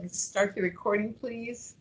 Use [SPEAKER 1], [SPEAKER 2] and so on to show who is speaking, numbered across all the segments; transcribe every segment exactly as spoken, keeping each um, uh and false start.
[SPEAKER 1] Start the recording, please.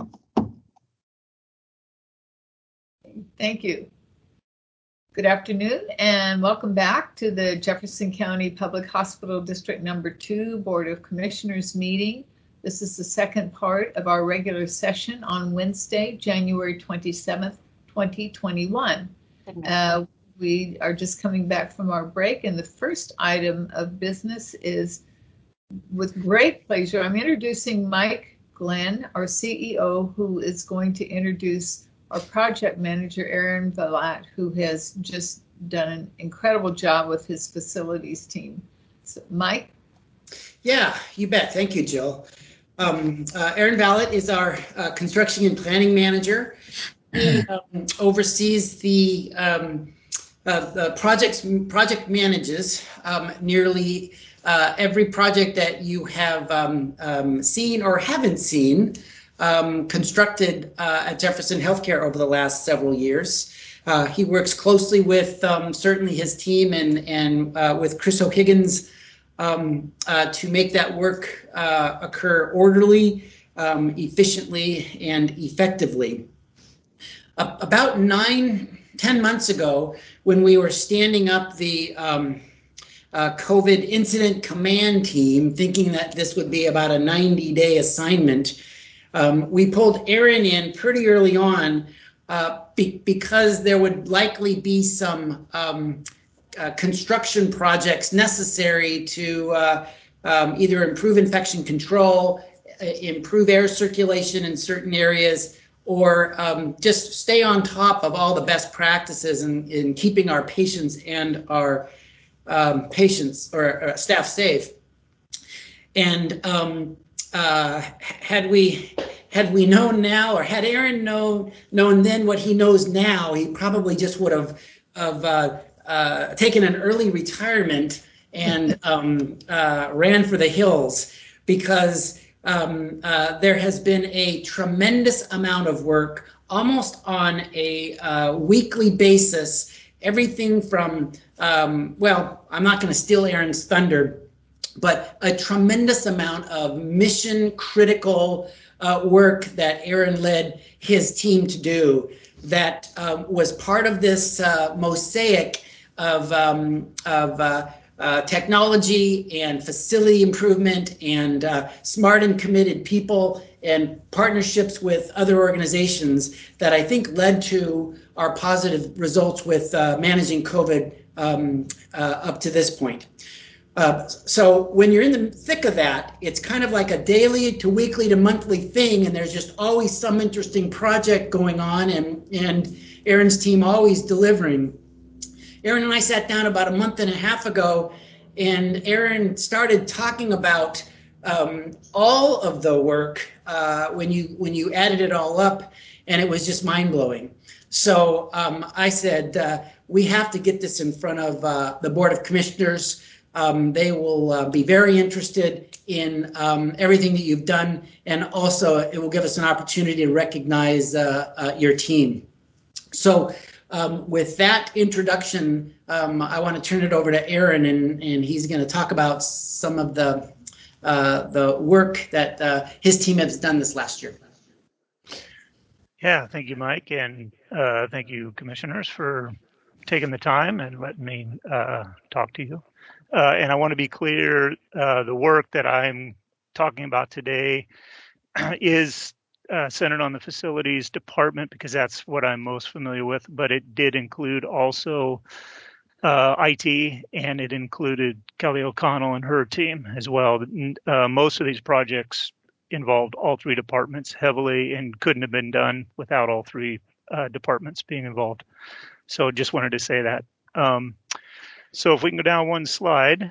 [SPEAKER 1] Thank you. Good afternoon and welcome back to the Jefferson County Public Hospital District Number Two Board of Commissioners meeting. This is the second part of our regular session on Wednesday, January twenty-seventh, twenty twenty-one. Uh, we are just coming back from our break, and the first item of business is, with great pleasure, I'm introducing Mike Glenn, our C E O, who is going to introduce our project manager, Aaron Vallat, who has just done an incredible job with his facilities team. So, Mike?
[SPEAKER 2] Yeah, you bet. Thank you, Jill. Um, uh, Aaron Vallat is our uh, construction and planning manager. He um, oversees the, um, uh, the projects, project manages um, nearly uh, every project that you have um, um, seen or haven't seen Um, constructed uh, at Jefferson Healthcare over the last several years. Uh, he works closely with um, certainly his team and, and uh, with Chris O'Higgins um, uh, to make that work uh, occur orderly, um, efficiently, and effectively. Uh, about nine, ten months ago, when we were standing up the um, uh, COVID incident command team, thinking that this would be about a ninety day assignment, Um, we pulled Aaron in pretty early on uh, be, because there would likely be some um, uh, construction projects necessary to uh, um, either improve infection control, uh, improve air circulation in certain areas, or um, just stay on top of all the best practices in, in keeping our patients and our um, patients or, or staff safe. And um, uh, had we had we known now, or had Aaron known known then what he knows now, he probably just would have of uh, uh, taken an early retirement and um, uh, ran for the hills, because um, uh, there has been a tremendous amount of work, almost on a uh, weekly basis. Everything from um, well, I'm not going to steal Aaron's thunder, but a tremendous amount of mission critical uh, work that Aaron led his team to do that um, was part of this uh, mosaic of, um, of uh, uh, technology and facility improvement and uh, smart and committed people and partnerships with other organizations that I think led to our positive results with uh, managing COVID um, uh, up to this point. Uh, so when you're in the thick of that, it's kind of like a daily to weekly to monthly thing, and there's just always some interesting project going on, and, and Aaron's team always delivering. Aaron and I sat down about a month and a half ago, and Aaron started talking about um, all of the work uh, when you when you added it all up, and it was just mind-blowing. So um, I said, uh, we have to get this in front of uh, the Board of Commissioners. Um, they will uh, be very interested in um, everything that you've done, and also it will give us an opportunity to recognize uh, uh, your team. So um, with that introduction, um, I want to turn it over to Aaron, and, and he's going to talk about some of the, uh, the work that uh, his team has done this last year.
[SPEAKER 3] Yeah, thank you, Mike, and uh, thank you, commissioners, for taking the time and letting me uh, talk to you. Uh, and I want to be clear, uh, the work that I'm talking about today is uh, centered on the facilities department, because that's what I'm most familiar with, but it did include also uh, I T, and it included Kelly O'Connell and her team as well. Uh, most of these projects involved all three departments heavily and couldn't have been done without all three uh, departments being involved. So just wanted to say that. Um, So if we can go down one slide.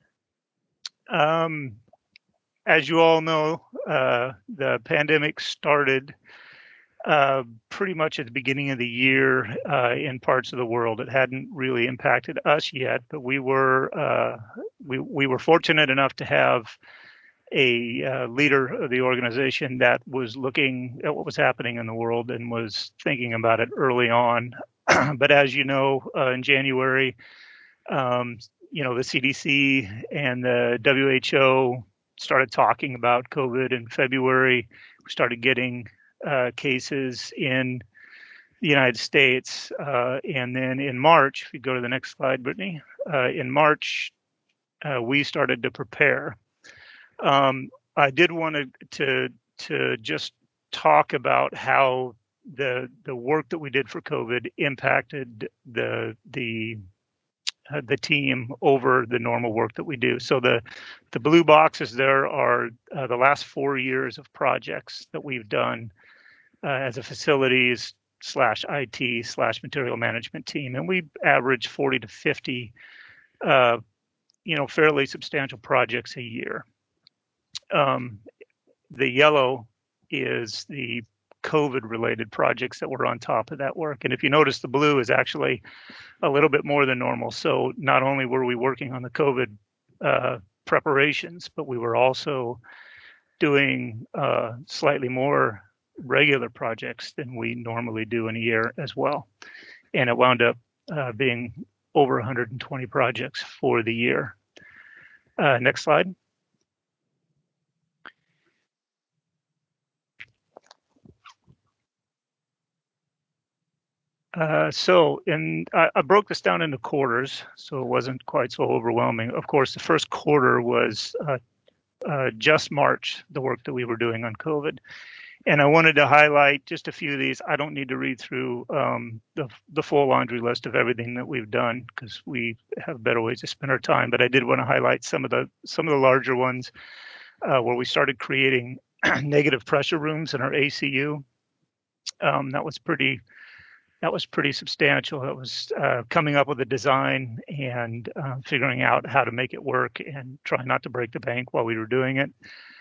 [SPEAKER 3] Um, as you all know, uh, the pandemic started uh, pretty much at the beginning of the year uh, in parts of the world. It hadn't really impacted us yet, but we were uh, we we were fortunate enough to have a uh, leader of the organization that was looking at what was happening in the world and was thinking about it early on. But as you know, uh, in January, um, you know, the C D C and the W H O started talking about COVID in February. We started getting uh, cases in the United States. Uh, and then in March, if you go to the next slide, Brittany, uh, in March, uh, we started to prepare. Um, I did want to, to, to just talk about how the, the work that we did for COVID impacted the, the, uh, the team over the normal work that we do. So the, the blue boxes there are uh, the last four years of projects that we've done uh, as a facilities slash I T slash material management team. And we average forty to fifty, uh, you know, fairly substantial projects a year. Um, the yellow is the COVID related projects that were on top of that work. And if you notice, the blue is actually a little bit more than normal. So not only were we working on the COVID uh, preparations, but we were also doing uh, slightly more regular projects than we normally do in a year as well. And it wound up uh, being over one hundred twenty projects for the year. Uh, next slide. Uh, so in, I, I broke this down into quarters, so it wasn't quite so overwhelming. Of course, the first quarter was uh, uh, just March, the work that we were doing on COVID. And I wanted to highlight just a few of these. I don't need to read through um, the, the full laundry list of everything that we've done because we have better ways to spend our time. But I did want to highlight some of the some of the larger ones uh, where we started creating negative pressure rooms in our A C U. Um, that was pretty that was pretty substantial. It was uh, coming up with a design and uh, figuring out how to make it work and trying not to break the bank while we were doing it.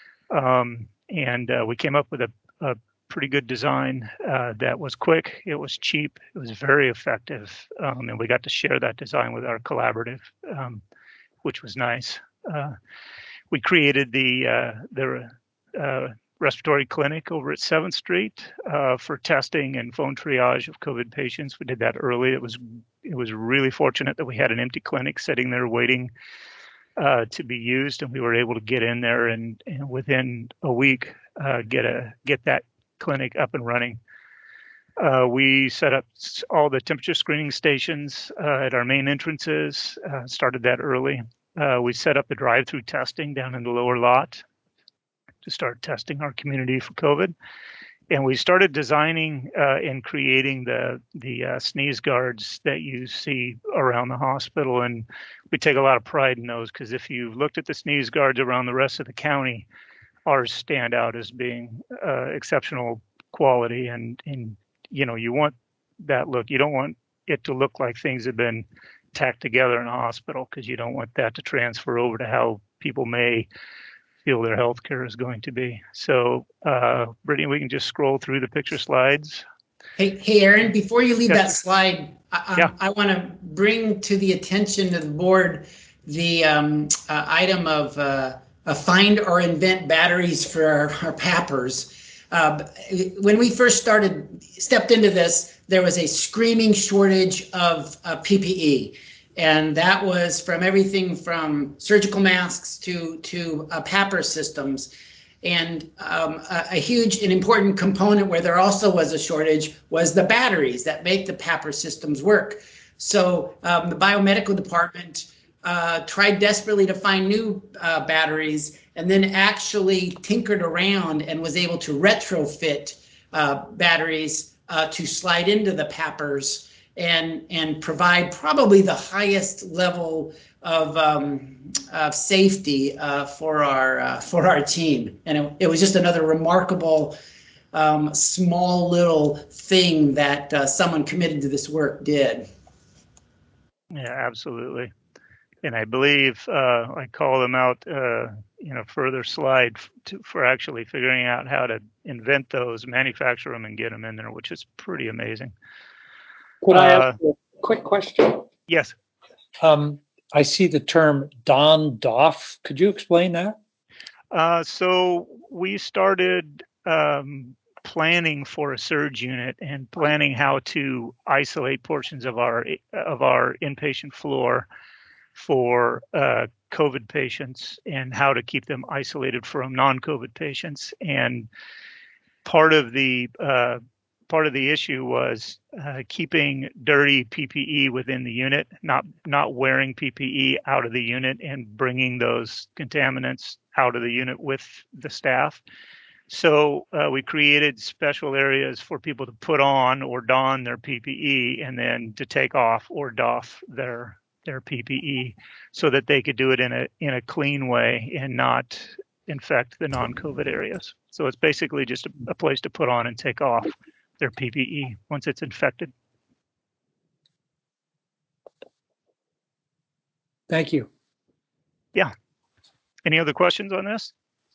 [SPEAKER 3] Um, and uh, we came up with a, a pretty good design uh, that was quick, it was cheap, it was very effective, um, and we got to share that design with our collaborative, um, which was nice. Uh, we created the uh, the uh, respiratory clinic over at seventh Street uh, for testing and phone triage of COVID patients. We did that early. It was it was really fortunate that we had an empty clinic sitting there waiting Uh, to be used, and we were able to get in there and, and within a week uh, get a get that clinic up and running. Uh, we set up all the temperature screening stations uh, at our main entrances. Uh, started that early. Uh, we set up the drive-through testing down in the lower lot to start testing our community for COVID. And we started designing uh, and creating the the uh, sneeze guards that you see around the hospital, and we take a lot of pride in those because if you looked at the sneeze guards around the rest of the county, ours stand out as being uh, exceptional quality, and and you know you want that look. You don't want it to look like things have been tacked together in a hospital because you don't want that to transfer over to how people may feel their health care is going to be. So, uh, Brittany, we can just scroll through the picture slides.
[SPEAKER 2] Hey, hey, Aaron, before you leave
[SPEAKER 3] yes,
[SPEAKER 2] that slide, I,
[SPEAKER 3] yeah.
[SPEAKER 2] I, I want to bring to the attention of the board the um, uh, item of uh, uh, find or invent batteries for our, our PAPRs. Uh, when we first started, stepped into this, there was a screaming shortage of uh, P P E. And that was from everything from surgical masks to, to uh, PAPR systems. And um, a, a huge and important component where there also was a shortage was the batteries that make the PAPR systems work. So um, the biomedical department uh, tried desperately to find new uh, batteries and then actually tinkered around and was able to retrofit uh, batteries uh, to slide into the PAPRs and and provide probably the highest level of um, of safety uh, for our uh, for our team. And it, it was just another remarkable um, small little thing that uh, someone committed to this work did.
[SPEAKER 3] Yeah, absolutely. And I believe uh, I call them out uh, in a further slide to, for actually figuring out how to invent those, manufacture them, and get them in there, which is pretty amazing.
[SPEAKER 4] Could I ask uh, a quick question?
[SPEAKER 3] Yes.
[SPEAKER 4] Um, I see the term Don Doff. Could you explain that?
[SPEAKER 3] Uh, so we started um, planning for a surge unit and planning how to isolate portions of our of our inpatient floor for uh, COVID patients and how to keep them isolated from non-COVID patients. And part of the uh, part of the issue was uh, keeping dirty P P E within the unit, not not wearing P P E out of the unit and bringing those contaminants out of the unit with the staff. So uh, we created special areas for people to put on or don their P P E and then to take off or doff their their P P E so that they could do it in a in a clean way and not infect the non-COVID areas. So it's basically just a, a place to put on and take off their P P E once it's infected.
[SPEAKER 4] Thank you.
[SPEAKER 3] Yeah. Any other questions on this?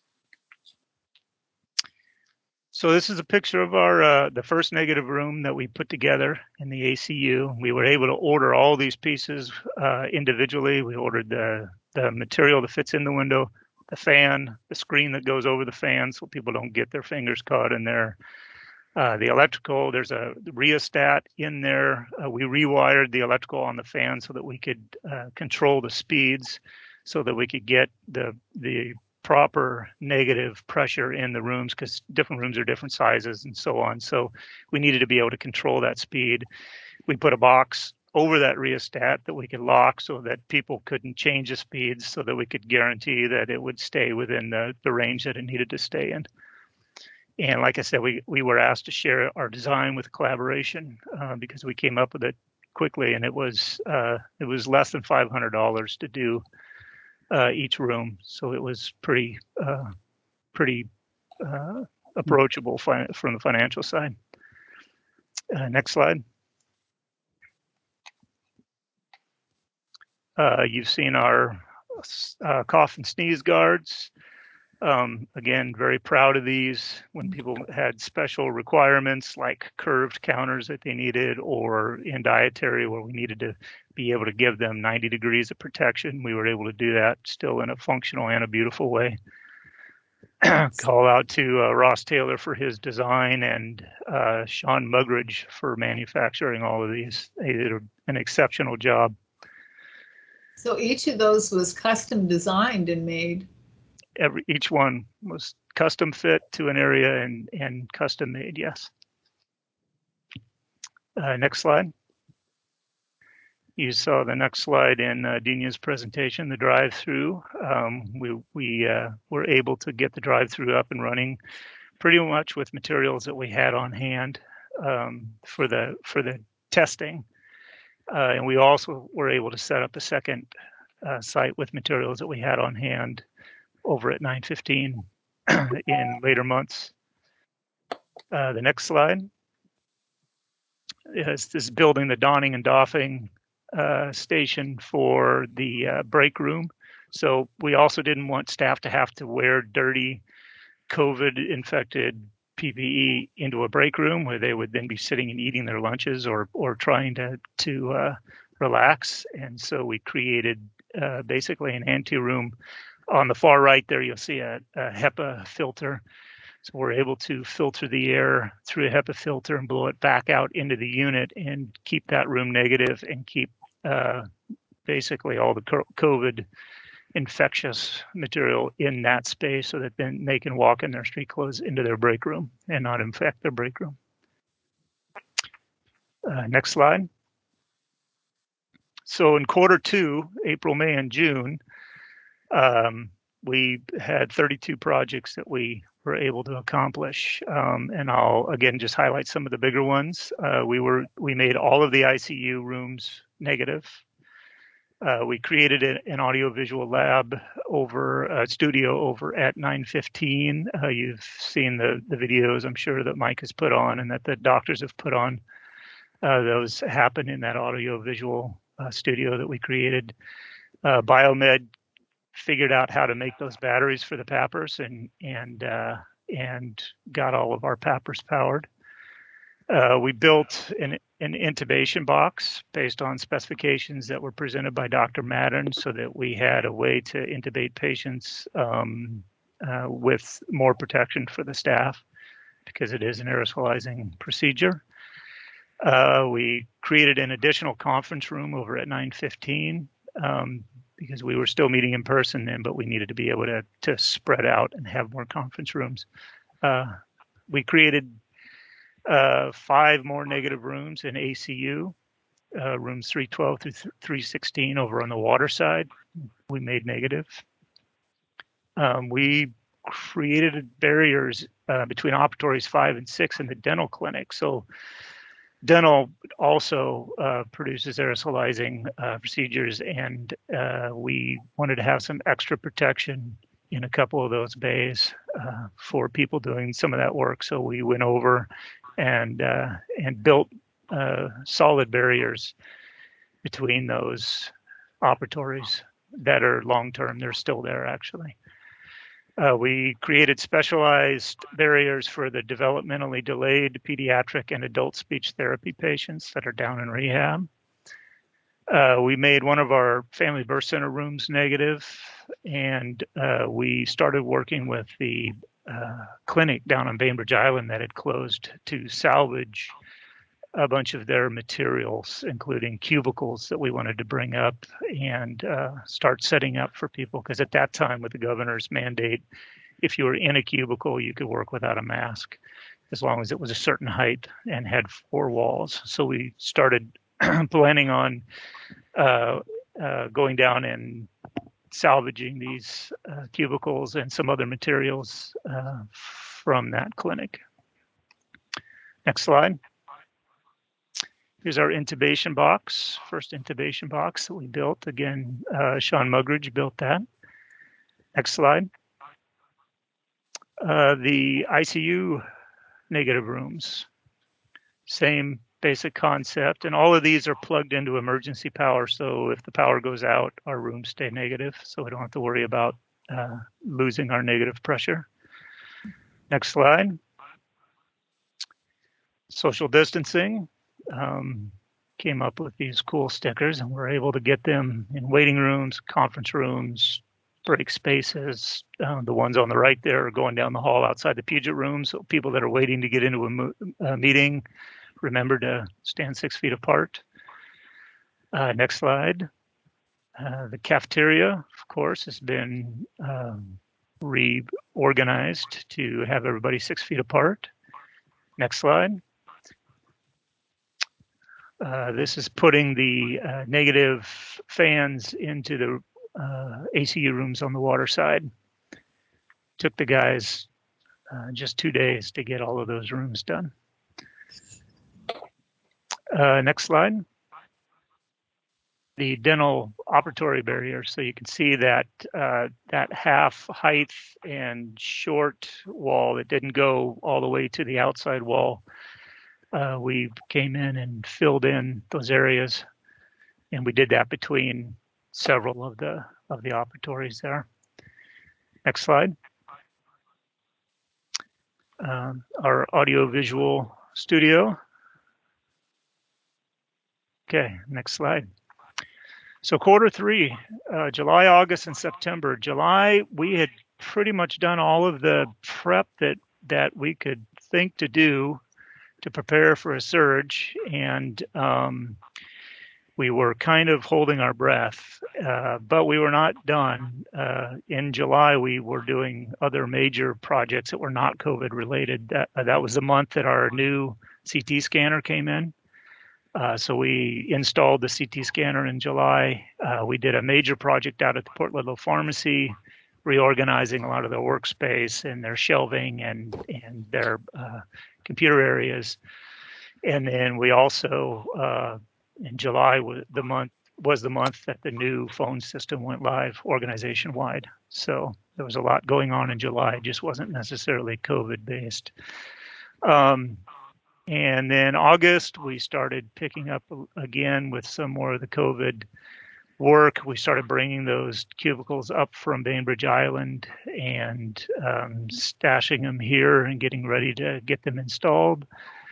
[SPEAKER 3] So this is a picture of our uh, the first negative room that we put together in the A C U. We were able to order all these pieces uh, individually. We ordered the the material that fits in the window, the fan, the screen that goes over the fan so people don't get their fingers caught in there. Uh, the electrical, there's a rheostat in there. Uh, we rewired the electrical on the fan so that we could uh, control the speeds so that we could get the the proper negative pressure in the rooms because different rooms are different sizes and so on. So we needed to be able to control that speed. We put a box over that rheostat that we could lock so that people couldn't change the speeds so that we could guarantee that it would stay within the, the range that it needed to stay in. And like I said, we, we were asked to share our design with collaboration uh, because we came up with it quickly and it was uh, it was less than five hundred dollars to do Uh, each room, so it was pretty, uh, pretty uh, approachable fi- from the financial side. Uh, next slide. Uh, you've seen our uh, cough and sneeze guards. Um, again, very proud of these. When people had special requirements like curved counters that they needed, or in dietary where we needed to be able to give them ninety degrees of protection, we were able to do that still in a functional and a beautiful way. Call out to uh, Ross Taylor for his design and uh, Sean Mugridge for manufacturing all of these. They did an exceptional job.
[SPEAKER 1] So each of those was custom designed and made.
[SPEAKER 3] Every each one was custom fit to an area and and custom made. Yes. Uh, next slide. You saw the next slide in uh, Dina's presentation, the drive-through. Um, we we uh, were able to get the drive-through up and running pretty much with materials that we had on hand um, for the for the testing, uh, and we also were able to set up a second uh, site with materials that we had on hand over at nine fifteen in later months. Uh, the next slide is this building the donning and doffing uh, station for the uh, break room. So we also didn't want staff to have to wear dirty COVID infected P P E into a break room where they would then be sitting and eating their lunches or or trying to to uh, relax. And so we created uh, basically an anteroom. On the far right there, you'll see a, a HEPA filter. So we're able to filter the air through a HEPA filter and blow it back out into the unit and keep that room negative and keep uh, basically all the COVID infectious material in that space so that then they can walk in their street clothes into their break room and not infect their break room. Uh, next slide. So in quarter two, April, May, and June, um, we had thirty-two projects that we were able to accomplish. Um, and I'll again just highlight some of the bigger ones. Uh, we were we made all of the I C U rooms negative. Uh, we created a, an audiovisual lab over a studio over at nine fifteen. Uh, you've seen the, the videos, I'm sure, that Mike has put on and that the doctors have put on. Uh, those happen in that audiovisual uh, studio that we created. Uh, Biomed figured out how to make those batteries for the PAPRs and and uh, and got all of our PAPRs powered. Uh, we built an, an intubation box based on specifications that were presented by Doctor Madden so that we had a way to intubate patients um, uh, with more protection for the staff because it is an aerosolizing procedure. Uh, we created an additional conference room over at nine fifteen. Um, because we were still meeting in person then, but we needed to be able to to spread out and have more conference rooms. Uh, we created uh, five more negative rooms in A C U, uh, rooms three twelve through three sixteen over on the water side. We made negative. Um, we created barriers uh, between operatories five and six in the dental clinic. So dental also uh, produces aerosolizing uh, procedures, and uh, we wanted to have some extra protection in a couple of those bays uh, for people doing some of that work. So we went over and uh, and built uh, solid barriers between those operatories that are long-term. They're still there, actually. Uh, we created specialized barriers for the developmentally delayed pediatric and adult speech therapy patients that are down in rehab. Uh, we made one of our family birth center rooms negative, and uh, we started working with the uh, clinic down on Bainbridge Island that had closed to salvage a bunch of their materials, including cubicles that we wanted to bring up and uh, start setting up for people. Because at that time, with the governor's mandate, if you were in a cubicle, you could work without a mask as long as it was a certain height and had four walls. So we started planning on uh, uh, going down and salvaging these uh, cubicles and some other materials uh, from that clinic. Next slide. Here's our intubation box, first intubation box that we built. Again, uh, Sean Mugridge built that. Next slide. Uh, the I C U negative rooms, same basic concept. And all of these are plugged into emergency power. So if the power goes out, our rooms stay negative. So we don't have to worry about uh, losing our negative pressure. Next slide. Social distancing. Um, came up with these cool stickers, and we're able to get them in waiting rooms, conference rooms, break spaces. Uh, the ones on the right there are going down the hall outside the Puget room. So people that are waiting to get into a, mo- a meeting, remember to stand six feet apart. Uh, next slide. Uh, the cafeteria, of course, has been um, reorganized to have everybody six feet apart. Next slide. Uh, this is putting the uh, negative fans into the uh, A C U rooms on the water side. Took the guys uh, just two days to get all of those rooms done. Uh, next slide. The dental operatory barrier. So you can see that uh, that half height and short wall that didn't go all the way to the outside wall. Uh, we came in and filled in those areas, and we did that between several of the of the operatories there. Next slide. Um, our audio-visual studio. Okay, next slide. So quarter three, uh, July, August, and September. July, we had pretty much done all of the prep that that we could think to do to prepare for a surge, and um, we were kind of holding our breath, uh, but we were not done. Uh, in July, we were doing other major projects that were not COVID related. That, uh, that was the month that our new C T scanner came in. Uh, so we installed the C T scanner in July. Uh, we did a major project out at the Port Ludlow Pharmacy, reorganizing a lot of their workspace and their shelving and, and their uh, computer areas. And then we also, uh, in July, was the month was the month that the new phone system went live organization wide. So there was a lot going on in July. It just wasn't necessarily COVID based. Um, and then August, we started picking up again with some more of the COVID work. We started bringing those cubicles up from Bainbridge Island and um, stashing them here and getting ready to get them installed.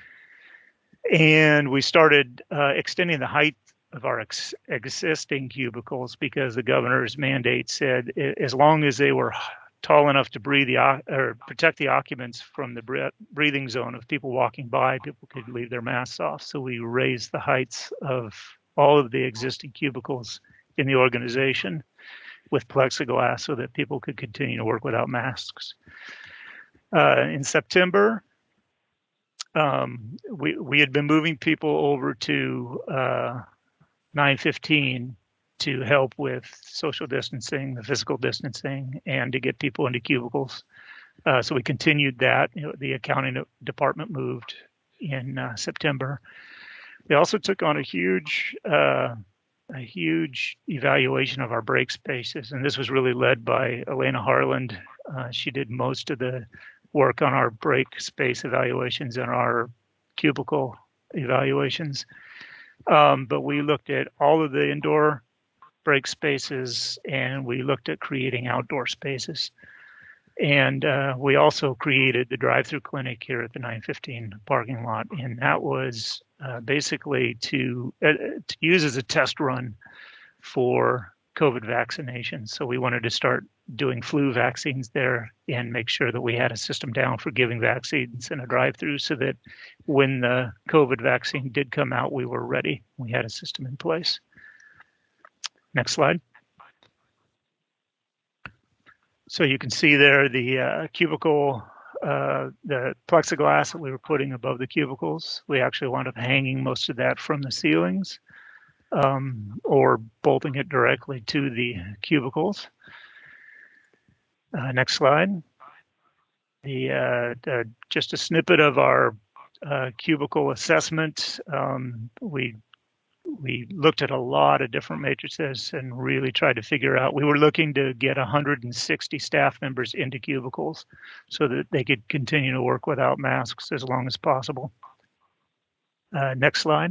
[SPEAKER 3] And we started uh, extending the height of our ex- existing cubicles because the governor's mandate said as long as they were tall enough to breathe the or protect the occupants from the breathing zone of people walking by, people could leave their masks off. So we raised the heights of all of the existing cubicles in the organization. with plexiglass so that people could continue to work without masks. Uh, in September, um, we, we had been moving people over to uh, nine fifteen to help with social distancing, the physical distancing, and to get people into cubicles. Uh, so we continued that. You know, the accounting department moved in uh, September. They also took on a huge uh, a huge evaluation of our break spaces. And this was really led by Elena Harland. Uh, she did most of the work on our break space evaluations and our cubicle evaluations. Um, but we looked at all of the indoor break spaces and we looked at creating outdoor spaces. And uh, we also created the drive-through clinic here at the nine fifteen parking lot. And that was uh, basically to, uh, to use as a test run for COVID vaccinations. So we wanted to start doing flu vaccines there and make sure that we had a system down for giving vaccines in a drive-through so that when the COVID vaccine did come out, we were ready. We had a system in place. Next slide. So you can see there the uh, cubicle, uh, the plexiglass that we were putting above the cubicles. We actually wound up hanging most of that from the ceilings um, or bolting it directly to the cubicles. Uh, next slide. The, uh, the just a snippet of our uh, cubicle assessment. Um, we we looked at a lot of different matrices and really tried to figure out. We were looking to get one hundred sixty staff members into cubicles so that they could continue to work without masks as long as possible. Uh, next slide.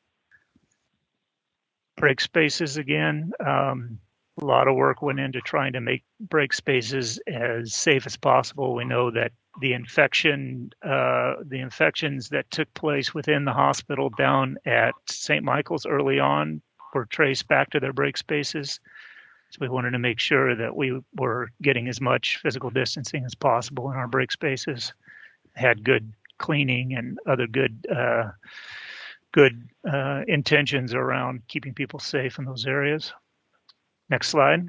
[SPEAKER 3] Break spaces again. Um, a lot of work went into trying to make break spaces as safe as possible. We know that the infection, uh, the infections that took place within the hospital down at Saint Michael's early on were traced back to their break spaces. So we wanted to make sure that we were getting as much physical distancing as possible in our break spaces, had good cleaning and other good uh, good uh, intentions around keeping people safe in those areas. Next slide.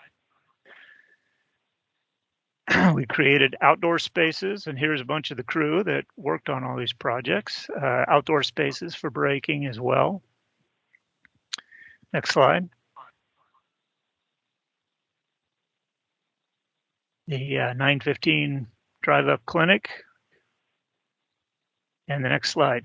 [SPEAKER 3] We created outdoor spaces, and here's a bunch of the crew that worked on all these projects. Uh, outdoor spaces for breaking as well. Next slide. The uh, nine fifteen drive-up clinic. And the next slide.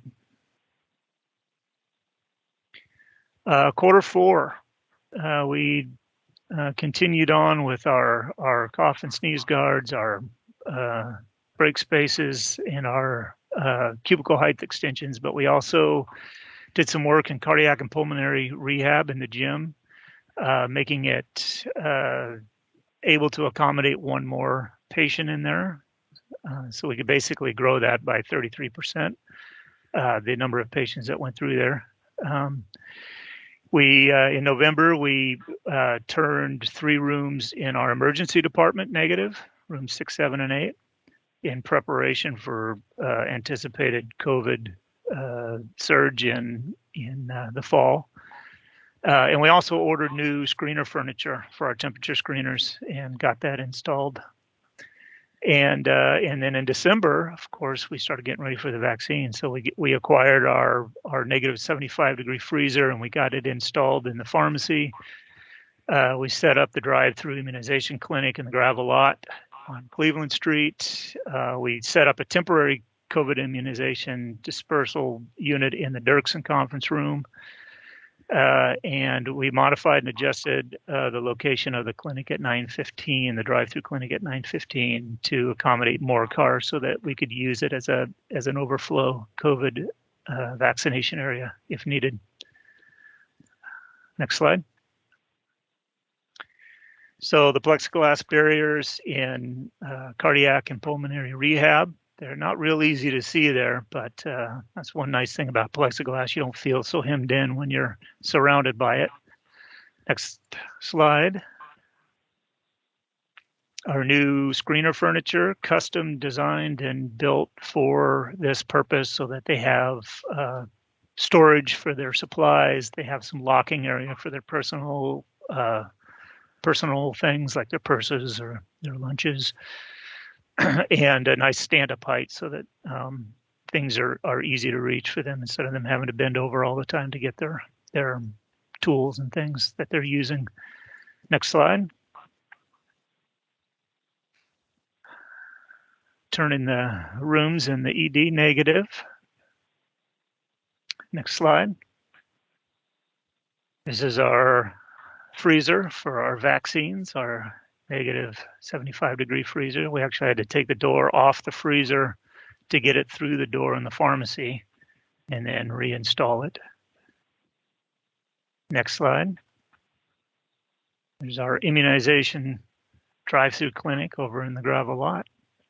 [SPEAKER 3] Uh, quarter four, uh, we uh, continued on with our, our cough and sneeze guards, our uh, break spaces, and our uh, cubicle height extensions, but we also did some work in cardiac and pulmonary rehab in the gym, uh, making it uh, able to accommodate one more patient in there. Uh, so we could basically grow that by thirty-three percent, uh, the number of patients that went through there. Um, we, uh, in November, we uh, turned three rooms in our emergency department negative, rooms six, seven, and eight, in preparation for uh, anticipated COVID uh, surge in, in uh, the fall. Uh, and we also ordered new screener furniture for our temperature screeners and got that installed. And uh, and then in December, of course, we started getting ready for the vaccine. So we we acquired our our negative seventy-five degree freezer and we got it installed in the pharmacy. Uh, we set up the drive-through immunization clinic in the gravel lot on Cleveland Street. Uh, we set up a temporary COVID immunization dispersal unit in the Dirksen conference room. Uh, and we modified and adjusted uh, the location of the clinic at nine fifteen, the drive-through clinic at nine fifteen, to accommodate more cars so that we could use it as a as an overflow COVID uh, vaccination area if needed. Next slide. So the plexiglass barriers in uh, cardiac and pulmonary rehab. They're not real easy to see there, but uh, that's one nice thing about plexiglass. You don't feel so hemmed in when you're surrounded by it. Next slide. Our new screener furniture, custom designed and built for this purpose so that they have uh, storage for their supplies. They have some locking area for their personal uh, personal things like their purses or their lunches, and a nice stand-up height so that um, things are, are easy to reach for them instead of them having to bend over all the time to get their their tools and things that they're using. Next slide. Turning the rooms in the E D negative. Next slide. This is our freezer for our vaccines, our negative seventy-five degree freezer. We actually had to take the door off the freezer to get it through the door in the pharmacy and then reinstall it. Next slide. There's our immunization drive-through clinic over in the gravel lot.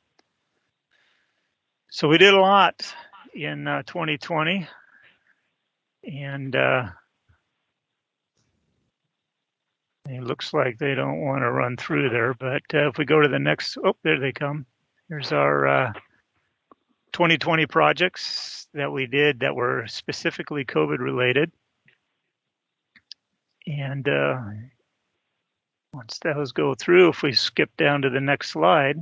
[SPEAKER 3] So we did a lot in uh, twenty twenty, and uh, it looks like they don't want to run through there, but uh, if we go to the next, oh, there they come. Here's our uh, twenty twenty projects that we did that were specifically COVID related. And uh, once those go through, if we skip down to the next slide,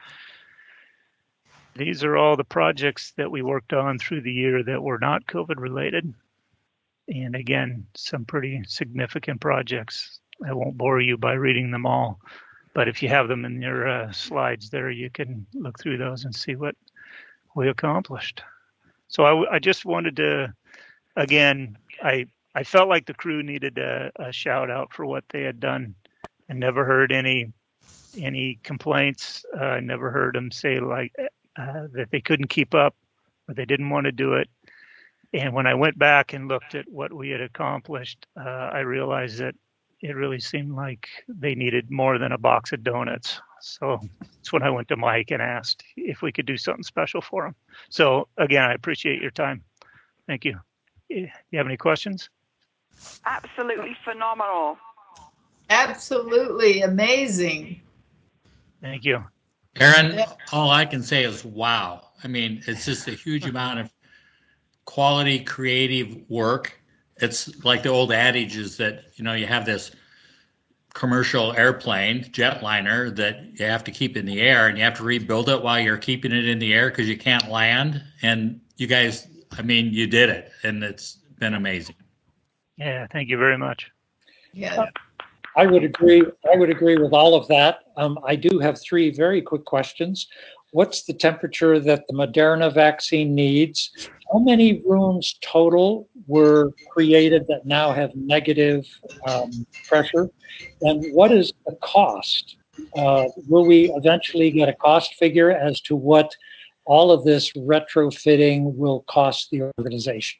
[SPEAKER 3] these are all the projects that we worked on through the year that were not COVID related. And again, some pretty significant projects. I won't bore you by reading them all, but if you have them in your uh, slides there, you can look through those and see what we accomplished. So I, I just wanted to, again, I I felt like the crew needed a, a shout out for what they had done. I never heard any any complaints. Uh, I never heard them say like uh, that they couldn't keep up or they didn't want to do it. And when I went back and looked at what we had accomplished, uh, I realized that it really seemed like they needed more than a box of donuts. So that's when I went to Mike and asked if we could do something special for them. So again, I appreciate your time. Thank you. You have any questions?
[SPEAKER 5] Absolutely phenomenal.
[SPEAKER 1] Absolutely amazing.
[SPEAKER 3] Thank you.
[SPEAKER 6] Aaron, all I can say is wow. I mean, it's just a huge amount of quality, creative work. It's like the old adage is that, you know, you have this commercial airplane, jetliner, that you have to keep in the air and you have to rebuild it while you're keeping it in the air because you can't land. And you guys, I mean, you did it and it's been amazing.
[SPEAKER 3] Yeah, thank you very much.
[SPEAKER 1] Yeah.
[SPEAKER 4] I would agree. I would agree with all of that. Um, I do have three very quick questions. What's the temperature that the Moderna vaccine needs? How many rooms total were created that now have negative um, pressure? And what is the cost? Uh, will we eventually get a cost figure as to what all of this retrofitting will cost the organization?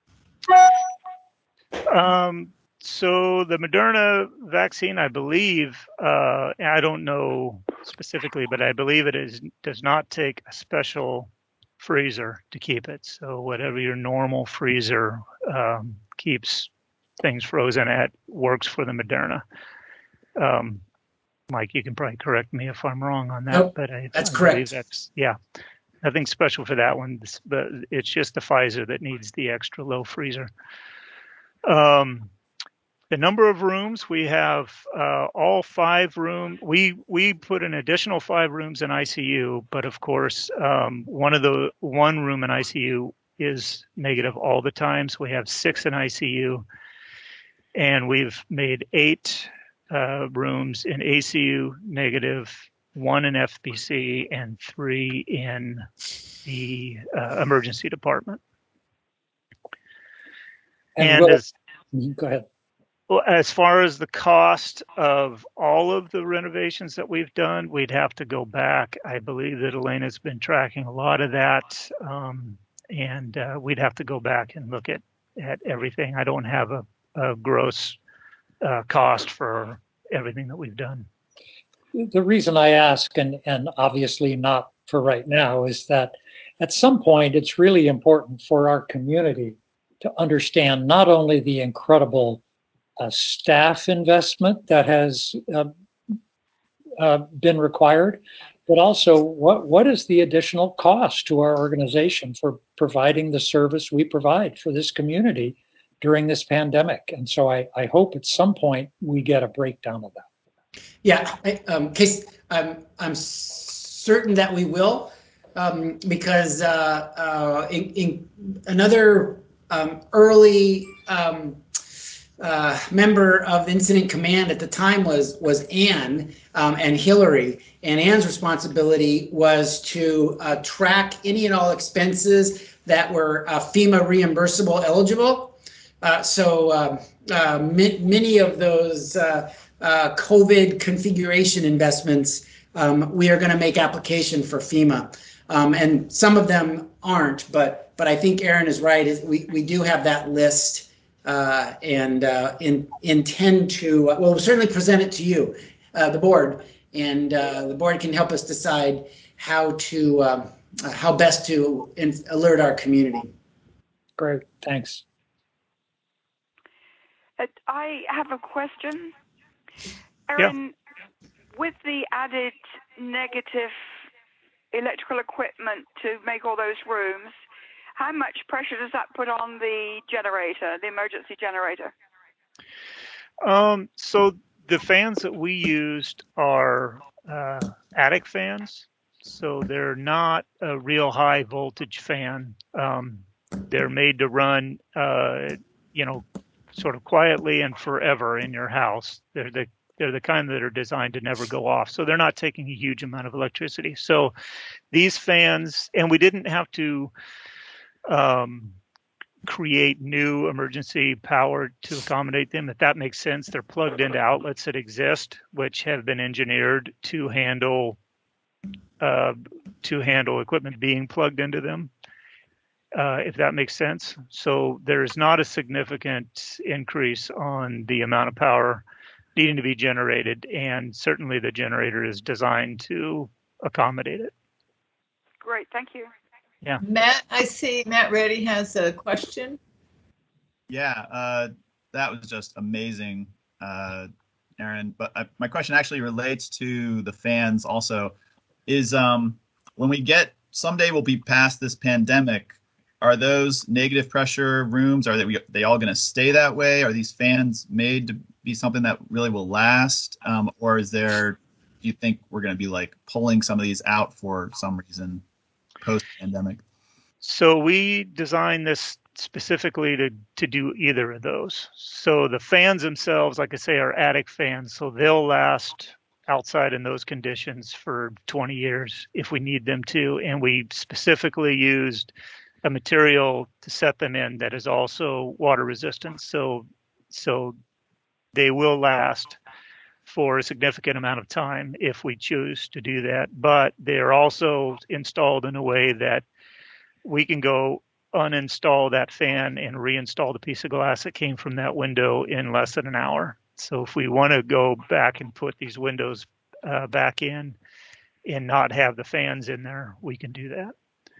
[SPEAKER 3] Um, so the Moderna vaccine, I believe, uh, I don't know specifically, but I believe it is does not take a special freezer to keep it. So whatever your normal freezer um, keeps things frozen at works for the Moderna. Um, Mike, you can probably correct me if I'm wrong on that,
[SPEAKER 2] Nope,
[SPEAKER 3] but I,
[SPEAKER 2] that's
[SPEAKER 3] I
[SPEAKER 2] correct.
[SPEAKER 3] believe that's, yeah, nothing special for that one, but it's just the Pfizer that needs the extra low freezer. Um, the number of rooms, we have uh, all five room. We we put an additional five rooms in I C U, but of course, um, one of the one room in I C U is negative all the time. So we have six in I C U, and we've made eight uh, rooms in A C U negative, one in F B C, and three in the uh, emergency department.
[SPEAKER 4] And,
[SPEAKER 3] and
[SPEAKER 4] will,
[SPEAKER 3] as
[SPEAKER 4] go ahead.
[SPEAKER 3] Well, as far as the cost of all of the renovations that we've done, we'd have to go back. I believe that Elena's been tracking a lot of that, um, and uh, we'd have to go back and look at, at everything. I don't have a, a gross uh, cost for everything that we've done.
[SPEAKER 4] The reason I ask, and, and obviously not for right now, is that at some point it's really important for our community to understand not only the incredible Uh, staff investment that has uh, uh, been required, but also what, what is the additional cost to our organization for providing the service we provide for this community during this pandemic? And so I, I hope at some point we get a breakdown of that.
[SPEAKER 2] Yeah, I, um, case I'm I'm certain that we will, um, because uh, uh, in, in another um, early um, uh, member of Incident Command at the time was was Anne um, and Hillary, and Anne's responsibility was to uh, track any and all expenses that were uh, FEMA reimbursable eligible. Uh, so um, uh, mi- many of those uh, uh, COVID configuration investments, um, we are going to make application for FEMA, um, and some of them aren't. But but I think Aaron is right. Is we we do have that list, uh, and uh, in, intend to uh, well we'll certainly present it to you, uh, the board, and uh, the board can help us decide how to um, uh, how best to in- alert our community.
[SPEAKER 4] Great, thanks.
[SPEAKER 5] Uh, I have a question.
[SPEAKER 3] Yeah.
[SPEAKER 5] Erin, with the added negative electrical equipment to make all those rooms, how much pressure does that put on the generator, the emergency generator?
[SPEAKER 3] Um, so the fans that we used are uh, attic fans. So they're not a real high voltage fan. Um, they're made to run, uh, you know, sort of quietly and forever in your house. They're the they're the kind that are designed to never go off. So they're not taking a huge amount of electricity. So these fans, and we didn't have to um, create new emergency power to accommodate them. If that makes sense, they're plugged into outlets that exist, which have been engineered to handle uh, to handle equipment being plugged into them. Uh, if that makes sense. So there's not a significant increase on the amount of power needing to be generated, and certainly the generator is designed to accommodate it.
[SPEAKER 5] Great, thank you.
[SPEAKER 3] Yeah.
[SPEAKER 1] Matt, I see Matt Reddy has a question.
[SPEAKER 7] Yeah, uh, that was just amazing, uh, Aaron. But I, my question actually relates to the fans also. Is um, when we get someday we'll be past this pandemic, are those negative pressure rooms, are they, they all going to stay that way? Are these fans made to be something that really will last? Um, or is there, do you think we're going to be like pulling some of these out for some reason post pandemic?
[SPEAKER 3] So we designed this specifically to to do either of those. So the fans themselves, like I say, are attic fans, so they'll last outside in those conditions for twenty years if we need them to. And we specifically used a material to set them in that is also water resistant. So so they will last for a significant amount of time if we choose to do that. But they're also installed in a way that we can go uninstall that fan and reinstall the piece of glass that came from that window in less than an hour. So if we want to go back and put these windows uh, back in and not have the fans in there, we can do that.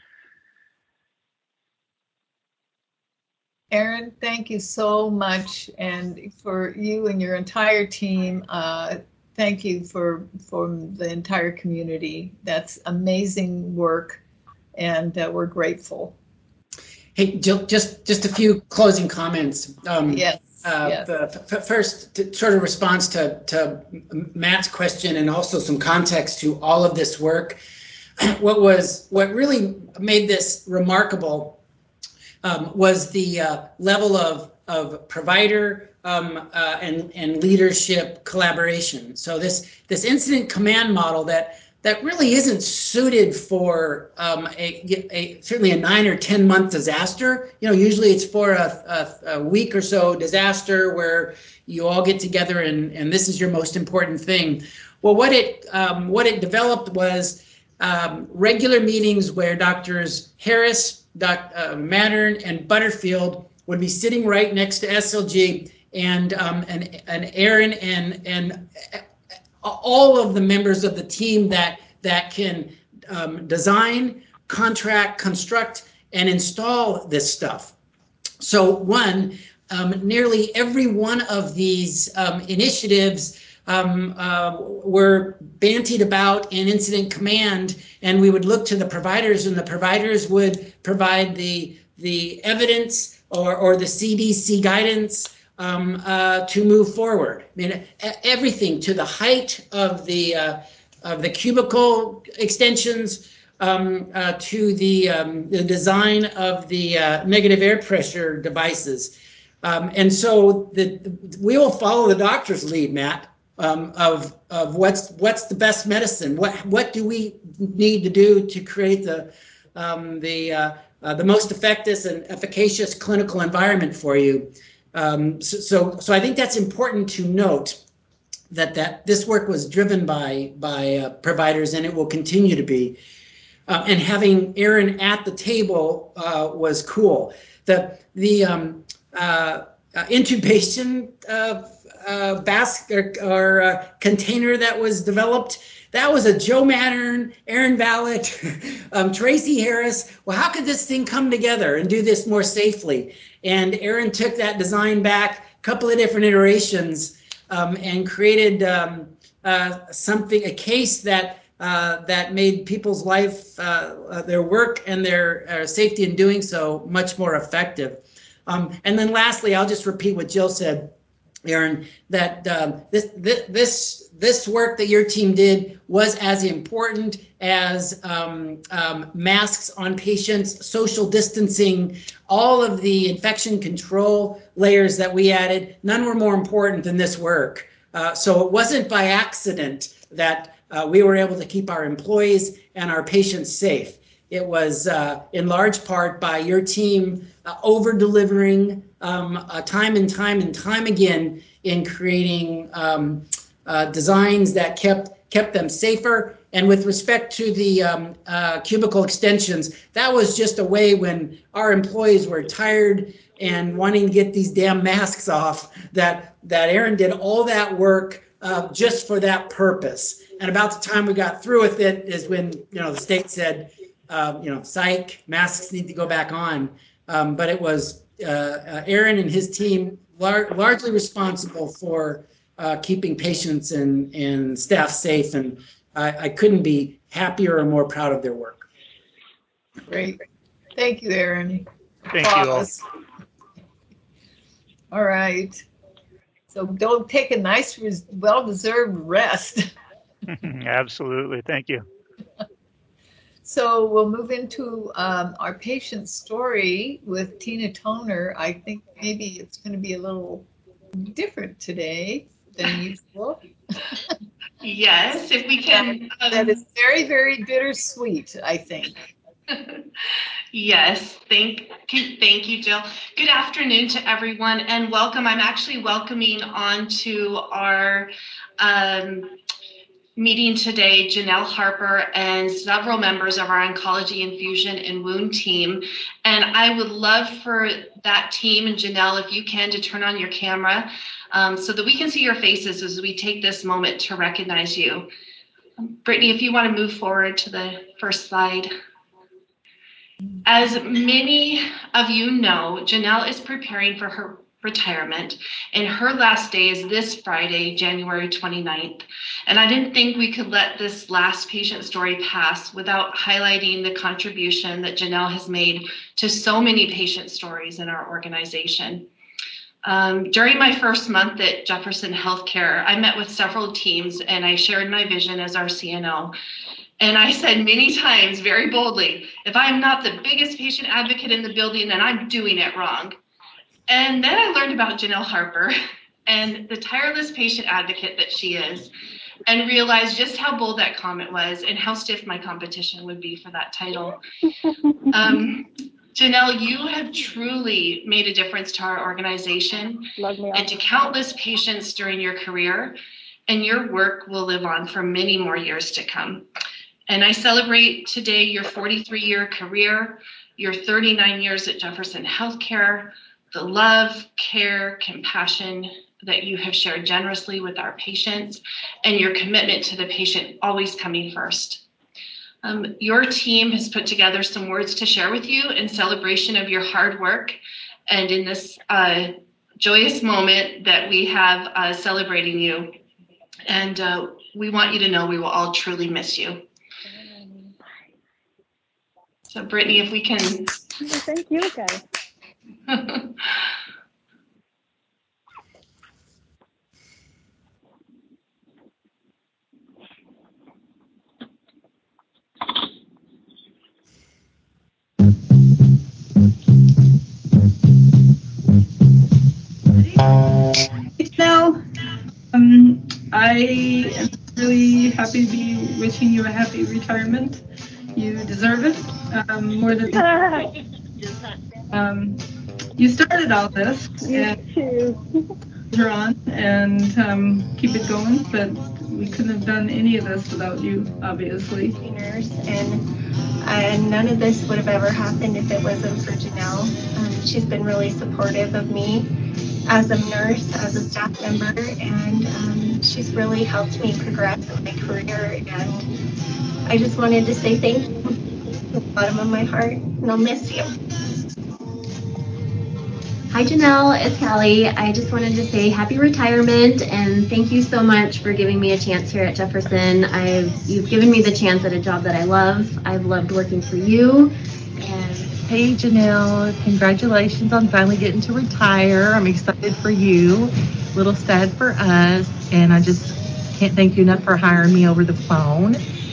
[SPEAKER 1] Aaron, thank you so much, and for you and your entire team. Uh, thank you for for the entire community. That's amazing work, and uh, we're grateful.
[SPEAKER 2] Hey, Jill, just just a few closing comments. Um,
[SPEAKER 1] Yes.
[SPEAKER 2] uh,
[SPEAKER 1] yes.
[SPEAKER 2] the, f- first, to, sort of response to, to Matt's question, and also some context to all of this work. What was what really made this remarkable um, was the uh, level of of provider um, uh, and and leadership collaboration. So this this incident command model that that really isn't suited for um, a, a certainly a nine or ten month disaster. You know, usually it's for a, a, a week or so disaster where you all get together and and this is your most important thing. Well, what it um, what it developed was um, regular meetings where Doctors Harris, Doc, uh, Mattern, and Butterfield would be sitting right next to S L G, and um, and and Aaron and and all of the members of the team that that can um, design, contract, construct, and install this stuff. So one, um, nearly every one of these um, initiatives um, uh, were bantied about in incident command, and we would look to the providers, and the providers would provide the the evidence or, or the C D C guidance um, uh, to move forward. I mean, everything to the height of the uh, of the cubicle extensions, um, uh, to the um, the design of the uh, negative air pressure devices, um, and so the, we will follow the doctor's lead, Matt, um, of of what's what's the best medicine. What what do we need to do to create the um, the uh, uh, the most effective and efficacious clinical environment for you. Um, so, so, so I think that's important to note that that this work was driven by by uh, providers, and it will continue to be. Uh, and having Erin at the table uh, was cool. The the um, uh, uh, intubation uh, uh, basket or, or uh, container that was developed, that was a Joe Mattern, Erin Vallet, um, Tracy Harris. Well, how could this thing come together and do this more safely? And Erin took that design back, a couple of different iterations, um, and created um, uh, something, a case that uh, that made people's life, uh, uh, their work, and their uh, safety in doing so much more effective. Um, and then lastly, I'll just repeat what Jill said, Erin, that um, this, this this work that your team did was as important as um, um, masks on patients, social distancing, all of the infection control layers that we added. None were more important than this work. Uh, so it wasn't by accident that uh, we were able to keep our employees and our patients safe. It was uh, in large part by your team uh, over-delivering um, uh, time and time and time again in creating um, uh, designs that kept kept them safer. And with respect to the um, uh, cubicle extensions, that was just a way when our employees were tired and wanting to get these damn masks off, that, that Erin did all that work uh, just for that purpose. And about the time we got through with it is when, you know, the state said, uh, you know, psych, masks need to go back on. Um, but it was uh, uh, Erin and his team lar- largely responsible for uh, keeping patients and, and staff safe. And I, I couldn't be happier or more proud of their work.
[SPEAKER 1] Great. Thank you, Erin.
[SPEAKER 3] Thank you all.
[SPEAKER 1] All right. So go take a nice, well-deserved rest.
[SPEAKER 3] Absolutely. Thank you.
[SPEAKER 1] So we'll move into um, our patient story with Tina Toner. I think maybe it's going to be a little different today than usual.
[SPEAKER 8] Yes, if we can.
[SPEAKER 1] That, um, that is very, very bittersweet, I think.
[SPEAKER 8] Yes, thank, thank you, Jill. Good afternoon to everyone and welcome. I'm actually welcoming on to our um, meeting today Janelle Harper and several members of our Oncology Infusion and Wound team. And I would love for that team and Janelle, if you can, to turn on your camera um, so that we can see your faces as we take this moment to recognize you. Brittany, if you want to move forward to the first slide. As many of you know, Janelle is preparing for her retirement, and her last day is this Friday, January twenty-ninth. And I didn't think we could let this last patient story pass without highlighting the contribution that Janelle has made to so many patient stories in our organization. Um, during my first month at Jefferson Healthcare, I met with several teams and I shared my vision as our C N O. And I said many times, very boldly, if I'm not the biggest patient advocate in the building, then I'm doing it wrong. And then I learned about Janelle Harper and the tireless patient advocate that she is, and realized just how bold that comment was and how stiff my competition would be for that title. Um, Janelle, you have truly made a difference to our organization and to countless patients during your career, and your work will live on for many more years to come. And I celebrate today your forty-three year career, your thirty-nine years at Jefferson Healthcare, the love, care, compassion that you have shared generously with our patients, and your commitment to the patient always coming first. Um, your team has put together some words to share with you in celebration of your hard work, and in this uh, joyous moment that we have uh, celebrating you. And uh, we want you to know we will all truly miss you. So Brittany, if we can.
[SPEAKER 9] Thank you, guys. I am really happy to be wishing you a happy retirement. You deserve it um, more than um, you started all this. You too. You're on and um, keep it going, but we couldn't have done any of this without you, obviously.
[SPEAKER 10] Nurse, and and none of this would have ever happened if it wasn't for Janelle. Um, she's been really supportive of me as a nurse, as a staff member, and um, she's really helped me progress in my career. And I just wanted to say thank you from the bottom of my heart, and I'll miss you.
[SPEAKER 11] Hi Janelle, it's Callie. I just wanted to say happy retirement and thank you so much for giving me a chance here at Jefferson. I've you've given me the chance at a job that I love. I've loved working for you. And
[SPEAKER 12] hey Janelle, congratulations on finally getting to retire. I'm excited for you. A little sad for us, and I just can't thank you enough for hiring me over the phone.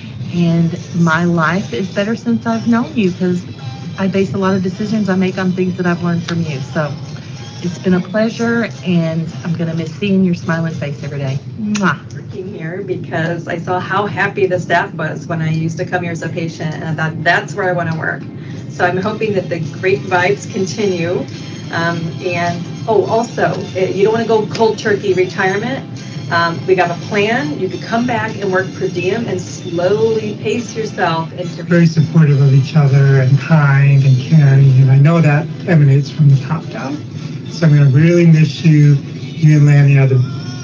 [SPEAKER 12] And my life is better since I've known you because I base a lot of decisions I make on things that I've learned from you. So it's been a pleasure, and I'm going to miss seeing your smiling face every day. Mwah.
[SPEAKER 13] Working here because I saw how happy the staff was when I used to come here as a patient, and I thought that's where I want to work. So I'm hoping that the great vibes continue. Um, and oh, also, you don't want to go cold turkey retirement. Um, we got a plan. You could come back and work per diem and slowly pace yourself into
[SPEAKER 14] very supportive of each other and kind and caring, and I know that emanates from the top down. So I'm going to really miss you. You and Lanny are the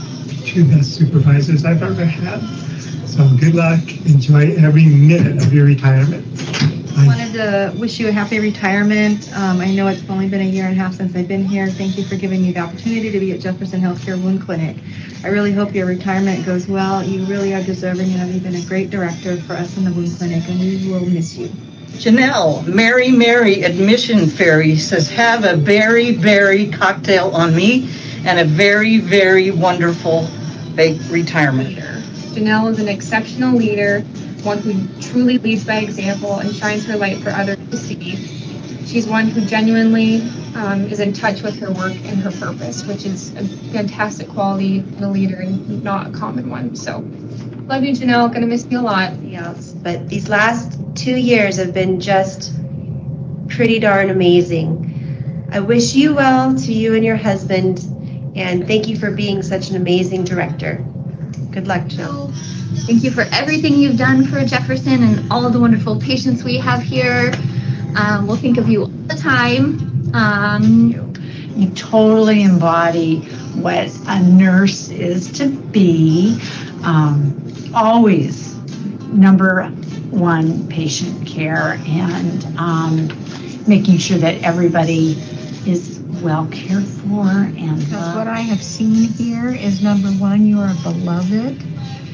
[SPEAKER 14] two best supervisors I've ever had. So good luck. Enjoy every minute of your retirement.
[SPEAKER 15] I wanted to wish you a happy retirement. Um, I know it's only been a year and a half since I've been here. Thank you for giving me the opportunity to be at Jefferson Healthcare Wound Clinic. I really hope your retirement goes well. You really are deserving of. You've been a great director for us in the wound clinic, and we will miss you.
[SPEAKER 16] Janelle, Mary Mary Admission Fairy says, have a very, very cocktail on me and a very, very wonderful big retirement.
[SPEAKER 15] Janelle is an exceptional leader, one who truly leads by example and shines her light for others to see. She's one who genuinely um, is in touch with her work and her purpose, which is a fantastic quality in a leader and not a common one. So, love you, Janelle. Gonna miss you a lot.
[SPEAKER 17] Else, but these last two years have been just pretty darn amazing. I wish you well to you and your husband, and thank you for being such an amazing director. Good luck, Jill.
[SPEAKER 11] Thank you for everything you've done for Jefferson and all of the wonderful patients we have here. Um, we'll think of you all the time. Um,
[SPEAKER 18] you totally embody what a nurse is to be. Um, always number one patient care and um, making sure that everybody is well cared for and
[SPEAKER 19] because loved. What I have seen here is number one, you are beloved.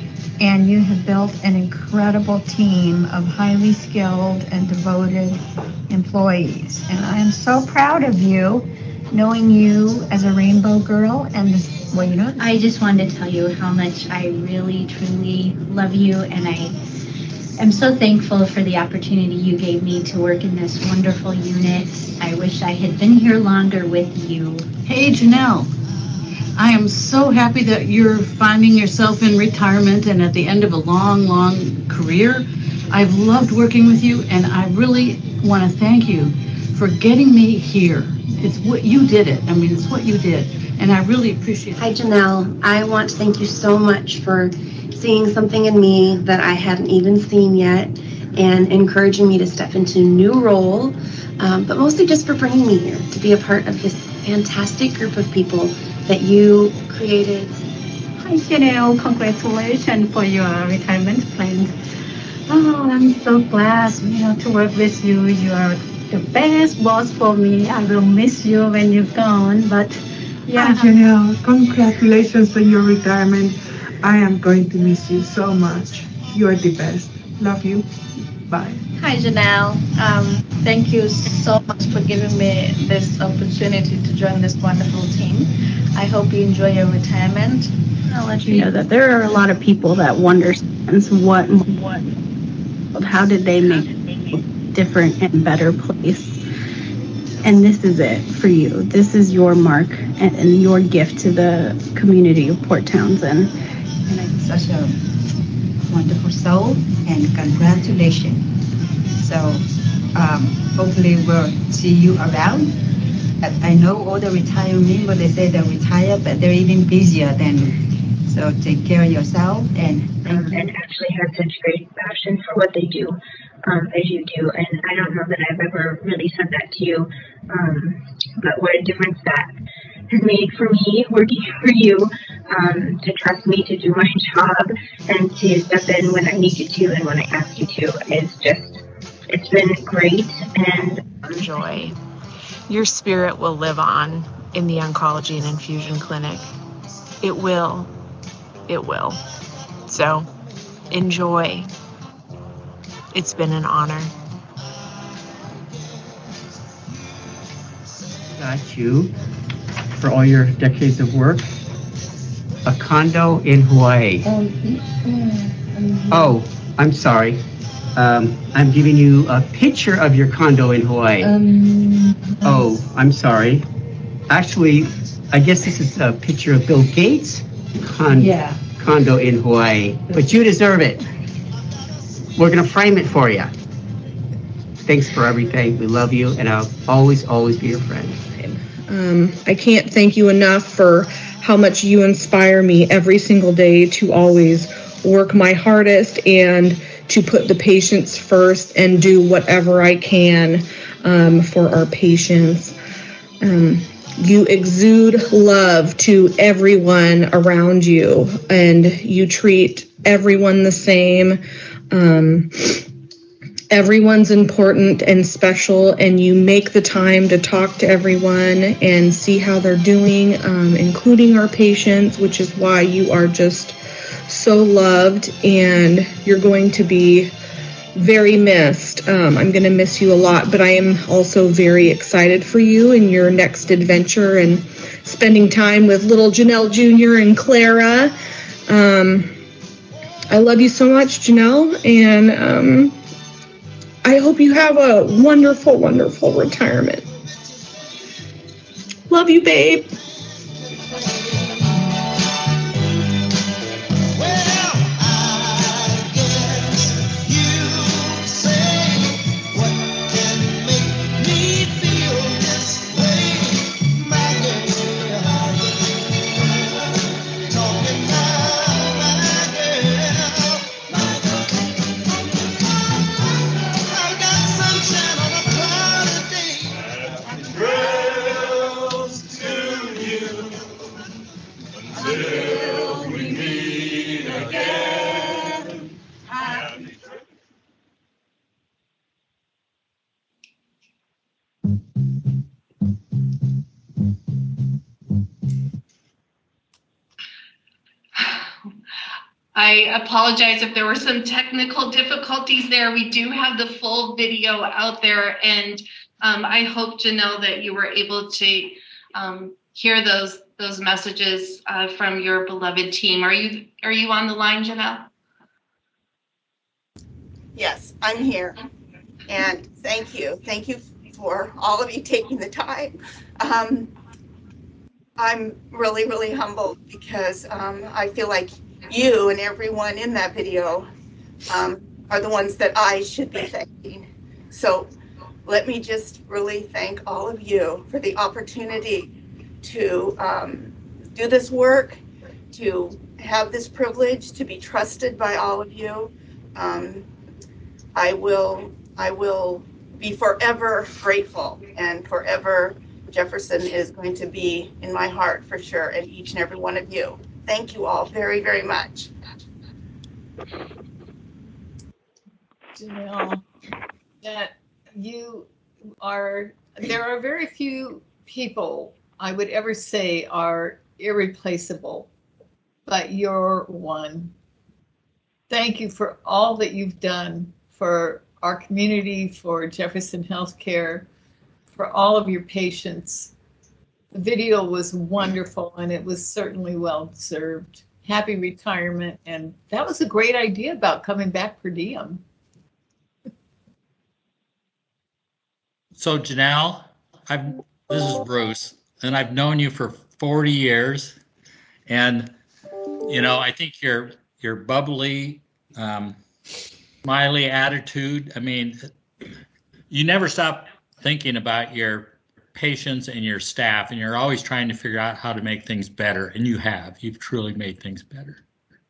[SPEAKER 19] And you have built an incredible team of highly skilled and devoted employees. And I am so proud of you, knowing you as a rainbow girl and this, well, you know.
[SPEAKER 11] I just wanted to tell you how much I really, truly love you. And I am so thankful for the opportunity you gave me to work in this wonderful unit. I wish I had been here longer with you.
[SPEAKER 12] Hey, Janelle. I am so happy that you're finding yourself in retirement and at the end of a long, long career. I've loved working with you, and I really want to thank you for getting me here. It's what you did it. I mean, it's what you did, and I really appreciate it.
[SPEAKER 17] Hi, Janelle. I want to thank you so much for seeing something in me that I hadn't even seen yet and encouraging me to step into a new role, um, but mostly just for bringing me here to be a part of this fantastic group of people that you created.
[SPEAKER 20] Hi, Janelle. Congratulations for your retirement plans. Oh, I'm so glad, you know, to work with you. You are the best boss for me. I will miss you when you're gone, but yeah.
[SPEAKER 21] Hi, Janelle. Congratulations on your retirement. I am going to miss you so much. You are the best. Love you. Bye.
[SPEAKER 15] Hi, Janelle. Um, thank you so much for giving me this opportunity to join this wonderful team. I hope you enjoy your retirement.
[SPEAKER 22] I'll let you know that there are a lot of people that wonder what, what, how did they make a different and better place? And this is it for you. This is your mark and, and your gift to the community of Port Townsend.
[SPEAKER 18] like such a wonderful soul, and congratulations. So um, hopefully we'll see you around. But I know all the retirement, but they say they're retired, but they're even busier than. So take care of yourself and
[SPEAKER 11] um, and actually have such great passion for what they do, um, as you do. And I don't know that I've ever really said that to you, um, but what a difference that has made for me working for you, um, to trust me to do my job and to step in when I need you to and when I ask you to. It's just, it's been great. And
[SPEAKER 4] joy. Your spirit will live on in the oncology and infusion clinic. It will. It will. So enjoy. It's been an honor.
[SPEAKER 6] Got you for all your decades of work. A condo in Hawaii.
[SPEAKER 18] Um, mm,
[SPEAKER 6] Oh, I'm sorry. Um, I'm giving you a picture of your condo in Hawaii.
[SPEAKER 18] Um,
[SPEAKER 6] Oh, I'm sorry. Actually, I guess this is a picture of Bill Gates' con-
[SPEAKER 18] Yeah.
[SPEAKER 6] condo in Hawaii. But you deserve it. We're going to frame it for you. Thanks for everything. We love you, and I'll always, always be your friend.
[SPEAKER 23] Um, I can't thank you enough for how much you inspire me every single day to always work my hardest and to put the patients first and do whatever I can um, for our patients. Um, you exude love to everyone around you, and you treat everyone the same. Um, Everyone's important and special, and you make the time to talk to everyone and see how they're doing, um, including our patients, which is why you are just so loved, and you're going to be very missed. Um, I'm going to miss you a lot, but I am also very excited for you and your next adventure and spending time with little Janelle Junior and Clara. Um, I love you so much, Janelle, and um, I hope you have a wonderful, wonderful retirement. Love you, babe.
[SPEAKER 24] Until we meet again. Happy
[SPEAKER 8] I apologize if there were some technical difficulties there. We do have the full video out there, and um, I hope, Janelle, that you were able to um, hear those those messages uh, from your beloved team. Are you are you on the line, Janelle?
[SPEAKER 25] Yes, I'm here. And thank you. Thank you for all of you taking the time. Um, I'm really, really humbled because um, I feel like you and everyone in that video um, are the ones that I should be thanking. So let me just really thank all of you for the opportunity to um, do this work, to have this privilege, to be trusted by all of you. Um, I will, I will be forever grateful, and forever Jefferson is going to be in my heart for sure, and each and every one of you. Thank you all very, very much.
[SPEAKER 1] Janelle, that you are, there are very few people I would ever say are irreplaceable, but you're one. Thank you for all that you've done for our community, for Jefferson Healthcare, for all of your patients. The video was wonderful, and it was certainly well served. Happy retirement, and that was a great idea about coming back per diem.
[SPEAKER 26] So Janelle, I've this is Bruce, and I've known you for forty years, and you know, I think your your bubbly, um, smiley attitude. I mean, you never stop thinking about your patients and your staff, and you're always trying to figure out how to make things better. And you have. You've truly made things better.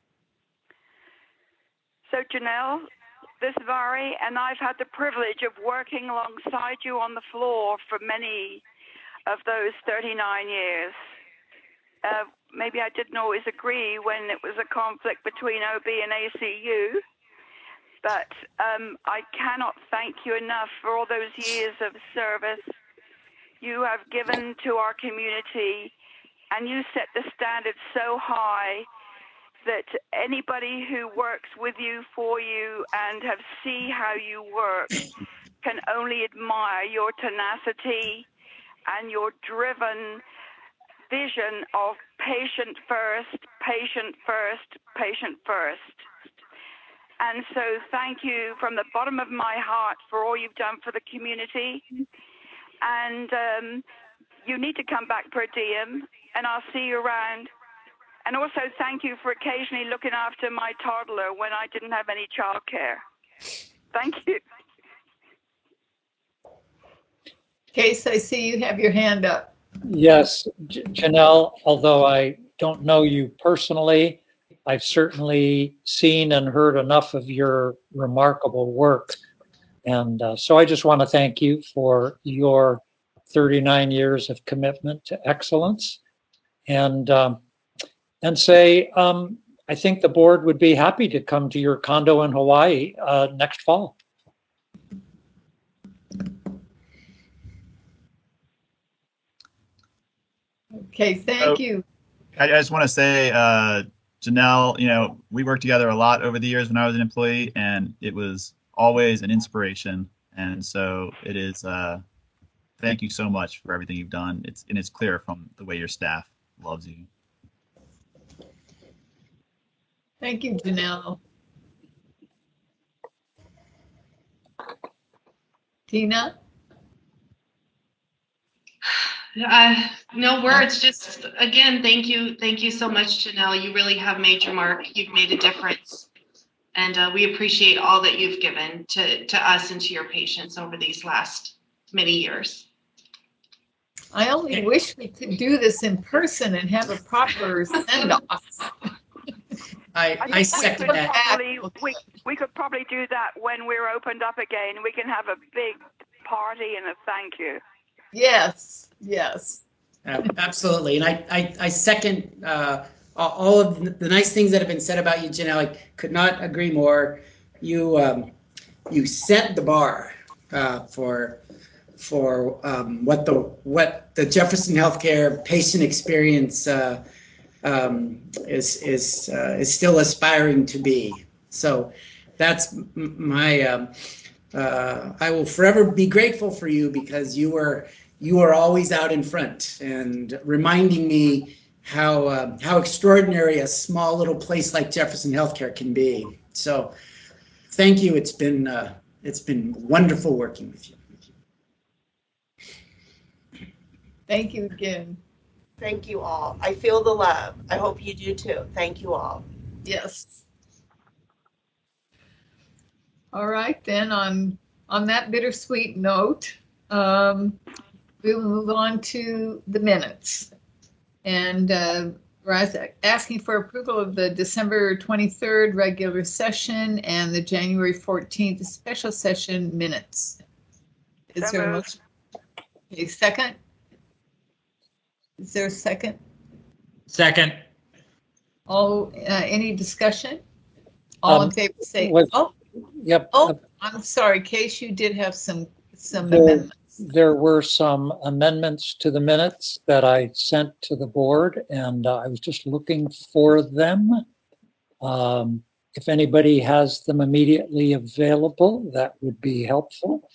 [SPEAKER 2] So, Janelle, this is Vary, and I've had the privilege of working alongside you on the floor for many of those thirty-nine years. Uh, maybe I didn't always agree when it was a conflict between O B and A C U, but um, I cannot thank you enough for all those years of service you have given to our community, and you set the standard so high that anybody who works with you, for you, and have see how you work can only admire your tenacity and your driven vision of patient first, patient first, patient first. And so thank you from the bottom of my heart for all you've done for the community. And um, you need to come back per diem, and I'll see you around. And also thank you for occasionally looking after my toddler when I didn't have any childcare. Thank you.
[SPEAKER 1] Case, I see you have your hand up.
[SPEAKER 3] Yes, J- Janelle, although I don't know you personally, I've certainly seen and heard enough of your remarkable work. And uh, so I just want to thank you for your thirty-nine years of commitment to excellence. And um, and say, um, I think the board would be happy to come to your condo in Hawaii uh, next fall.
[SPEAKER 1] Okay, thank
[SPEAKER 5] So,
[SPEAKER 1] you.
[SPEAKER 5] I I just want to say, uh, Janelle, you know, we worked together a lot over the years when I was an employee, and it was always an inspiration. And so it is, uh, thank you so much for everything you've done. It's and it's clear from the way your staff loves you.
[SPEAKER 1] Thank you, Janelle. Tina?
[SPEAKER 8] Uh, no words, just again, thank you. Thank you so much, Janelle. You really have made your mark. You've made a difference. And uh, we appreciate all that you've given to, to us and to your patients over these last many years.
[SPEAKER 1] I only wish we could do this in person and have a proper send-off.
[SPEAKER 7] I, I,
[SPEAKER 2] I
[SPEAKER 7] second
[SPEAKER 2] we could
[SPEAKER 7] that.
[SPEAKER 2] Probably, we, we could probably do that when we're opened up again. We can have a big party and a thank you.
[SPEAKER 1] Yes, yes.
[SPEAKER 7] Uh, absolutely. And I, I, I second uh, all of the nice things that have been said about you, Janelle. I could not agree more. You um, you set the bar uh, for for um, what the what the Jefferson Healthcare patient experience uh, um, is is uh, is still aspiring to be. So that's m- my. Um, uh, I will forever be grateful for you because you were you are always out in front and reminding me how uh, how extraordinary a small little place like Jefferson Healthcare can be. So thank you. It's been uh, it's been wonderful working with you.
[SPEAKER 1] Thank you again.
[SPEAKER 25] Thank you all. I feel the love. I hope you do too. Thank you all.
[SPEAKER 1] Yes. All right, then on on that bittersweet note, um, we will move on to the minutes. And uh, we're asking for approval of the December twenty-third regular session and the January fourteenth special session minutes. Is
[SPEAKER 2] So
[SPEAKER 1] there a
[SPEAKER 2] moved.
[SPEAKER 1] motion? A second? Is there a second?
[SPEAKER 26] Second.
[SPEAKER 1] All, uh, any discussion? All
[SPEAKER 3] Um,
[SPEAKER 1] in favor say,
[SPEAKER 3] with-
[SPEAKER 1] oh,
[SPEAKER 3] Yep.
[SPEAKER 1] oh, I'm sorry, Case, you did have some, some
[SPEAKER 3] There,
[SPEAKER 1] amendments.
[SPEAKER 3] there were some amendments to the minutes that I sent to the board, and uh, I was just looking for them. Um, if anybody has them immediately available, that would be helpful.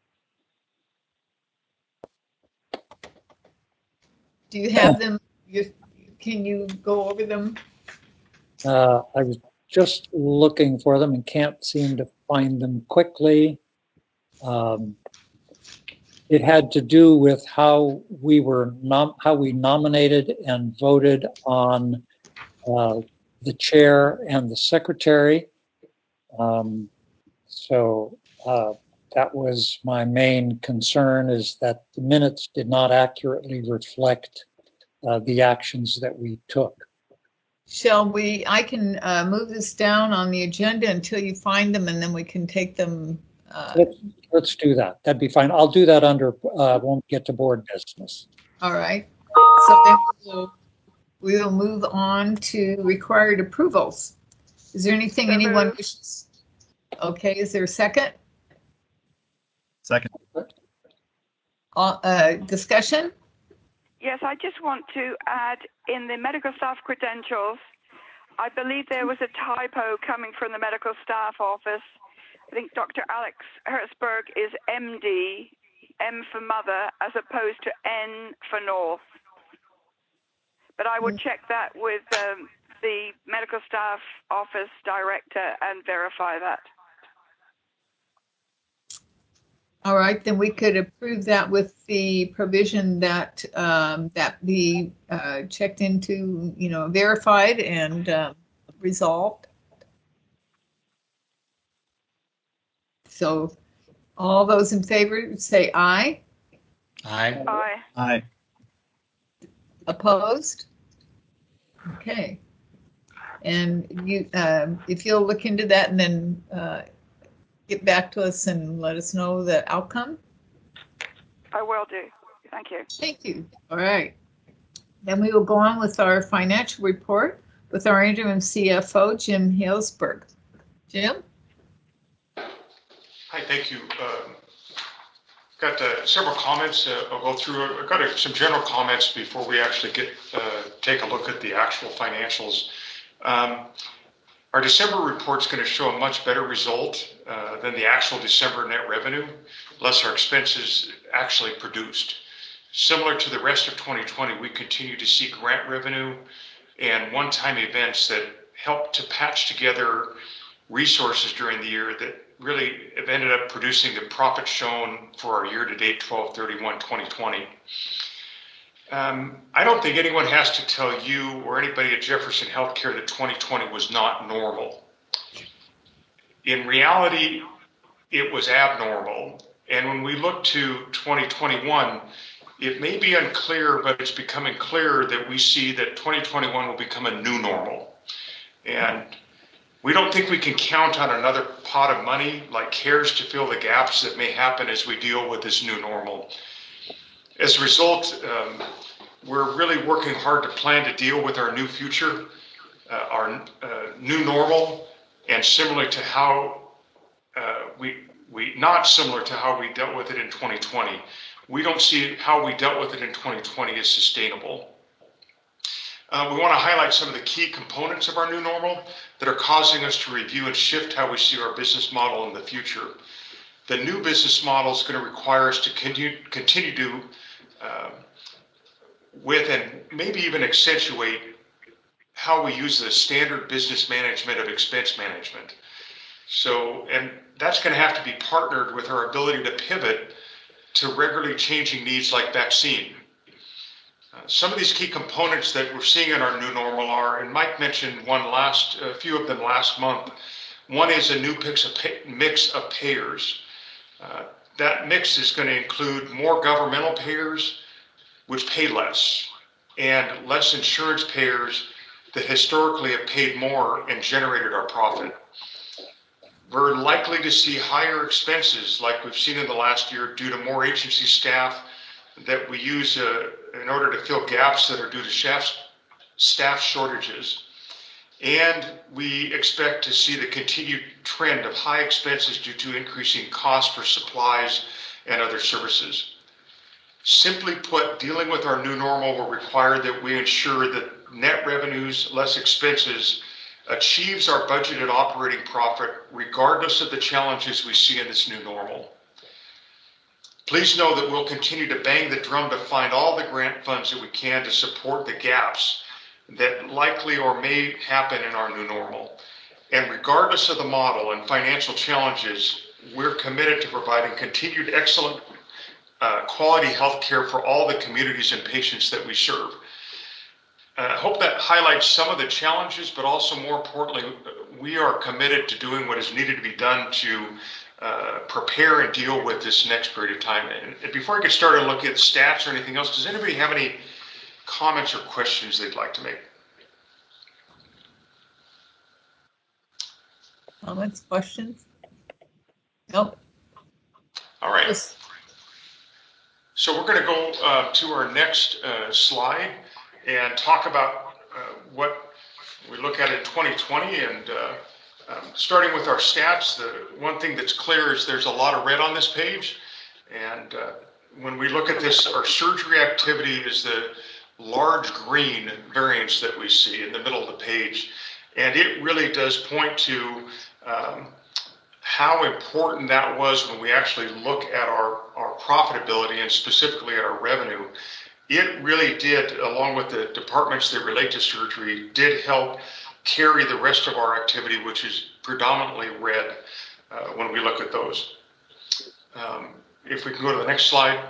[SPEAKER 1] Do you have them? You, can you go over them?
[SPEAKER 3] Uh, I was just looking for them and can't seem to find them quickly. Um, it had to do with how we were nom- how we nominated and voted on uh, the chair and the secretary. Um, so uh, that was my main concern, is that the minutes did not accurately reflect uh, the actions that we took.
[SPEAKER 1] Shall we, I can uh, move this down on the agenda until you find them, and then we can take them. Uh,
[SPEAKER 3] let's, let's do that. That'd be fine. I'll do that under, uh, when we get to board business.
[SPEAKER 1] All right. So then we'll, we will move on to required approvals. Is there anything
[SPEAKER 2] So
[SPEAKER 1] anyone
[SPEAKER 2] moved.
[SPEAKER 1] wishes? Okay, is there a second?
[SPEAKER 5] Second.
[SPEAKER 1] Uh, uh, discussion?
[SPEAKER 2] Yes, I just want to add in the medical staff credentials, I believe there was a typo coming from the medical staff office. I think Doctor Alex Hertzberg is M D, M for mother, as opposed to N for North. But I will check that with um, the medical staff office director and verify that.
[SPEAKER 1] All right, then we could approve that with the provision that um, that be uh, checked into, you know, verified and uh, resolved. So all those in favor say aye.
[SPEAKER 26] Aye.
[SPEAKER 2] Aye.
[SPEAKER 5] Aye.
[SPEAKER 1] Opposed? Okay. And you, um, if you'll look into that and then uh, get back to us and let us know the outcome.
[SPEAKER 2] I will do. Thank you.
[SPEAKER 1] Thank you. All right. Then we will go on with our financial report with our interim C F O, Jim Halesberg. Jim?
[SPEAKER 9] Hi, thank you. Um, got uh, several comments uh, I'll go through. I've got uh, some general comments before we actually get uh, take a look at the actual financials. Um, our December report is going to show a much better result uh, than the actual December net revenue, less our expenses actually produced. Similar to the rest of twenty twenty, we continue to see grant revenue and one-time events that help to patch together resources during the year that really have ended up producing the profit shown for our year-to-date twelve thirty-one twenty twenty. Um, I don't think anyone has to tell you or anybody at Jefferson Healthcare that twenty twenty was not normal. In reality, it was abnormal. And when we look to twenty twenty-one, it may be unclear, but it's becoming clearer that we see that twenty twenty-one will become a new normal. And we don't think we can count on another pot of money like CARES to fill the gaps that may happen as we deal with this new normal. As a result, um, we're really working hard to plan to deal with our new future, uh, our uh, new normal, and similar to how uh, we, we, not similar to how we dealt with it in twenty twenty. We don't see how we dealt with it in twenty twenty as sustainable. Uh, we want to highlight some of the key components of our new normal that are causing us to review and shift how we see our business model in the future. The new business model is going to require us to continue, continue to, uh, with and maybe even accentuate how we use the standard business management of expense management. So, and that's going to have to be partnered with our ability to pivot to regularly changing needs like vaccine. Uh, some of these key components that we're seeing in our new normal are, and Mike mentioned one last, a few of them last month. One is a new mix of, pay, mix of payers. Uh, that mix is going to include more governmental payers, which pay less, and less insurance payers that historically have paid more and generated our profit. We're likely to see higher expenses like we've seen in the last year due to more agency staff that we use uh, in order to fill gaps that are due to staff, staff shortages. And we expect to see the continued trend of high expenses due to increasing costs for supplies and other services. Simply put, dealing with our new normal will require that we ensure that net revenues less expenses achieves our budgeted operating profit regardless of the challenges we see in this new normal. Please know that we'll continue to bang the drum to find all the grant funds that we can to support the gaps that likely or may happen in our new normal. And regardless of the model and financial challenges, we're committed to providing continued excellent uh, quality health care for all the communities and patients that we serve. I hope that highlights some of the challenges, but also more importantly, we are committed to doing what is needed to be done to uh, prepare and deal with this next period of time. And before I get started looking at stats or anything else, does anybody have any comments or questions they'd like to make?
[SPEAKER 1] Comments, questions? Nope.
[SPEAKER 9] All right. Yes. So we're going to go uh, to our next uh, slide and talk about uh, what we look at in twenty twenty. And uh, um, starting with our stats, the one thing that's clear is there's a lot of red on this page. And uh, when we look at this, our surgery activity is the large green variance that we see in the middle of the page. And it really does point to um, how important that was when we actually look at our, our profitability and specifically at our revenue. It really did, along with the departments that relate to surgery, did help carry the rest of our activity, which is predominantly red uh, when we look at those. Um, if we can go to the next slide.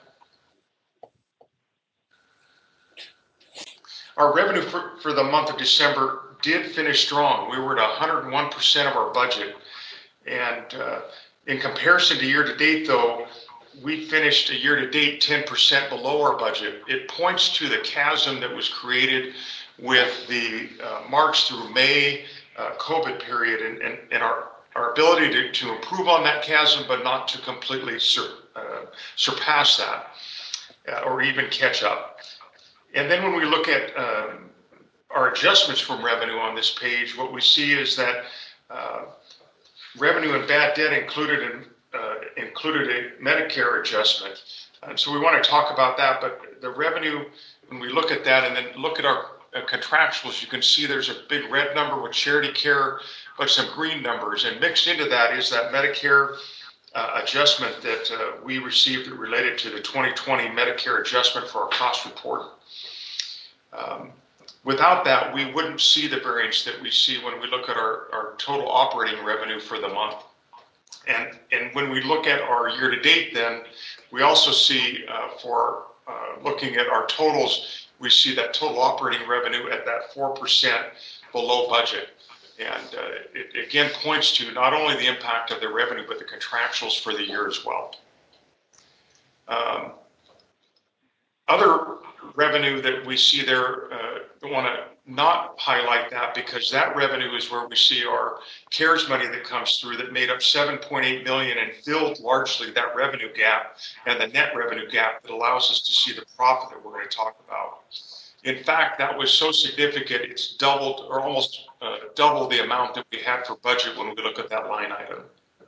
[SPEAKER 9] Our revenue for, for the month of December did finish strong. We were at one hundred one percent of our budget. And uh, in comparison to year to date, though, we finished a year to date ten percent below our budget. It points to the chasm that was created with the uh, March through May uh, COVID period and, and, and our, our ability to, to improve on that chasm, but not to completely sur uh, surpass that uh, or even catch up. And then when we look at um, our adjustments from revenue on this page, what we see is that uh, revenue and bad debt included in, uh, included a Medicare adjustment. And so we want to talk about that, but the revenue, when we look at that and then look at our uh, contractuals, you can see there's a big red number with charity care, but some green numbers. And mixed into that is that Medicare uh, adjustment that uh, we received related to the twenty twenty Medicare adjustment for our cost report. Um, Without that, we wouldn't see the variance that we see when we look at our, our total operating revenue for the month. And, and when we look at our year-to-date then, we also see uh, for uh, looking at our totals, we see that total operating revenue at that four percent below budget. And uh, it again points to not only the impact of the revenue, but the contractuals for the year as well. Um, other revenue that we see there, uh, I want to not highlight that because that revenue is where we see our CARES money that comes through that made up seven point eight million dollars and filled largely that revenue gap and the net revenue gap that allows us to see the profit that we're going to talk about. In fact, that was so significant, it's doubled or almost uh, double the amount that we had for budget when we look at that line item.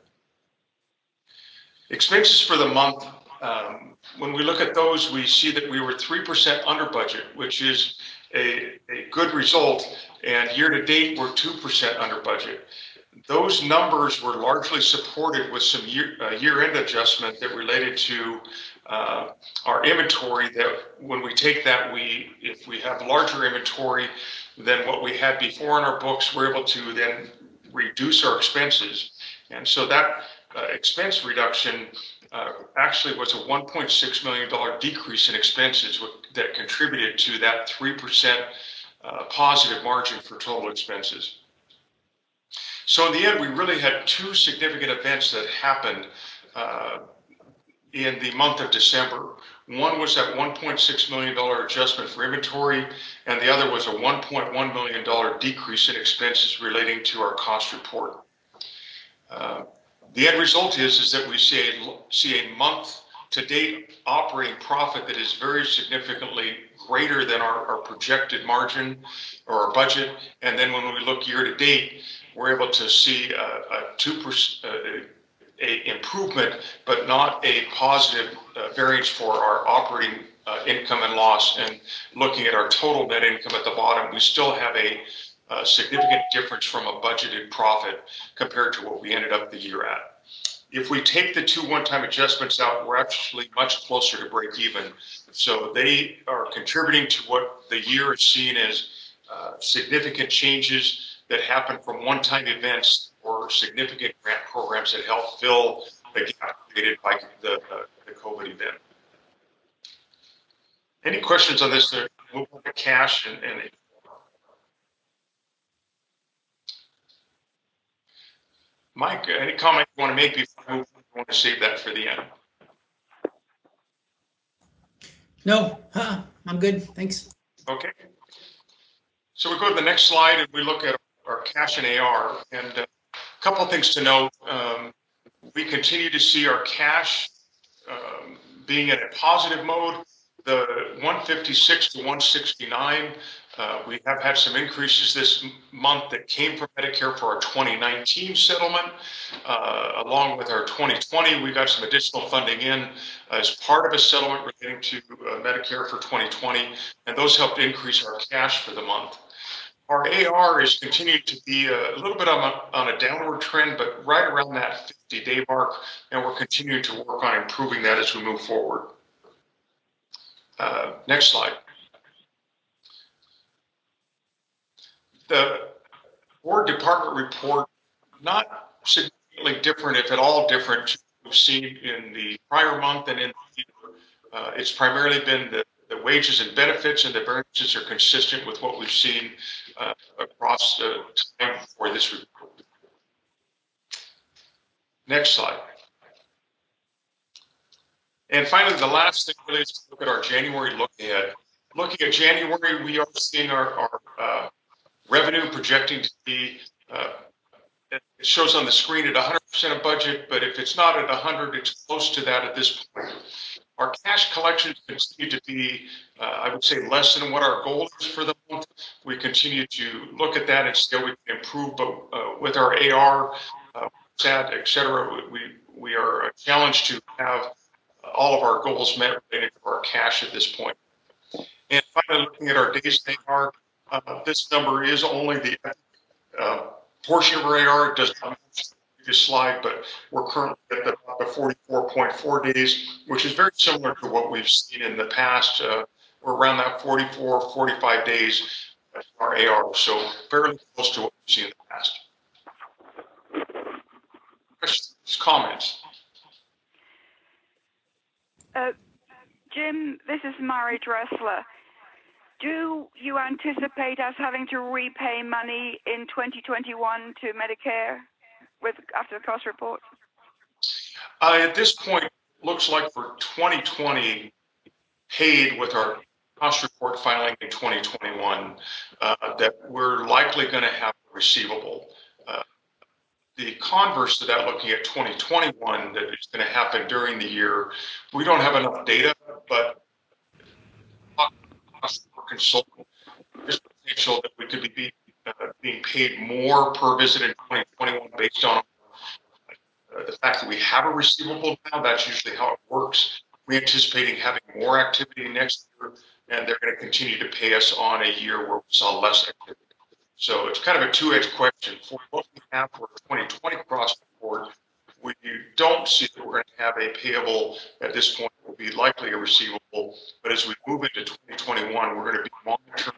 [SPEAKER 9] Expenses for the month, um, when we look at those, we see that we were three percent under budget, which is a, a good result, and year to date, we're two percent under budget. Those numbers were largely supported with some year, uh, year-end adjustment that related to uh, our inventory, that when we take that, we if we have larger inventory than what we had before in our books, we're able to then reduce our expenses. And so that uh, expense reduction uh, actually was a one point six million dollar decrease in expenses that contributed to that three percent uh, positive margin for total expenses. So in the end, we really had two significant events that happened uh, in the month of December. One was that one point six million dollar adjustment for inventory, and the other was a one point one million dollar decrease in expenses relating to our cost report. Uh, the end result is, is that we see a, see a month-to-date operating profit that is very significantly greater than our, our projected margin or our budget. And then when we look year-to-date, we're able to see a, a two percent uh, a improvement, but not a positive uh, variance for our operating uh, income and loss. And looking at our total net income at the bottom, we still have a, a significant difference from a budgeted profit compared to what we ended up the year at. If we take the two one-time adjustments out, we're actually much closer to break even. So they are contributing to what the year is seen as uh, significant changes that happen from one-time events or significant grant programs that help fill the gap created by the, uh, the COVID event. Any questions on this? We'll at cash and, and Mike, any comment you want to make before I move? I want to save that for the end.
[SPEAKER 7] No, huh, I'm good. Thanks.
[SPEAKER 9] Okay. So we go to the next slide and we look at our cash and A R. And a couple of things to note. Um, we continue to see our cash um, being in a positive mode. The one fifty-six to one sixty-nine, uh, we have had some increases this month that came from Medicare for our twenty nineteen settlement. Uh, along with our twenty twenty, we got some additional funding in as part of a settlement relating to uh, Medicare for twenty twenty, and those helped increase our cash for the month. Our A R is continuing to be a little bit on a, on a downward trend, but right around that fifty-day mark, and we're continuing to work on improving that as we move forward. Uh, next slide. The board department report, not significantly different, if at all different, to what we've seen in the prior month and in the year. Uh, it's primarily been the, the wages and benefits, and the variances are consistent with what we've seen uh, across uh, time for this report. Next slide. And finally, the last thing really is to look at our January look ahead. Looking at January, we are seeing our, our uh, revenue projecting to be, uh, it shows on the screen at one hundred percent of budget, but if it's not at one hundred, it's close to that at this point. Our cash collections continue to be, uh, I would say, less than what our goal is for the month. We continue to look at that and see how we can improve, but uh, with our A R, uh, S A T, et cetera, we, we are challenged to have all of our goals met related to our cash at this point. And finally, looking at our days A R, uh, this number is only the uh, portion of our A R. It does not match the previous slide, but we're currently at the, the forty-four point four days, which is very similar to what we've seen in the past. Uh, we're around that forty-four, forty-five days in our A R, so fairly close to what we've seen in the past. Questions, comments?
[SPEAKER 2] Uh, Jim, this is Mary Dressler. Do you anticipate us having to repay money in twenty twenty-one to Medicare with after the cost report?
[SPEAKER 9] Uh, at this point, looks like for twenty twenty, paid with our cost report filing in twenty twenty-one, uh, that we're likely going to have a receivable. Uh, the converse to that, looking at twenty twenty-one, that is going to happen during the year, we don't have enough data, but consultant, there's potential that we could be uh, being paid more per visit in twenty twenty-one based on uh, the fact that we have a receivable now. That's usually how it works. We're anticipating having more activity next year, and they're going to continue to pay us on a year where we saw less activity. So it's kind of a two-edged question. For what we have for twenty twenty cross report, we don't see that we're going to have a payable at this point. It will be likely a receivable, but as we move into twenty twenty-one, we're going to be monitoring,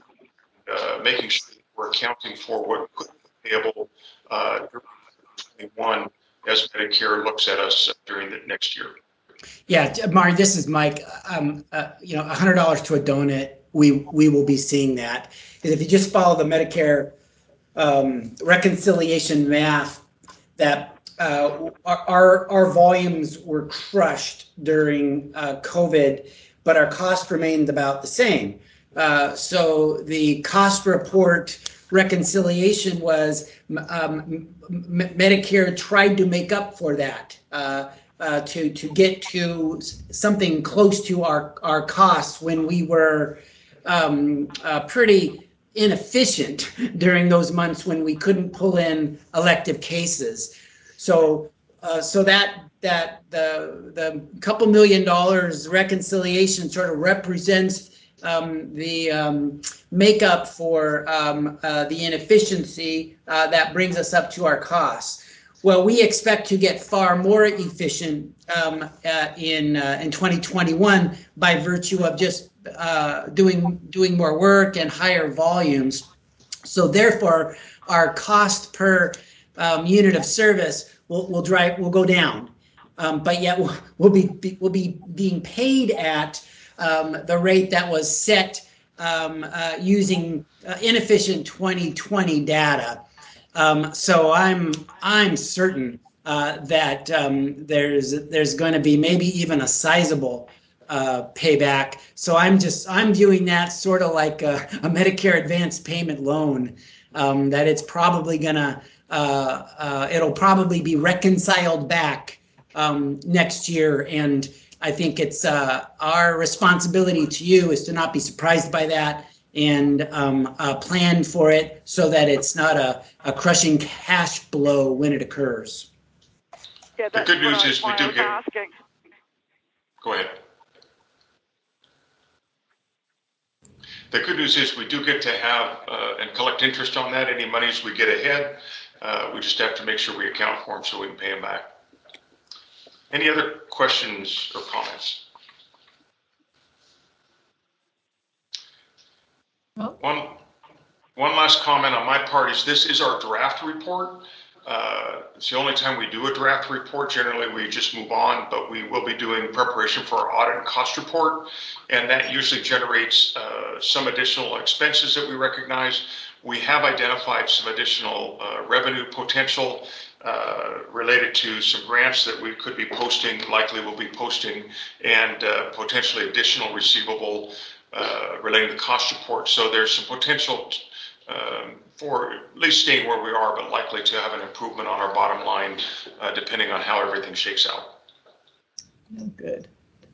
[SPEAKER 9] uh, making sure that we're accounting for what could be payable uh, during twenty twenty-one as Medicare looks at us during the next year.
[SPEAKER 7] Yeah, Mari, this is Mike. Um, uh, you know, one hundred dollars to a donut, we we will be seeing that. Because if you just follow the Medicare um, reconciliation math, that uh, our our volumes were crushed during uh, COVID, but our cost remained about the same. Uh, so the cost report reconciliation was um, Medicare tried to make up for that. Uh, Uh, to to get to something close to our our costs when we were um, uh, pretty inefficient during those months when we couldn't pull in elective cases. So uh, so that that the the couple million dollars reconciliation sort of represents um, the um, makeup for um, uh, the inefficiency uh, that brings us up to our costs. Well, we expect to get far more efficient um, uh, in uh, in twenty twenty-one by virtue of just uh, doing doing more work and higher volumes. So therefore, our cost per um, unit of service will will drive will go down, um, but yet we'll, we'll be, be we'll be being paid at um, the rate that was set um, uh, using uh, inefficient twenty twenty data. Um, so I'm I'm certain uh, that um, there's there's going to be maybe even a sizable uh, payback. So I'm just I'm viewing that sort of like a, a Medicare advance payment loan. Um, that it's probably gonna uh, uh, it'll probably be reconciled back um, next year, and I think it's uh, our responsibility to you is to not be surprised by that and um, uh, plan for it so that it's not a, a crushing cash blow when it occurs.
[SPEAKER 2] Yeah,
[SPEAKER 9] The
[SPEAKER 2] that's
[SPEAKER 9] good news
[SPEAKER 2] what I,
[SPEAKER 9] is we
[SPEAKER 2] why I
[SPEAKER 9] do
[SPEAKER 2] was
[SPEAKER 9] get.
[SPEAKER 2] asking.
[SPEAKER 9] Go ahead. The good news is we do get to have uh, and collect interest on that. Any monies we get ahead, uh, we just have to make sure we account for them so we can pay them back. Any other questions or comments?
[SPEAKER 1] Oh.
[SPEAKER 9] One, one last comment on my part is this is our draft report. Uh, it's the only time we do a draft report. Generally, we just move on, but we will be doing preparation for our audit and cost report, and that usually generates uh, some additional expenses that we recognize. We have identified some additional uh, revenue potential uh, related to some grants that we could be posting, likely will be posting, and uh, potentially additional receivable uh, relating to the cost report. So there's some potential um, for at least staying where we are, but likely to have an improvement on our bottom line, uh, depending on how everything shakes out.
[SPEAKER 1] Oh, good.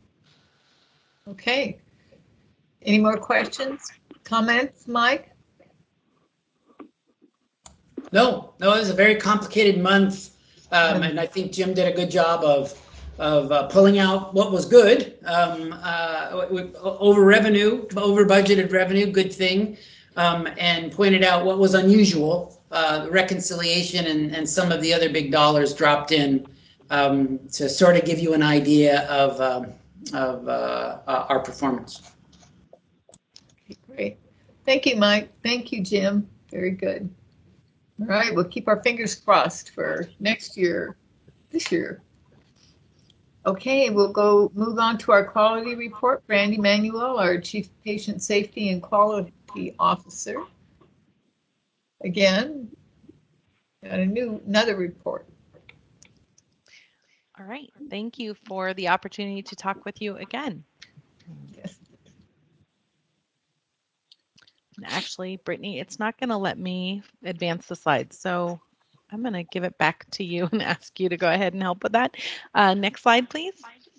[SPEAKER 1] Okay. Any more questions, comments, Mike?
[SPEAKER 7] No, no, it was a very complicated month, um, and I think Jim did a good job of of uh, pulling out what was good. Um, uh, over revenue, over budgeted revenue, good thing, um, and pointed out what was unusual, uh, reconciliation, and, and some of the other big dollars dropped in um, to sort of give you an idea of um, of uh, uh, our performance.
[SPEAKER 1] Okay, great. Thank you, Mike. Thank you, Jim. Very good. All right, we'll keep our fingers crossed for next year, this year. Okay, we'll go move on to our quality report. Brandy Manuel, our Chief Patient Safety and Quality Officer. Again, got a new another report.
[SPEAKER 4] All right, thank you for the opportunity to talk with you again.
[SPEAKER 1] Yes.
[SPEAKER 4] And actually, Brittany, it's not going to let me advance the slides, so I'm going to give it back to you and ask you to go ahead and help with that. Uh, next slide, please.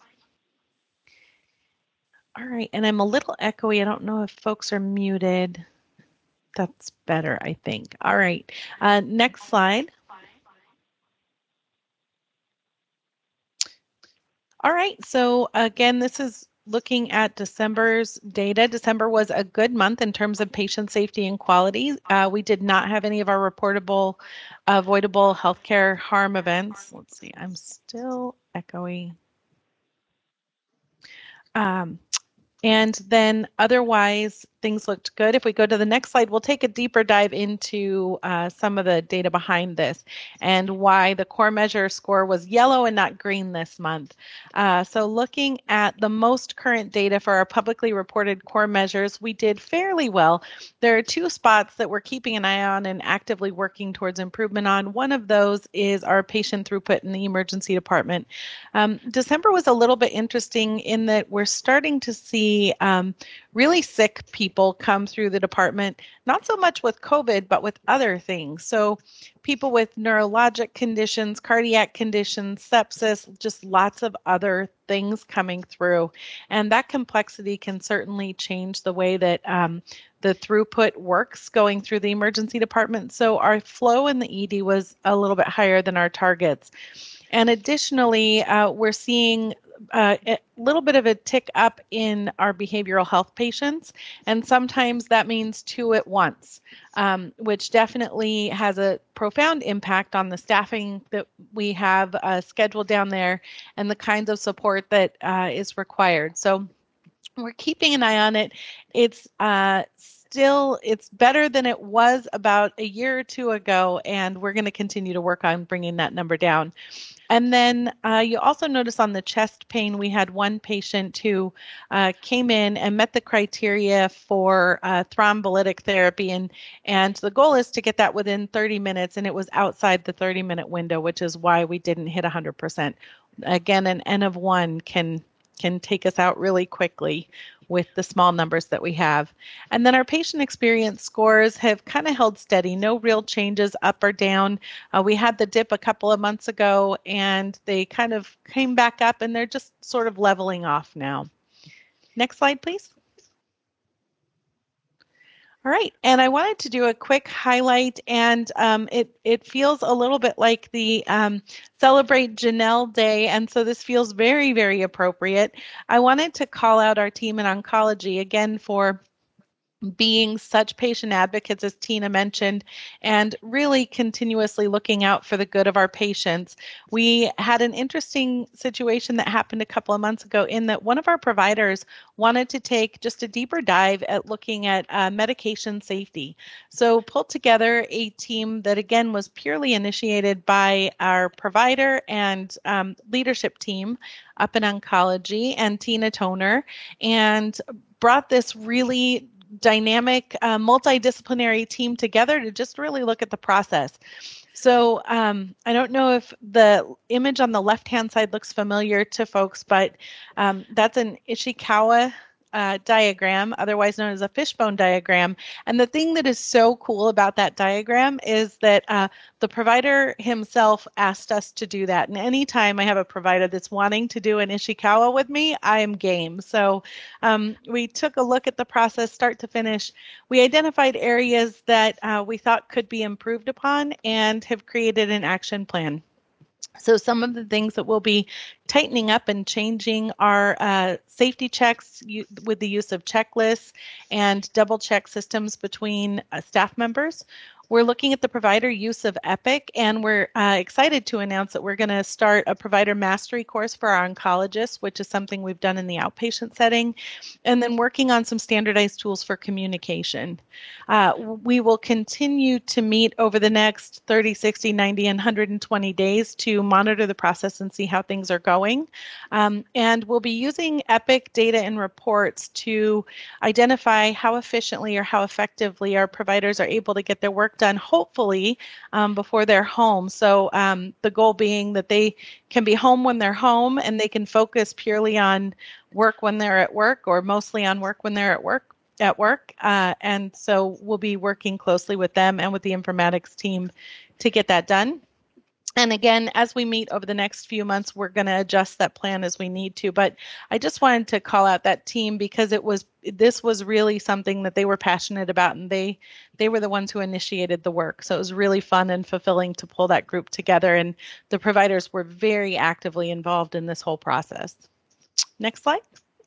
[SPEAKER 4] All right, and I'm a little echoey. I don't know if folks are muted. That's better, I think. All right, uh, next slide. All right, so again, this is looking at December's data. December was a good month in terms of patient safety and quality. Uh, we did not have any of our reportable avoidable healthcare harm events. Let's see, I'm still echoey. Um, And then otherwise, things looked good. If we go to the next slide, we'll take a deeper dive into uh, some of the data behind this and why the core measure score was yellow and not green this month. Uh, so looking at the most current data for our publicly reported core measures, we did fairly well. There are two spots that we're keeping an eye on and actively working towards improvement on. One of those is our patient throughput in the emergency department. Um, December was a little bit interesting in that we're starting to see Um, really sick people come through the department, not so much with COVID, but with other things. So people with neurologic conditions, cardiac conditions, sepsis, just lots of other things coming through. And that complexity can certainly change the way that um, the throughput works going through the emergency department. So our flow in the E D was a little bit higher than our targets. And additionally, uh, we're seeing Uh, a little bit of a tick up in our behavioral health patients, and sometimes that means two at once, um, which definitely has a profound impact on the staffing that we have uh, scheduled down there and the kinds of support that uh, is required. So we're keeping an eye on it. It's uh, still, it's better than it was about a year or two ago, and we're going to continue to work on bringing that number down.
[SPEAKER 10] And then uh, you also notice on the chest pain, we had one patient who uh, came in and met the criteria for uh, thrombolytic therapy. And, and the goal is to get that within thirty minutes, and it was outside the thirty minute window, which is why we didn't hit one hundred percent. Again, an N of one can, can take us out really quickly with the small numbers that we have. And then our patient experience scores have kind of held steady, no real changes up or down. Uh, we had the dip a couple of months ago and they kind of came back up and they're just sort of leveling off now. Next slide, please. All right, and I wanted to do a quick highlight, and um, it, it feels a little bit like the um, Celebrate Janelle Day, and so this feels very, very appropriate. I wanted to call out our team in oncology, again, for being such patient advocates, as Tina mentioned, and really continuously looking out for the good of our patients. We had an interesting situation that happened a couple of months ago in that one of our providers wanted to take just a deeper dive at looking at uh, medication safety. So pulled together a team that, again, was purely initiated by our provider and um, leadership team up in oncology and Tina Toner, and brought this really dynamic, uh, multidisciplinary team together to just really look at the process. So um, I don't know if the image on the left-hand side looks familiar to folks, but um, that's an Ishikawa uh, diagram, otherwise known as a fishbone diagram. And the thing that is so cool about that diagram is that uh, the provider himself asked us to do that. And anytime I have a provider that's wanting to do an Ishikawa with me, I am game. So um, we took a look at the process start to finish. We identified areas that uh, we thought could be improved upon and have created an action plan. So some of the things that we'll be tightening up and changing are uh, safety checks with the use of checklists and double check systems between uh, staff members. We're looking at the provider use of Epic, and we're uh, excited to announce that we're going to start a provider mastery course for our oncologists, which is something we've done in the outpatient setting, and then working on some standardized tools for communication. Uh, we will continue to meet over the next thirty, sixty, ninety, and one hundred twenty days to monitor the process and see how things are going. Um, and we'll be using Epic data and reports to identify how efficiently or how effectively our providers are able to get their work done, hopefully um, before they're home. So um, the goal being that they can be home when they're home and they can focus purely on work when they're at work, or mostly on work when they're at work. at work. Uh, and so we'll be working closely with them and with the informatics team to get that done. And again, as we meet over the next few months, we're going to adjust that plan as we need to. But I just wanted to call out that team because it was this was really something that they were passionate about, and they they were the ones who initiated the work. So it was really fun and fulfilling to pull that group together, and the providers were very actively involved in this whole process. Next slide.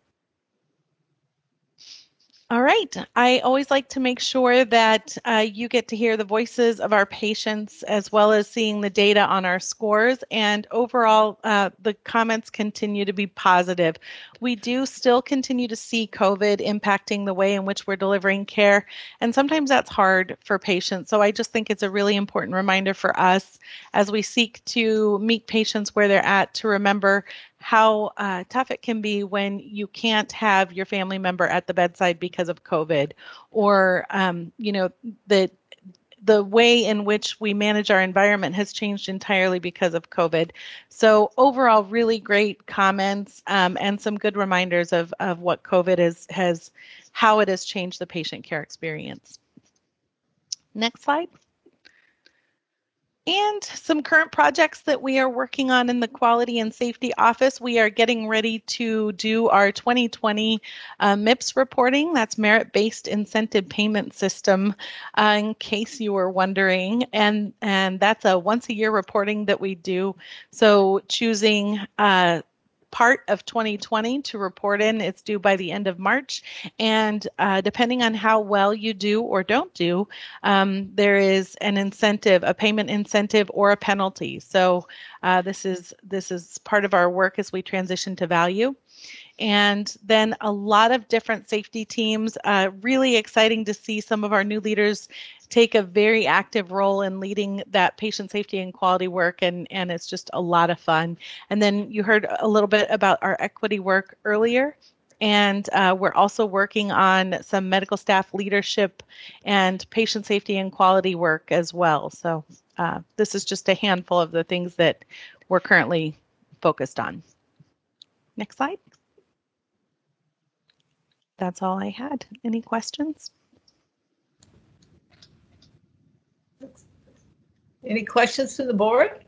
[SPEAKER 10] All right. I always like to make sure that uh, you get to hear the voices of our patients as well as seeing the data on our scores. And overall, uh, the comments continue to be positive. We do still continue to see COVID impacting the way in which we're delivering care. And sometimes that's hard for patients. So I just think it's a really important reminder for us as we seek to meet patients where they're at to remember how uh, tough it can be when you can't have your family member at the bedside because of COVID, or um, you know, the the way in which we manage our environment has changed entirely because of COVID. So overall, really great comments um, and some good reminders of of what COVID is has how it has changed the patient care experience. Next slide. And some current projects that we are working on in the Quality and Safety Office. We are getting ready to do our twenty twenty uh, M I P S reporting. That's Merit-Based Incentive Payment System, uh, in case you were wondering. And, and that's a once-a-year reporting that we do. So choosing uh, part of twenty twenty to report in. It's due by the end of March. And uh, depending on how well you do or don't do, um, there is an incentive, a payment incentive or a penalty. So uh, this is this is part of our work as we transition to value. And then a lot of different safety teams. Uh, really exciting to see some of our new leaders take a very active role in leading that patient safety and quality work, and, and it's just a lot of fun. And then you heard a little bit about our equity work earlier. And uh, we're also working on some medical staff leadership and patient safety and quality work as well. So uh, this is just a handful of the things that we're currently focused on. Next slide. That's all I had. Any questions?
[SPEAKER 1] Any questions from the board?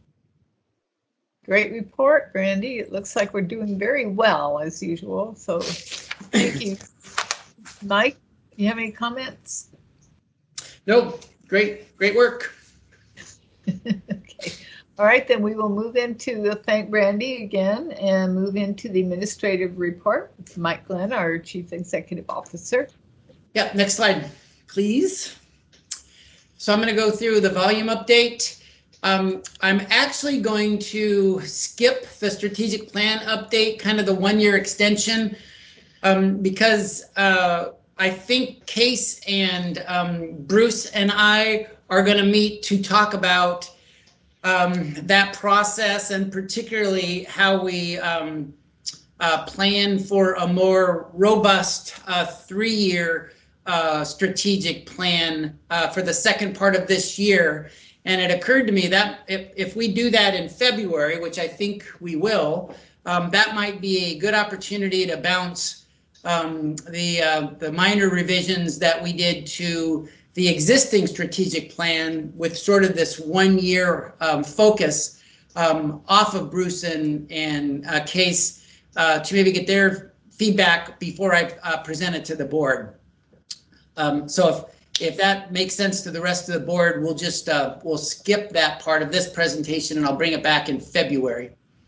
[SPEAKER 1] Great report, Brandy. It looks like we're doing very well as usual. So thank you. Mike, you have any comments?
[SPEAKER 7] No, great, great work.
[SPEAKER 1] Okay. All right, then we will move into the thank Brandy again and move into the administrative report. Mike Glenn, our Chief Executive Officer.
[SPEAKER 7] Yep, next slide, please. So I'm going to go through the volume update. Um, I'm actually going to skip the strategic plan update, kind of the one-year extension, um, because uh, I think Case and um, Bruce and I are going to meet to talk about um, that process, and particularly how we um, uh, plan for a more robust uh, three-year uh, strategic plan uh, for the second part of this year. And it occurred to me that if, if we do that in February, which I think we will, um, that might be a good opportunity to bounce um, the, uh, the minor revisions that we did to the existing strategic plan with sort of this one year um, focus um, off of Bruce and, and uh, Case uh, to maybe get their feedback before I uh, present it to the board. Um, so if If that makes sense to the rest of the board, we'll just uh, we'll skip that part of this presentation, and I'll bring it back in February.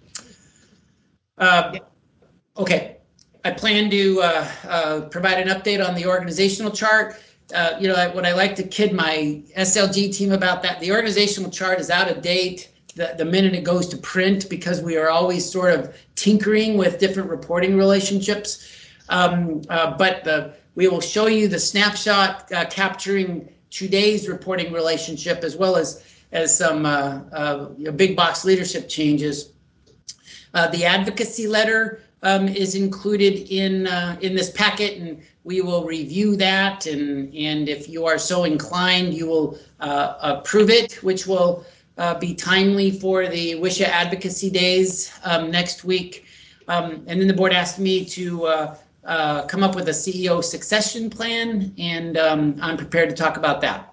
[SPEAKER 7] Uh, okay, I plan to uh, uh, provide an update on the organizational chart. Uh, you know, what I like to kid my S L G team about that, the organizational chart is out of date the, the minute it goes to print, because we are always sort of tinkering with different reporting relationships. Um, uh, but the we will show you the snapshot uh, capturing today's reporting relationship, as well as, as some uh, uh, big box leadership changes. Uh, the advocacy letter um, is included in uh, in this packet, and we will review that. And, and if you are so inclined, you will uh, approve it, which will uh, be timely for the W S H A Advocacy Days um, next week. Um, and then the board asked me to uh, Uh, come up with a C E O succession plan, and um, I'm prepared to talk about that.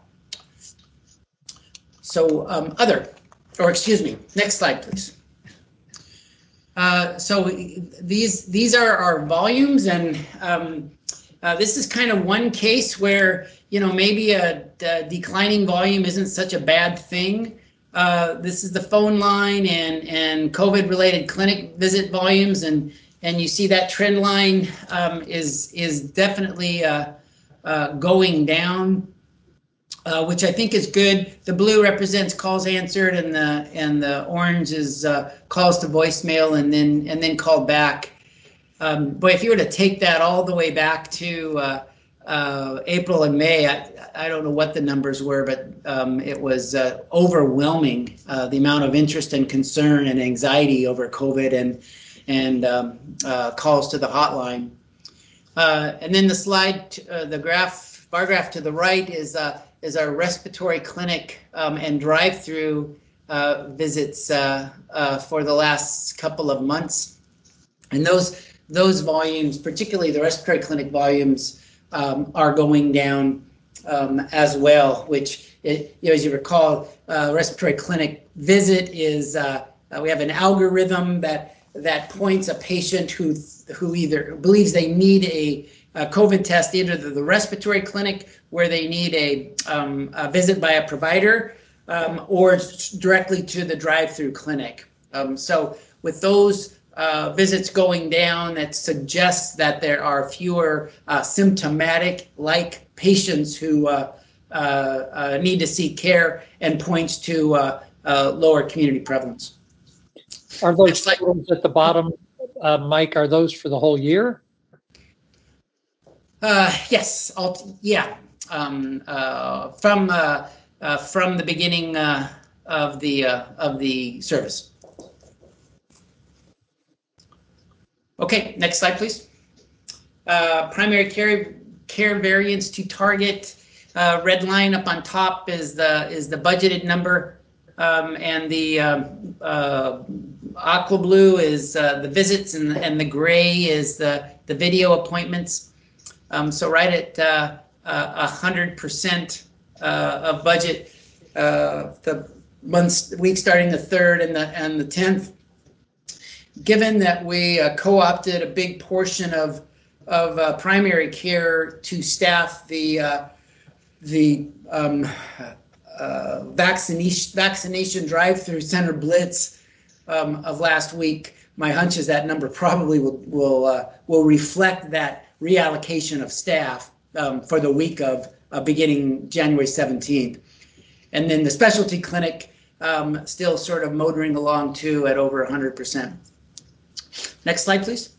[SPEAKER 7] So um, other, or excuse me, next slide, please. Uh, so these these are our volumes, and um, uh, this is kind of one case where, you know, maybe a, a declining volume isn't such a bad thing. Uh, this is the phone line and and COVID-related clinic visit volumes, and And you see that trend line um, is is definitely uh, uh, going down, uh, which I think is good. The blue represents calls answered, and the and the orange is uh, calls to voicemail and then and then called back. Um, but if you were to take that all the way back to uh, uh, April and May, I, I don't know what the numbers were, but um, it was uh, overwhelming, uh, the amount of interest and concern and anxiety over COVID and and um, uh, calls to the hotline. Uh, and then the slide, uh, the graph, bar graph to the right is uh, is our respiratory clinic um, and drive-through uh, visits uh, uh, for the last couple of months. And those those volumes, particularly the respiratory clinic volumes, um, are going down um, as well, which, it, you know, as you recall, uh, respiratory clinic visit is, uh, uh, we have an algorithm that that points a patient who who either believes they need a, a COVID test either to the respiratory clinic, where they need a, um, a visit by a provider, um, or directly to the drive-through clinic. Um, so with those uh, visits going down, that suggests that there are fewer uh, symptomatic-like patients who uh, uh, uh, need to seek care, and points to uh, uh, lower community prevalence.
[SPEAKER 3] Are those totals at the bottom uh, Mike, are those for the whole year?
[SPEAKER 7] Uh, yes, I'll, yeah. Um, uh, from uh, uh, from the beginning uh, of the uh, of the service. Okay, next slide, please. Uh, primary care care variance to target. Uh, red line up on top is the is the budgeted number, um, and the um, uh, aqua blue is uh, the visits, and and the gray is the the video appointments. Um, so right at uh, a hundred percent of budget, uh, the months, week starting the third and the and the tenth. Given that we uh, co-opted a big portion of of uh, primary care to staff the uh, the um, uh, vaccination vaccination drive-through center blitz um, of last week, my hunch is that number probably will will uh, will reflect that reallocation of staff um, for the week of uh, beginning January seventeenth. And then the specialty clinic um, still sort of motoring along too at over one hundred percent. Next slide, please.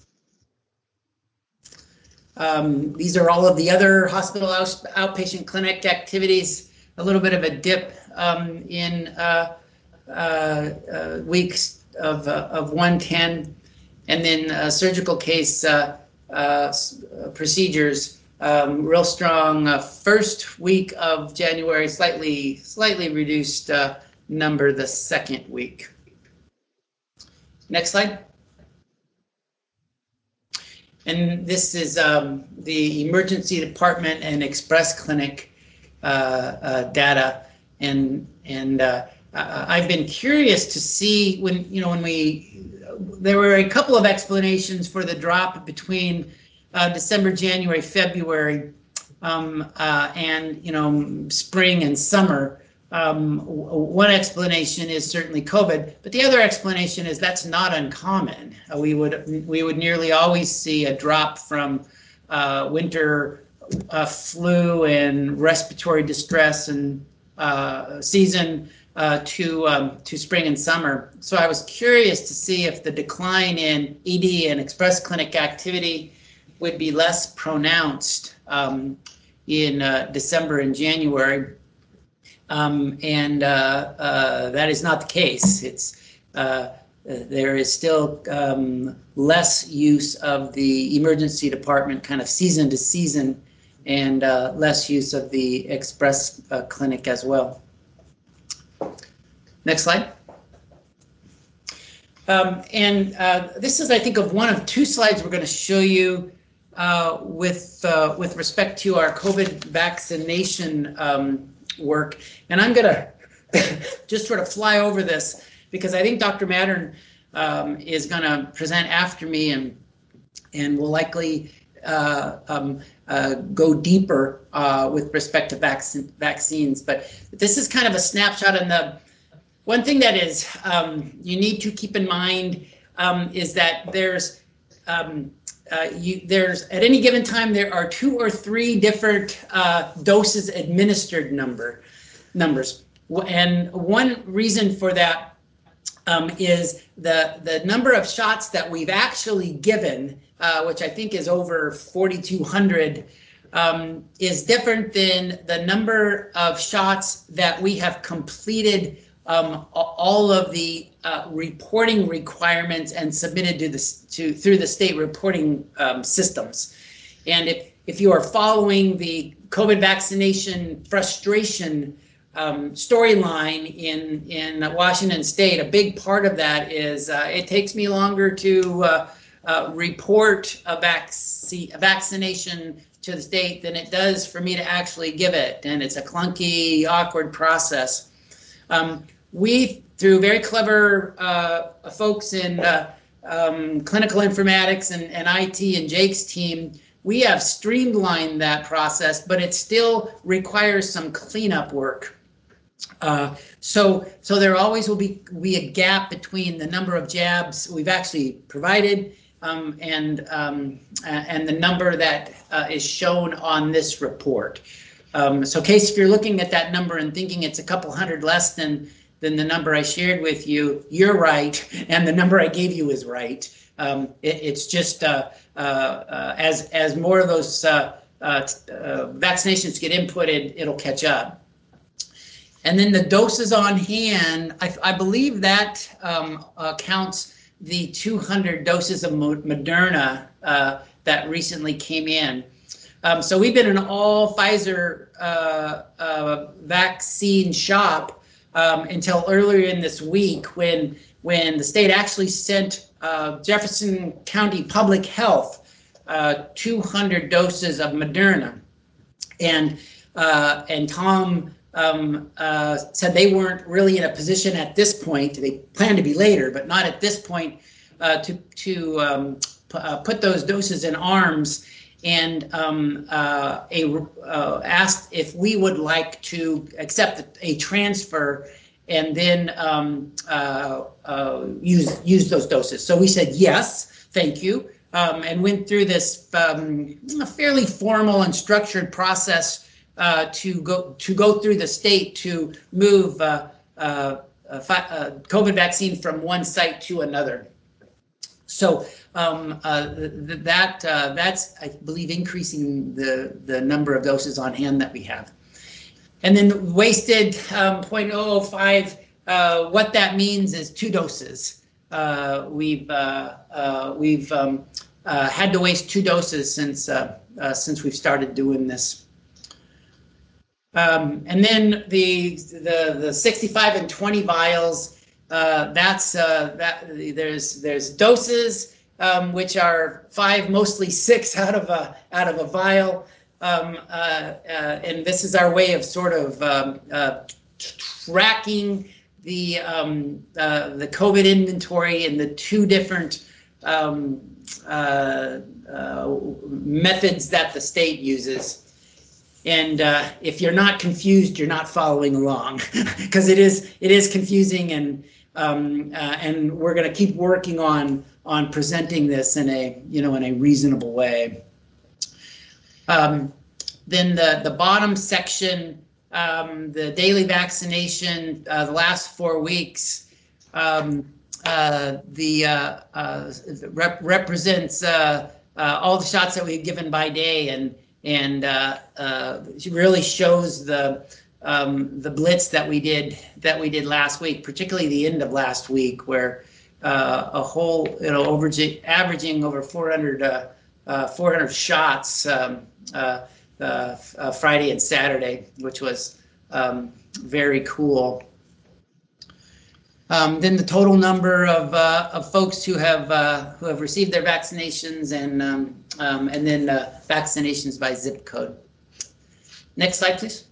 [SPEAKER 7] Um, these are all of the other hospital out, outpatient clinic activities. A little bit of a dip um, in uh, uh, uh, weeks of, uh, of one ten. And then uh, surgical case uh, uh, procedures, um, real strong uh, first week of January, slightly slightly reduced uh, number the second week. Next slide. And this is um, the emergency department and express clinic uh, uh, data, and and uh, I've been curious to see when you know when we there were a couple of explanations for the drop between uh, December, January, February, um, uh, and you know spring and summer. Um, one explanation is certainly COVID, but the other explanation is that's not uncommon. Uh, we would we would nearly always see a drop from uh, winter uh, flu and respiratory distress and uh, season uh, to um, to spring and summer. So I was curious to see if the decline in E D and express clinic activity would be less pronounced um, in uh, December and January. Um, and uh, uh, that is not the case. It's uh, there is still um, less use of the emergency department kind of season to season, and uh, less use of the express uh, clinic as well. Next slide. Um, and uh, this is, I think, of one of two slides we're going to show you uh, with uh, with respect to our COVID vaccination um, work. And I'm going to just sort of fly over this because I think Doctor Mattern um, is going to present after me and and will likely uh, um, uh, go deeper uh, with respect to vac vaccines. But this is kind of a snapshot. And the one thing that is um, you need to keep in mind um, is that there's um, Uh, you, there's at any given time there are two or three different uh, doses administered number numbers, and one reason for that um, is the the number of shots that we've actually given, uh, which I think is over forty-two hundred, um, is different than the number of shots that we have completed um, all of the uh, reporting requirements and submitted to the to through the state reporting um, systems. And if if you are following the COVID vaccination frustration um, storyline in in Washington State, a big part of that is uh, it takes me longer to uh, uh, report a, vac a vaccination to the state than it does for me to actually give it, and it's a clunky, awkward process. Um, we, through very clever uh, folks in uh, um, clinical informatics and, and I T and Jake's team, we have streamlined that process, but it still requires some cleanup work. Uh, so, so there always will be, be a gap between the number of jabs we've actually provided um, and, um, and the number that uh, is shown on this report. Um, so, Case, if you're looking at that number and thinking it's a couple hundred less than than the number I shared with you, you're right, and the number I gave you is right. Um, it, it's just uh, uh, uh, as as more of those uh, uh, uh, vaccinations get inputted, it'll catch up. And then the doses on hand, I, I believe that um, uh, counts the two hundred doses of Moderna uh, that recently came in. Um, so we've been an all Pfizer uh, uh, vaccine shop um, until earlier in this week when, when the state actually sent uh, Jefferson County Public Health uh, two hundred doses of Moderna. And, uh, and Tom um, uh, said they weren't really in a position at this point, they plan to be later, but not at this point, uh, to, to um, p- uh, put those doses in arms. And um, uh, a, uh, asked if we would like to accept a transfer and then um, uh, uh, use use those doses. So we said yes, thank you, um, and went through this um, fairly formal and structured process uh, to go to go through the state to move uh, uh, uh, uh, COVID vaccine from one site to another. So um, uh, th- that uh, that's, I believe, increasing the, the number of doses on hand that we have. And then wasted um, zero point zero zero five, uh, what that means is two doses. Uh, we've uh, uh, we've um, uh, had to waste two doses since uh, uh, since we've started doing this. Um, and then the the the sixty-five and twenty vials. Uh, that's uh, that. There's there's doses um, which are five, mostly six out of a out of a vial, um, uh, uh, and this is our way of sort of um, uh, tracking the um, uh, the COVID inventory in the two different um, uh, uh, methods that the state uses. And uh, if you're not confused, you're not following along, because it is it is confusing, and um, uh, and we're going to keep working on on presenting this in a you know in a reasonable way. Um, then the the bottom section, um, the daily vaccination, uh, the last four weeks, um, uh, the uh, uh, rep- represents uh, uh, all the shots that we've given by day, and. And uh, uh, it really shows the um, the blitz that we did that we did last week, particularly the end of last week, where uh, a whole you know over averaging over four hundred uh, uh, four hundred shots um, uh, uh, uh, Friday and Saturday, which was um, very cool. Um, then the total number of uh, of folks who have uh, who have received their vaccinations, and um, um, and then uh, vaccinations by zip code. Next slide, please.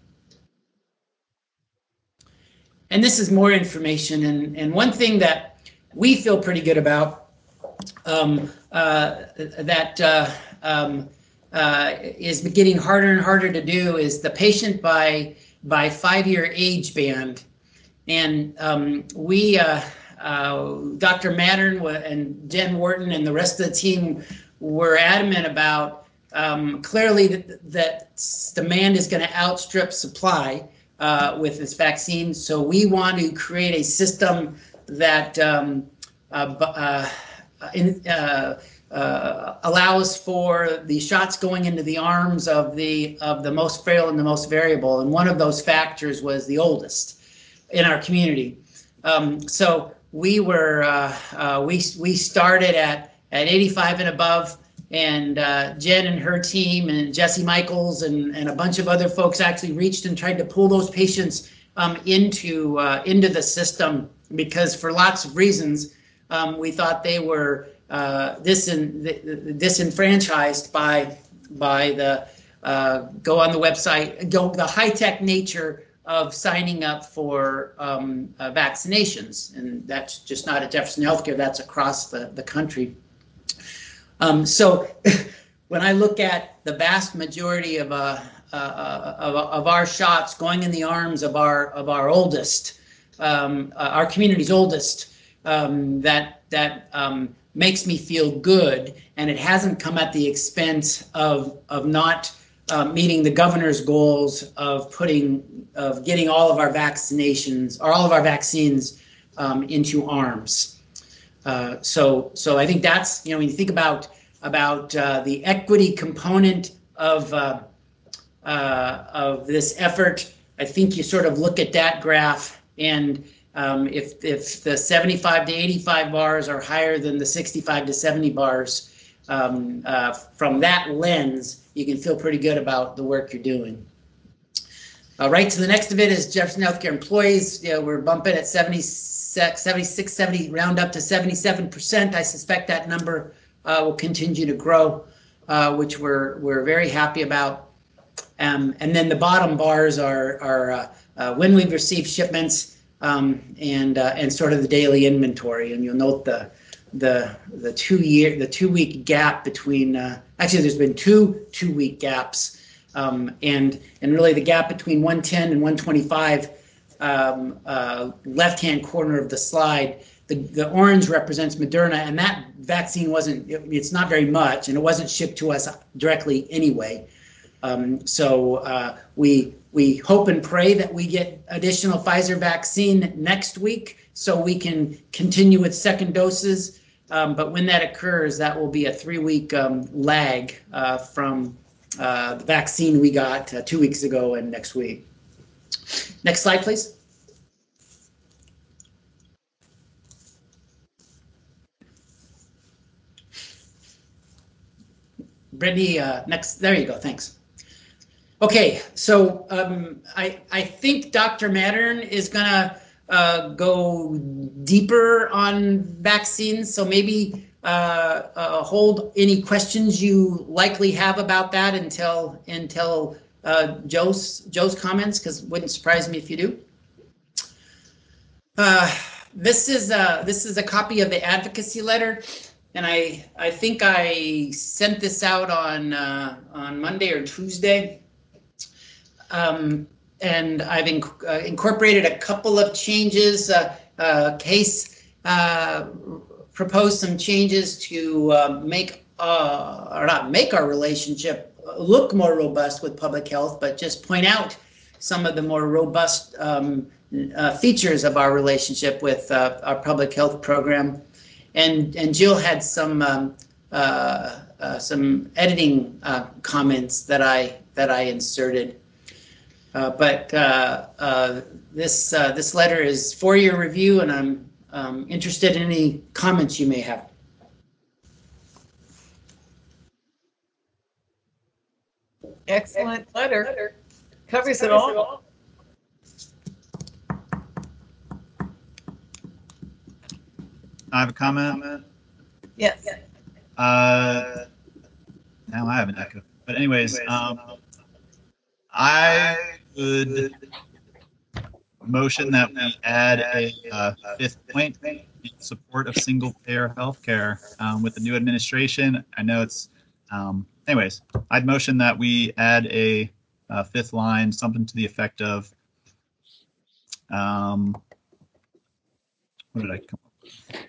[SPEAKER 7] And this is more information, and and one thing that we feel pretty good about um, uh, that uh, um, uh, is getting harder and harder to do is the patient by by five-year age band. And um, we, uh, uh, Doctor Mattern and Jen Wharton and the rest of the team were adamant about um, clearly that, that demand is going to outstrip supply uh, with this vaccine. So we want to create a system that um, uh, uh, in, uh, uh, allows for the shots going into the arms of the of the most frail and the most variable. And one of those factors was the oldest in our community. Um, so we were uh, uh, we we started at at eighty-five and above, and uh, Jen and her team and Jesse Michaels and, and a bunch of other folks actually reached and tried to pull those patients um, into uh, into the system, because for lots of reasons um, we thought they were uh, disin- disenfranchised by by the uh, go on the website, go the high-tech nature of signing up for um, uh, vaccinations. And that's just not at Jefferson Healthcare, that's across the, the country. Um, so when I look at the vast majority of, uh, uh, of, of our shots going in the arms of our, of our oldest, um, uh, our community's oldest, um, that, that um, makes me feel good, and it hasn't come at the expense of, of not uh, meeting the governor's goals of putting, of getting all of our vaccinations, or all of our vaccines um, into arms. Uh, so, so I think that's, you know, when you think about about uh, the equity component of uh, uh, of this effort, I think you sort of look at that graph, and um, if if the seventy-five to eighty-five bars are higher than the sixty-five to seventy bars, um, uh, from that lens, you can feel pretty good about the work you're doing. Uh, right to the next of it is Jefferson Healthcare employees. You know, we're bumping at seventy-six, seventy, round up to seventy-seven percent. I suspect that number uh, will continue to grow, uh, which we're we're very happy about. Um, and then the bottom bars are are uh, uh, when we've received shipments um, and uh, and sort of the daily inventory. And you'll note the the the two year the two week gap between uh, actually there's been two two week gaps. Um, and and really the gap between one ten and one twenty-five, um, uh, left-hand corner of the slide, the, the orange represents Moderna, and that vaccine wasn't, it, it's not very much, and it wasn't shipped to us directly anyway. Um, so uh, we we hope and pray that we get additional Pfizer vaccine next week so we can continue with second doses. Um, but when that occurs, that will be a three-week um, lag uh, from Uh, the vaccine we got uh, two weeks ago and next week. Next slide, please. Brittany, uh, next, there you go, thanks. Okay, so um, I, I think Doctor Mattern is gonna uh, go deeper on vaccines, so maybe uh, uh, hold any questions you likely have about that until until uh, Joe's Joe's comments, because it wouldn't surprise me if you do. Uh, this is a, this is a copy of the advocacy letter, and I I think I sent this out on uh, on Monday or Tuesday. Um, and I've inc uh, incorporated a couple of changes. Uh, uh, Case uh, proposed some changes to uh, make, uh, or not make our relationship look more robust with public health, but just point out some of the more robust um, uh, features of our relationship with uh, our public health program. And, and Jill had some um, uh, uh, some editing uh, comments that I that I inserted. Uh, but uh, uh, this uh, this letter is for your review, and I'm um, interested in any comments you may have.
[SPEAKER 1] Excellent letter. Covers it all.
[SPEAKER 5] I have a comment.
[SPEAKER 1] Yes.
[SPEAKER 5] Uh, now I have an echo. But anyways, um, I would motion that we add a uh, fifth point in support of single-payer healthcare um, with the new administration. I know it's, um, anyways, I'd motion that we add a, a fifth line, something to the effect of, um, what did I come up with?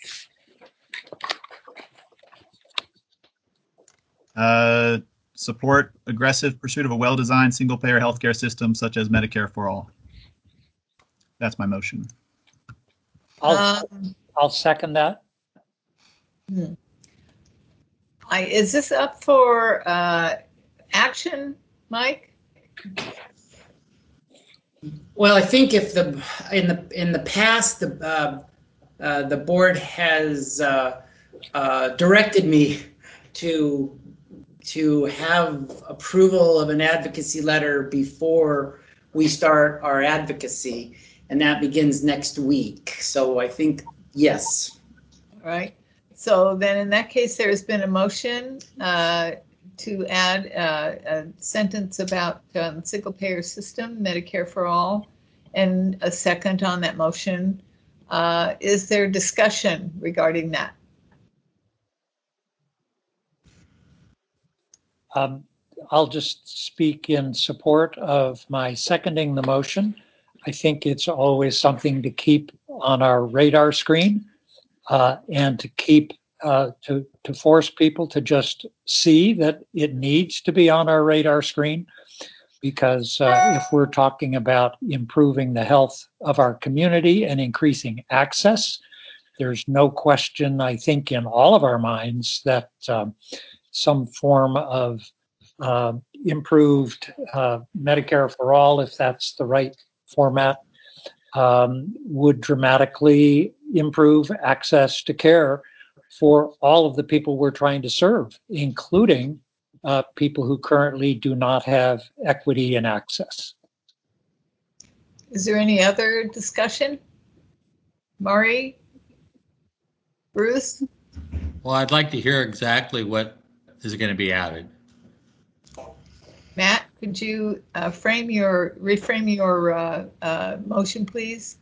[SPEAKER 5] Uh, support aggressive pursuit of a well-designed single-payer healthcare system such as Medicare for all. That's my motion.
[SPEAKER 3] I'll,
[SPEAKER 1] Um,
[SPEAKER 3] I'll second that.
[SPEAKER 1] Hmm. I, is this up for uh, action, Mike?
[SPEAKER 7] Well, I think if the in the in the past the uh, uh, the board has uh, uh, directed me to to have approval of an advocacy letter before we start our advocacy, and that begins next week. So I think yes.
[SPEAKER 1] All right. So then in that case, there's been a motion uh, to add uh, a sentence about um, single payer system, Medicare for all, and a second on that motion. Uh, is there discussion regarding that?
[SPEAKER 3] Um, I'll just speak in support of my seconding the motion. I think it's always something to keep on our radar screen uh, and to keep uh, to, to force people to just see that it needs to be on our radar screen. Because uh, if we're talking about improving the health of our community and increasing access, there's no question, I think, in all of our minds that um, some form of uh, improved uh, Medicare for all, if that's the right format, um, would dramatically improve access to care for all of the people we're trying to serve, including uh, people who currently do not have equity and access.
[SPEAKER 1] Is there any other discussion? Mari? Bruce?
[SPEAKER 26] Well, I'd like to hear exactly what is going to be added.
[SPEAKER 1] Matt, could you uh, frame your, reframe your uh, uh, motion, please?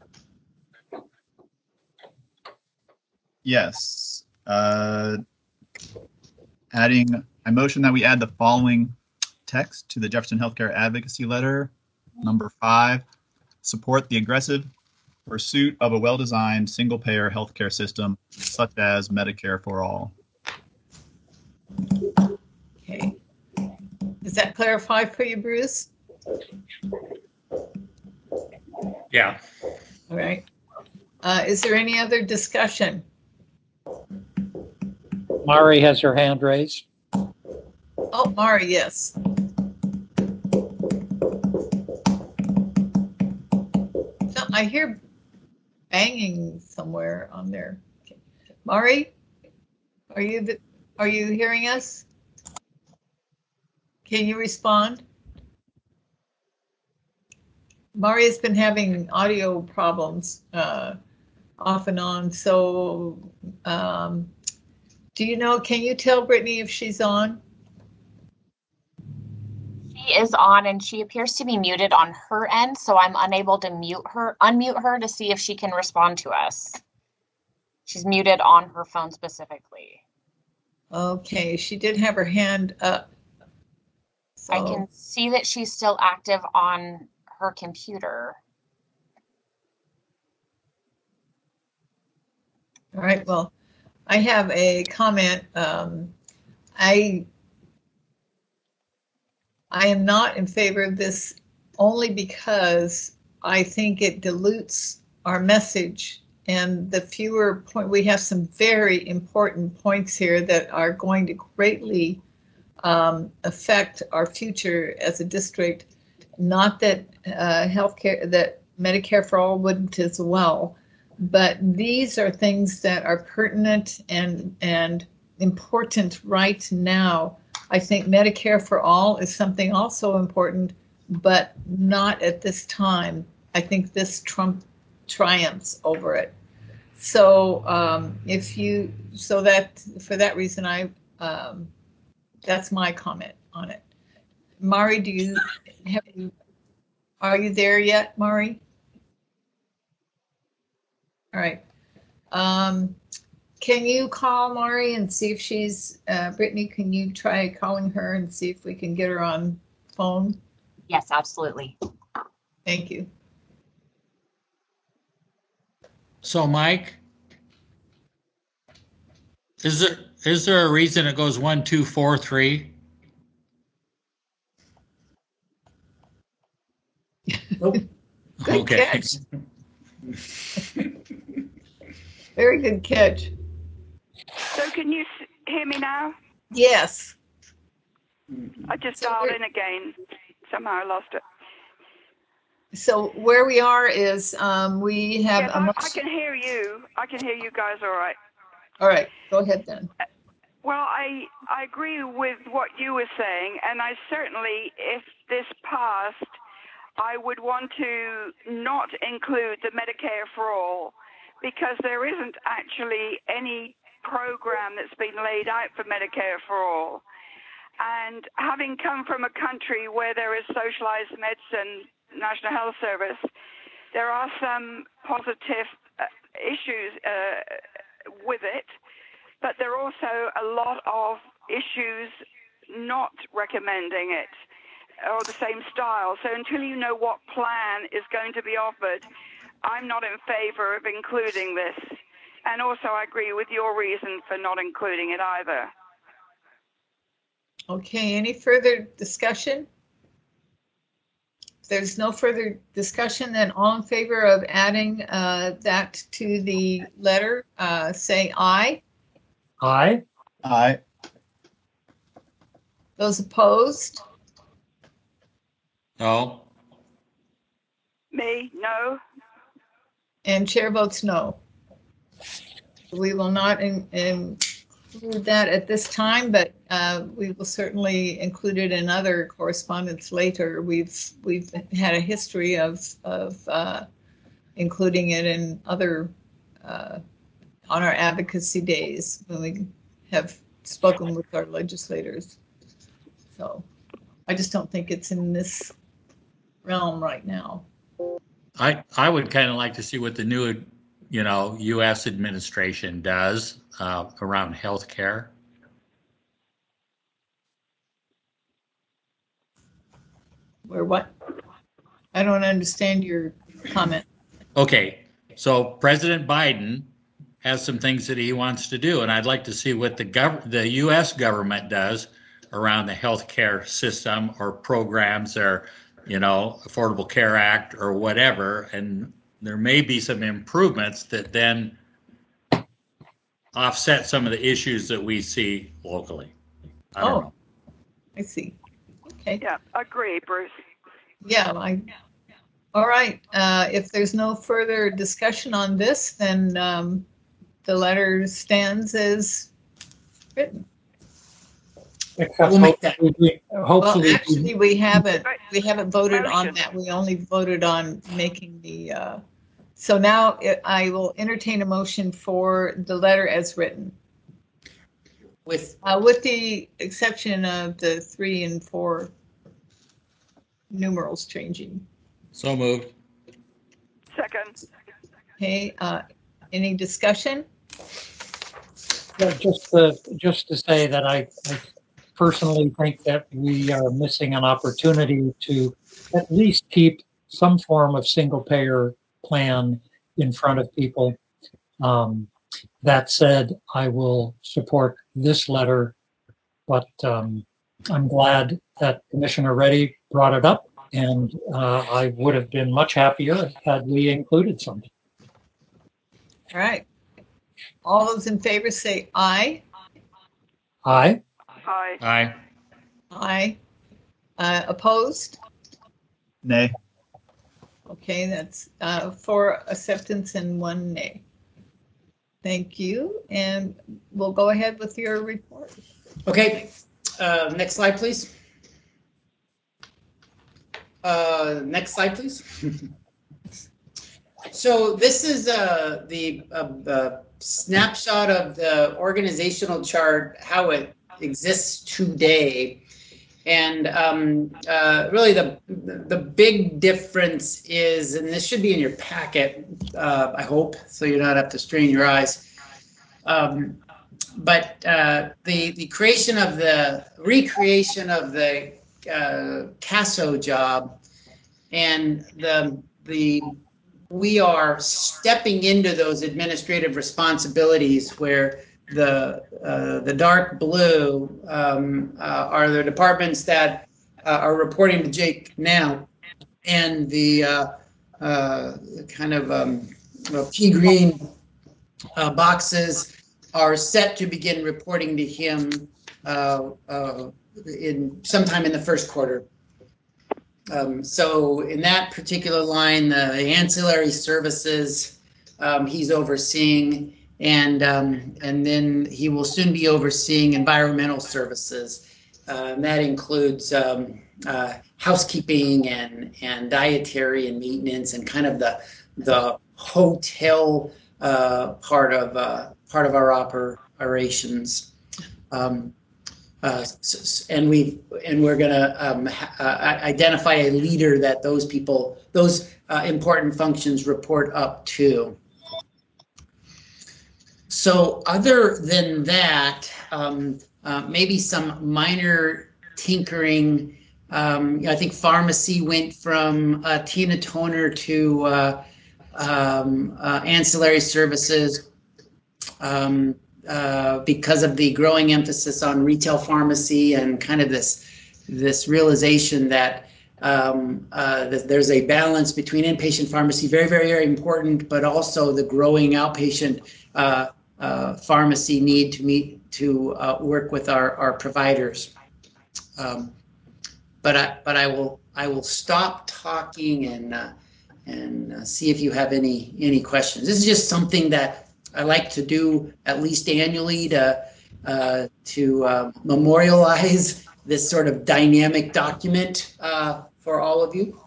[SPEAKER 5] Yes. Uh, adding, I motion that we add the following text to the Jefferson Healthcare Advocacy Letter. Number five, support the aggressive pursuit of a well-designed single-payer healthcare system, such as Medicare for all.
[SPEAKER 1] Okay. Does that clarify for you, Bruce?
[SPEAKER 26] Yeah.
[SPEAKER 1] All right. Uh, is there any other discussion?
[SPEAKER 3] Mari has her hand raised.
[SPEAKER 1] Oh, Mari, yes. So I hear banging somewhere on there. Okay. Mari, are you the, are you hearing us? Can you respond? Mari has been having audio problems uh, off and on. So um, do you know, can you tell Brittany if she's on?
[SPEAKER 12] She is on and she appears to be muted on her end, so I'm unable to mute her, unmute her to see if she can respond to us. She's muted on her phone specifically.
[SPEAKER 1] Okay, she did have her hand up. So.
[SPEAKER 12] I can see that she's still active on her computer.
[SPEAKER 1] All right, well, I have a comment. Um, I I am not in favor of this only because I think it dilutes our message, and the fewer point, we have some very important points here that are going to greatly um, affect our future as a district. Not that uh, healthcare, that Medicare for all wouldn't as well, but these are things that are pertinent and and important right now. I think Medicare for all is something also important, but not at this time. I think this Trump triumphs over it. So um, if you, so that for that reason, I um, that's my comment on it. Mari, do you have you? Are you there yet, Mari? All right. Um, can you call Mari and see if she's, uh, Brittany, can you try calling her and see if we can get her on phone?
[SPEAKER 12] Yes, absolutely.
[SPEAKER 1] Thank you.
[SPEAKER 26] So, Mike, is there is there a reason it goes one, two, four, three?
[SPEAKER 7] Nope.
[SPEAKER 1] Good
[SPEAKER 26] Okay.
[SPEAKER 1] catch. Very good catch.
[SPEAKER 2] So can you hear me now?
[SPEAKER 1] Yes.
[SPEAKER 2] I just dialed in again. Somehow I lost it.
[SPEAKER 1] So where we are is um, we have
[SPEAKER 2] yes,
[SPEAKER 1] a
[SPEAKER 2] I, I can hear you. I can hear you guys all right.
[SPEAKER 1] All right, go ahead then.
[SPEAKER 2] Well, I, I agree with what you were saying, and I certainly, if this passed, I would want to not include the Medicare for all, because there isn't actually any program that's been laid out for Medicare for all. And having come from a country where there is socialized medicine, National Health Service, there are some positive uh, issues uh, with it, but there are also a lot of issues not recommending it or the same style. So until you know what plan is going to be offered, I'm not in favor of including this. And also, I agree with your reason for not including it either.
[SPEAKER 1] Okay, any further discussion? If there's no further discussion, then all in favor of adding uh, that to the letter, uh, say aye.
[SPEAKER 3] Aye.
[SPEAKER 5] Aye.
[SPEAKER 1] Those opposed?
[SPEAKER 26] No.
[SPEAKER 2] Me, no.
[SPEAKER 1] And chair votes no. We will not in, include that at this time, but uh, we will certainly include it in other correspondence later. We've we've had a history of of uh, including it in other uh, on our advocacy days when we have spoken with our legislators. So I just don't think it's in this realm right now.
[SPEAKER 26] I, I would kind of like to see what the new, you know, U S administration does uh, around healthcare.
[SPEAKER 1] Where what? I don't understand your comment.
[SPEAKER 26] Okay, so President Biden has some things that he wants to do, and I'd like to see what the gov- the U S government does around the healthcare system or programs or, you know, Affordable Care Act or whatever, and there may be some improvements that then offset some of the issues that we see locally. I don't
[SPEAKER 1] oh,
[SPEAKER 26] know.
[SPEAKER 1] I see. Okay.
[SPEAKER 2] Yeah, agree, Bruce.
[SPEAKER 1] Yeah, I. All right. Uh, if there's no further discussion on this, then um, the letter stands as written.
[SPEAKER 3] Except
[SPEAKER 7] We'll make that.
[SPEAKER 3] hopefully, hopefully
[SPEAKER 1] Well, actually, we haven't we haven't voted on
[SPEAKER 2] Motion.
[SPEAKER 1] that. We only voted on making the. Uh, so now it, I will entertain a motion for the letter as written,
[SPEAKER 7] With
[SPEAKER 1] uh, with the exception of the three and four numerals changing.
[SPEAKER 26] So moved.
[SPEAKER 2] Second.
[SPEAKER 1] Okay. Uh, any discussion?
[SPEAKER 3] Yeah, just to, just to say that I, I personally think that we are missing an opportunity to at least keep some form of single payer plan in front of people. Um, that said, I will support this letter, but um, I'm glad that Commissioner Reddy brought it up, and uh, I would have been much happier had we included something.
[SPEAKER 1] All right. All those in favor say aye.
[SPEAKER 3] Aye.
[SPEAKER 2] Aye.
[SPEAKER 26] Aye.
[SPEAKER 1] Aye. Uh, opposed?
[SPEAKER 5] Nay.
[SPEAKER 1] Okay, that's uh, four acceptance and one nay. Thank you. And we'll go ahead with your report.
[SPEAKER 7] Okay, uh, next slide, please. Uh, next slide, please. So this is uh, the uh, uh, snapshot of the organizational chart, how it exists today. And um, uh, really the, the big difference is, and this should be in your packet, uh, I hope, so you don't have to strain your eyes. Um, but uh, the, the creation of the, recreation of the uh, C A S O job and the, the we are stepping into those administrative responsibilities where the uh, the dark blue um, uh, are the departments that uh, are reporting to Jake now, and the uh, uh, kind of um, well, pea green uh, boxes are set to begin reporting to him uh, uh, in sometime in the first quarter. Um, so in that particular line, the, the ancillary services um, he's overseeing, and um, and then he will soon be overseeing environmental services. Uh, and that includes um, uh, housekeeping and and dietary and maintenance and kind of the the hotel uh, part of uh, part of our operations. Um, Uh, and we and we're going to um, ha- uh, identify a leader that those people, those uh, important functions report up to. So, other than that, um, uh, maybe some minor tinkering. Um, I think pharmacy went from uh, Tina Toner to uh, um, uh, ancillary services. um, uh, because of the growing emphasis on retail pharmacy and kind of this this realization that um, uh, that there's a balance between inpatient pharmacy, very, very, very important, but also the growing outpatient uh, uh, pharmacy need to meet to uh, work with our, our providers. Um, but I but I will I will stop talking and uh, and uh, see if you have any any questions. This is just something that I like to do at least annually to uh, to uh, memorialize this sort of dynamic document uh, for all of you.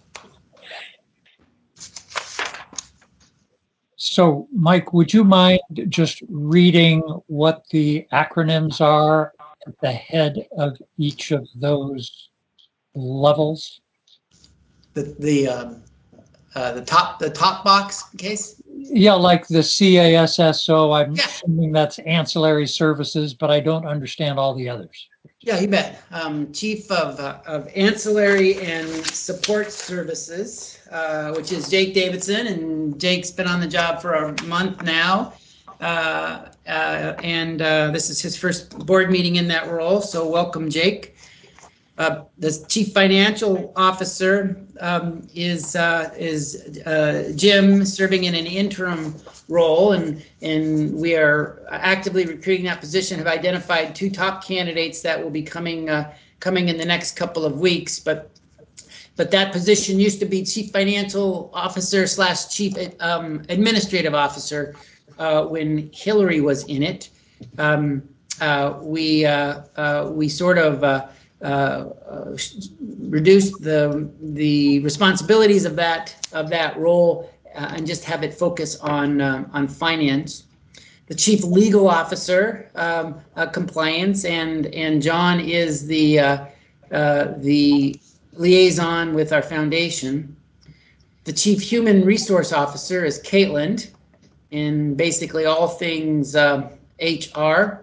[SPEAKER 3] So, Mike, would you mind just reading what the acronyms are at the head of each of those levels?
[SPEAKER 7] The the um, uh, the top the top box case.
[SPEAKER 3] Yeah, like the C A S S O, I'm yeah. assuming that's ancillary services, but I don't understand all the others.
[SPEAKER 7] Yeah, you bet. Um, Chief of, uh, of Ancillary and Support Services, uh, which is Jake Davidson, and Jake's been on the job for a month now. Uh, uh, and uh, this is his first board meeting in that role, so welcome, Jake. Uh, the Chief Financial Officer um, is uh, is uh, Jim, serving in an interim role, and and we are actively recruiting that position. Have identified two top candidates that will be coming uh, coming in the next couple of weeks. But but that position used to be Chief Financial Officer slash Chief um, Administrative Officer uh, when Hillary was in it. Um, uh, we uh, uh, we sort of. Uh, Uh, uh, reduce the the responsibilities of that of that role uh, and just have it focus on um, on finance. The chief legal officer, um, uh, compliance, and and John is the uh, uh, the liaison with our foundation. The chief human resource officer is Caitlin, in basically all things uh, H R.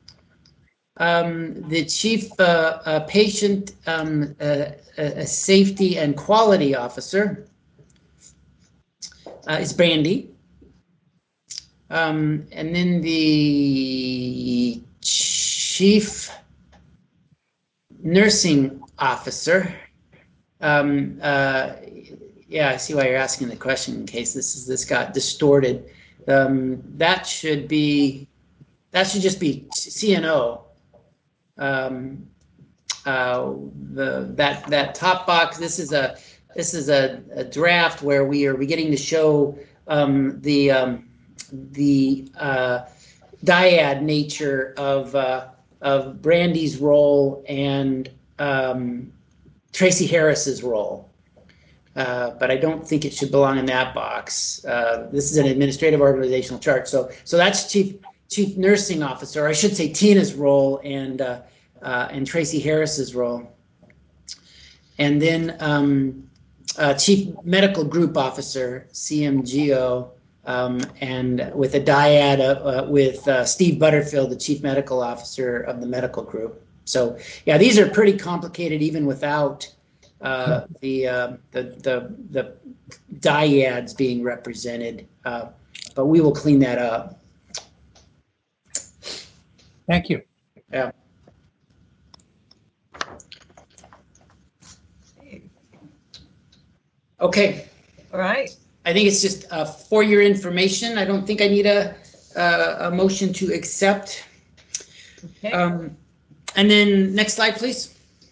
[SPEAKER 7] Um, the chief uh, uh, patient um, uh, uh, safety and quality officer uh, is Brandy. Um, and then the chief nursing officer. Um, uh, yeah, I see why you're asking the question in case this is this got distorted. Um, that should be, that should just be C N O. Um, uh, the that that top box. This is a this is a, a draft where we are beginning to show um, the um, the uh, dyad nature of uh, of Brandy's role and um, Tracy Harris's role. Uh, but I don't think it should belong in that box. Uh, this is an administrative organizational chart. So so that's chief chief nursing officer, or I should say Tina's role, and uh, uh, and Tracy Harris's role. And then um, uh, chief medical group officer, C M G O, um, and with a dyad uh, uh, with uh, Steve Butterfield, the chief medical officer of the medical group. So yeah, these are pretty complicated even without uh, the, uh, the the the dyads being represented, uh, but we will clean that up.
[SPEAKER 3] Thank you.
[SPEAKER 7] Yeah. Okay.
[SPEAKER 1] All right.
[SPEAKER 7] I think it's just uh, for your information. I don't think I need a uh, a motion to accept.
[SPEAKER 1] Okay.
[SPEAKER 7] Um, and then next slide, please.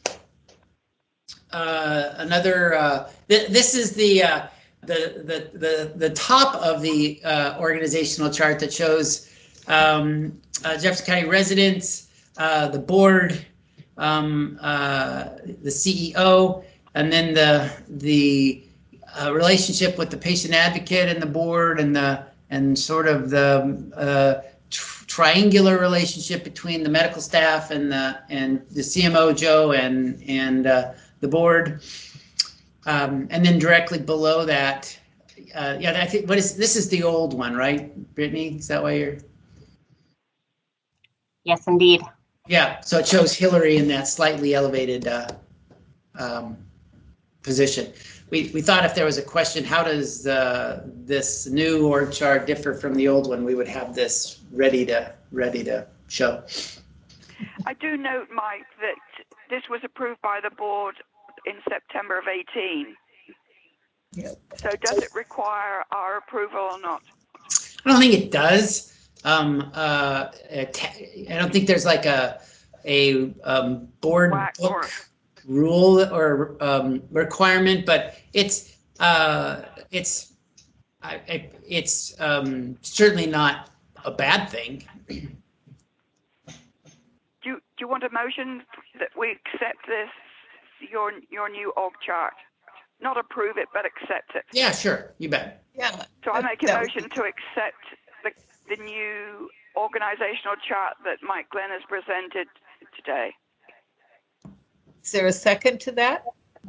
[SPEAKER 7] Uh, another. Uh, th this is the, uh, the the the the top of the uh, organizational chart that shows um, uh, Jefferson County residents, uh, the board, um, uh, the C E O, and then the the uh, relationship with the patient advocate and the board, and the and sort of the uh, tr triangular relationship between the medical staff and the and the C M O Joe and and uh, the board, um, and then directly below that, uh, yeah, I think what is this is the old one, right, Brittany? Is that why you're?
[SPEAKER 12] Yes, indeed.
[SPEAKER 7] Yeah, so it shows Hillary in that slightly elevated uh, um, position. We, we thought if there was a question, how does uh, this new org chart differ from the old one, we would have this ready to ready to show.
[SPEAKER 2] I do note, Mike, that this was approved by the board in September of eighteen.
[SPEAKER 1] Yep.
[SPEAKER 2] So does it require our approval or not?
[SPEAKER 7] I don't think it does. Um, uh, I don't think there's like a a um, board
[SPEAKER 2] Whack
[SPEAKER 7] book
[SPEAKER 2] or-
[SPEAKER 7] rule or um, requirement, but it's uh, it's I, I, it's um, certainly not a bad thing.
[SPEAKER 2] Do you, do you want a motion that we accept this, your your new org chart? Not approve it, but accept it.
[SPEAKER 7] Yeah, sure. You bet.
[SPEAKER 1] Yeah.
[SPEAKER 2] So I make a
[SPEAKER 1] that-
[SPEAKER 2] motion to accept the, the new organizational chart that Mike Glenn has presented today.
[SPEAKER 1] Is there a second to that?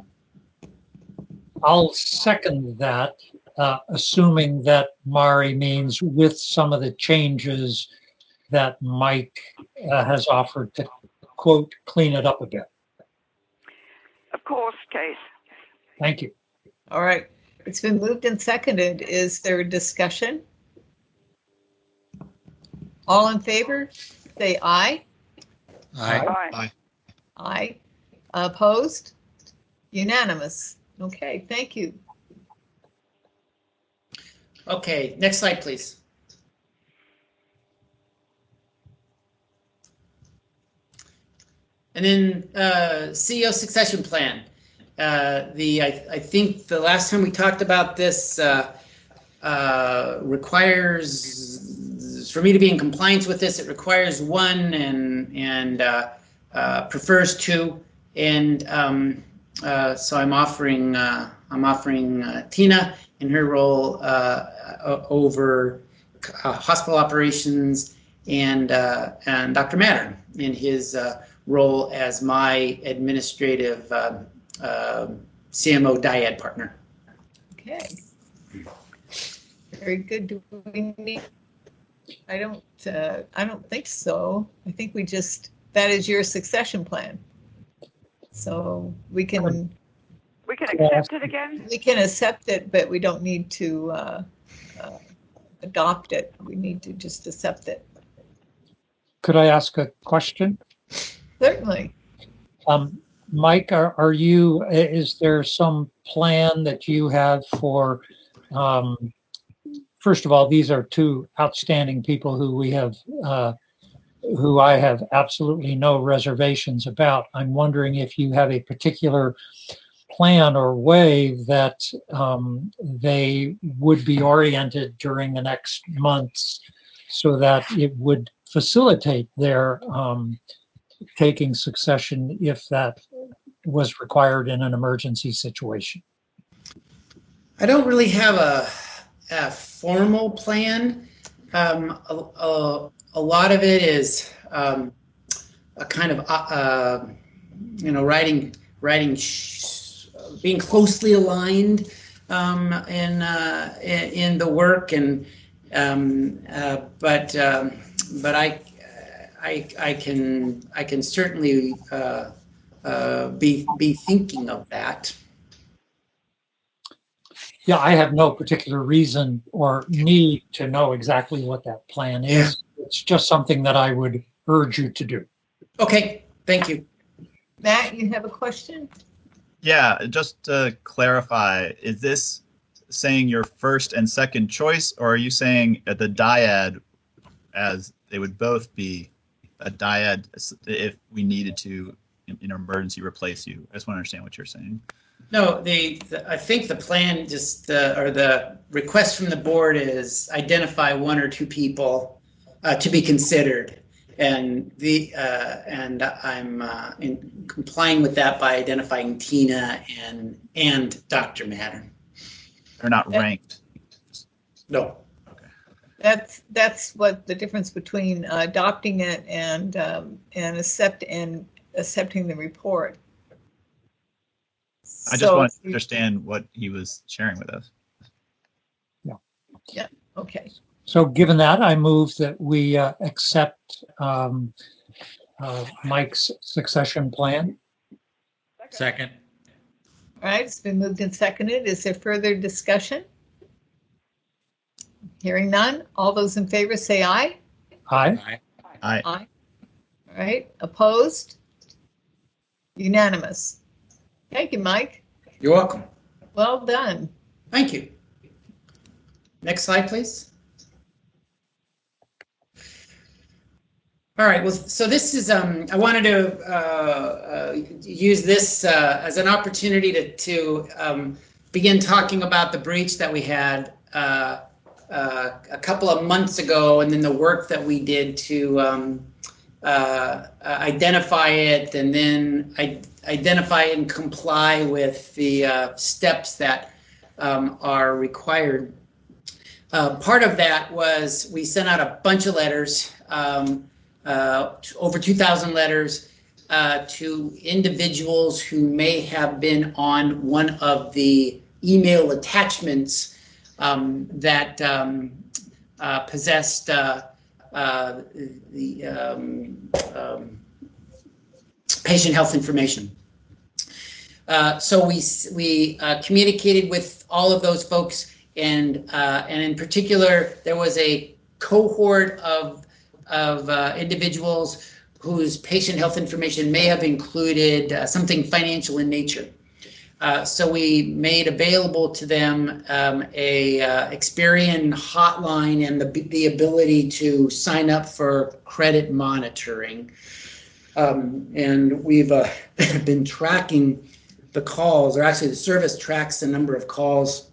[SPEAKER 3] I'll second that, uh, assuming that Mari means with some of the changes that Mike uh, has offered to, quote, clean it up a bit.
[SPEAKER 2] Of course, Case.
[SPEAKER 3] Thank you.
[SPEAKER 1] All right. It's been moved and seconded. Is there a discussion? All in favor, say aye.
[SPEAKER 26] Aye.
[SPEAKER 2] Aye.
[SPEAKER 5] Aye.
[SPEAKER 1] Aye. Opposed? Unanimous. Okay, thank you.
[SPEAKER 7] Okay, next slide, please. And then uh, C E O succession plan. Uh, the I, I think the last time we talked about this uh, uh, requires, for me to be in compliance with this, it requires one and and uh, uh, prefers two. And um, uh, so I'm offering uh, I'm offering uh, Tina in her role uh, over uh, hospital operations, and uh, and Doctor Mattern in his uh, role as my administrative uh, uh, C M O dyad partner.
[SPEAKER 1] Okay. Very good. Do we need? I don't. Uh, I don't think so. I think we just. That is your succession plan. So we can.
[SPEAKER 2] We can accept it again?
[SPEAKER 1] We can accept it, but we don't need to uh, uh, adopt it. We need to just accept it.
[SPEAKER 3] Could I ask a question?
[SPEAKER 1] Certainly.
[SPEAKER 3] Um, Mike, are, are you, is there some plan that you have for, um, first of all, these are two outstanding people who we have, uh, who I have absolutely no reservations about. I'm wondering if you have a particular plan or way that um, they would be oriented during the next months so that it would facilitate their um, taking succession if that was required in an emergency situation.
[SPEAKER 7] I don't really have a, a formal plan. Um, a, a, a lot of it is um, a kind of, uh, uh, you know, writing, writing, sh- being closely aligned um, in, uh, in in the work, and um, uh, but um, but I, I I can I can certainly uh, uh, be be thinking of that.
[SPEAKER 3] Yeah, I have no particular reason or need to know exactly what that plan is.
[SPEAKER 7] Yeah.
[SPEAKER 3] It's just something that I would urge you to do.
[SPEAKER 7] Okay, thank you.
[SPEAKER 1] Matt, you have a question?
[SPEAKER 5] Yeah, just to clarify, is this saying your first and second choice, or are you saying at the dyad as they would both be a dyad if we needed to, in, in emergency, replace you? I just want to understand what you're saying.
[SPEAKER 7] No, the, the I think the plan just uh, or the request from the board is identify one or two people uh, to be considered, and the uh, and I'm uh, in complying with that by identifying Tina and and Doctor Mattern.
[SPEAKER 5] They're not ranked.
[SPEAKER 7] No.
[SPEAKER 1] That's that's what the difference between uh, adopting it and um, and accept and accepting the report.
[SPEAKER 5] I just
[SPEAKER 1] So
[SPEAKER 5] wanted
[SPEAKER 1] if
[SPEAKER 5] to
[SPEAKER 1] you-
[SPEAKER 5] understand what he was sharing with us.
[SPEAKER 3] Yeah.
[SPEAKER 1] Yeah. Okay.
[SPEAKER 3] So given that, I move that we uh, accept um, uh, Mike's succession plan.
[SPEAKER 26] Second.
[SPEAKER 1] All right, it's been moved and seconded. Is there further discussion? Hearing none. All those in favor say aye.
[SPEAKER 3] Aye.
[SPEAKER 5] Aye.
[SPEAKER 1] Aye. All right, opposed? Unanimous. Thank you, Mike.
[SPEAKER 7] You're welcome.
[SPEAKER 1] Well done.
[SPEAKER 7] Thank you. Next slide, please. All right, well, so this is, um, I wanted to uh, uh, use this uh, as an opportunity to, to um, begin talking about the breach that we had uh, uh, a couple of months ago, and then the work that we did to um, uh, uh, identify it, and then I identify and comply with the uh, steps that um, are required. Uh, part of that was we sent out a bunch of letters, um, uh, over two thousand letters uh, to individuals who may have been on one of the email attachments um, that um, uh, possessed uh, uh, the um, um, patient health information. Uh, so we we uh, communicated with all of those folks, and uh, and in particular, there was a cohort of of uh, individuals whose patient health information may have included uh, something financial in nature. Uh, so we made available to them um, a uh, Experian hotline and the the ability to sign up for credit monitoring. Um, and we've uh, been tracking the calls, or actually the service tracks the number of calls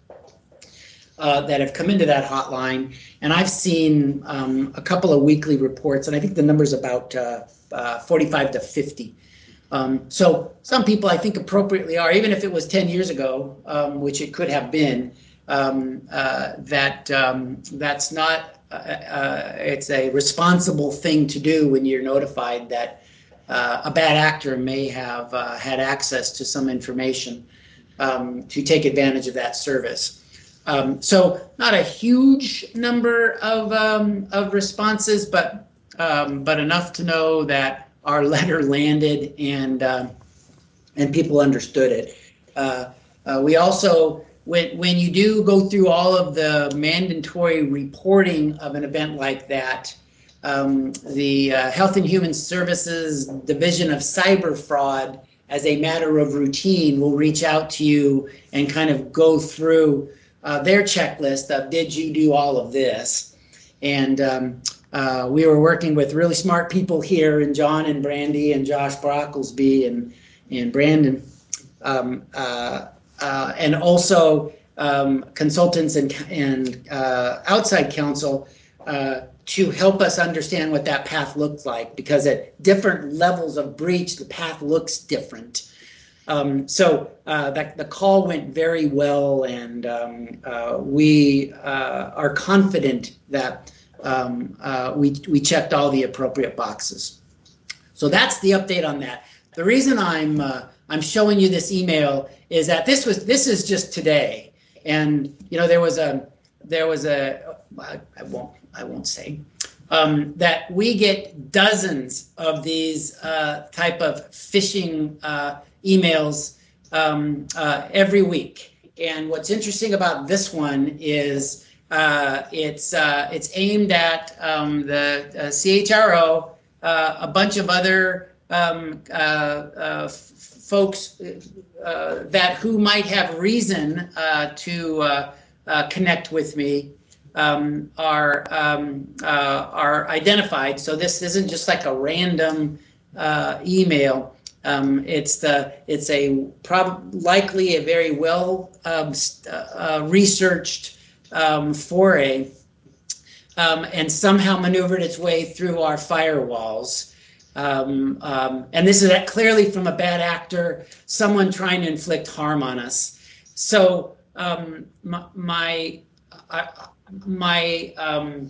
[SPEAKER 7] uh, that have come into that hotline. And I've seen um, a couple of weekly reports, and I think the number's about uh, uh, forty-five to fifty. Um, so some people, I think, appropriately are, even if it was ten years ago, um, which it could have been, um, uh, that um, that's not, uh, uh, it's a responsible thing to do when you're notified that Uh, a bad actor may have uh, had access to some information um, to take advantage of that service. Um, so not a huge number of um, of responses, but um, but enough to know that our letter landed and uh, and people understood it. Uh, uh, we also, when when you do go through all of the mandatory reporting of an event like that, Um, the uh, Health and Human Services Division of Cyber Fraud, as a matter of routine, will reach out to you and kind of go through uh, their checklist of, did you do all of this? And um, uh, we were working with really smart people here, and John and Brandy and Josh Brocklesby and, and Brandon, um, uh, uh, and also um, consultants and, and uh, outside counsel uh, to help us understand what that path looks like, because at different levels of breach, the path looks different. Um, so uh, that the call went very well, and um, uh, we uh, are confident that um, uh, we we checked all the appropriate boxes. So that's the update on that. The reason I'm uh, I'm showing you this email is that this was this is just today, and you know there was a there was a I, I won't I won't say um, that we get dozens of these uh, type of phishing uh, emails um, uh, every week. And what's interesting about this one is uh, it's uh, it's aimed at um, the uh, C H R O, uh, a bunch of other um, uh, uh, f- folks uh, that who might have reason uh, to uh, uh, connect with me. Um, are um, uh, are identified. So this isn't just like a random uh, email. Um, it's the it's a prob- likely a very well um, st- uh, researched um, foray, um, and somehow maneuvered its way through our firewalls. Um, um, and this is that clearly from a bad actor, someone trying to inflict harm on us. So um, my, my I, my um,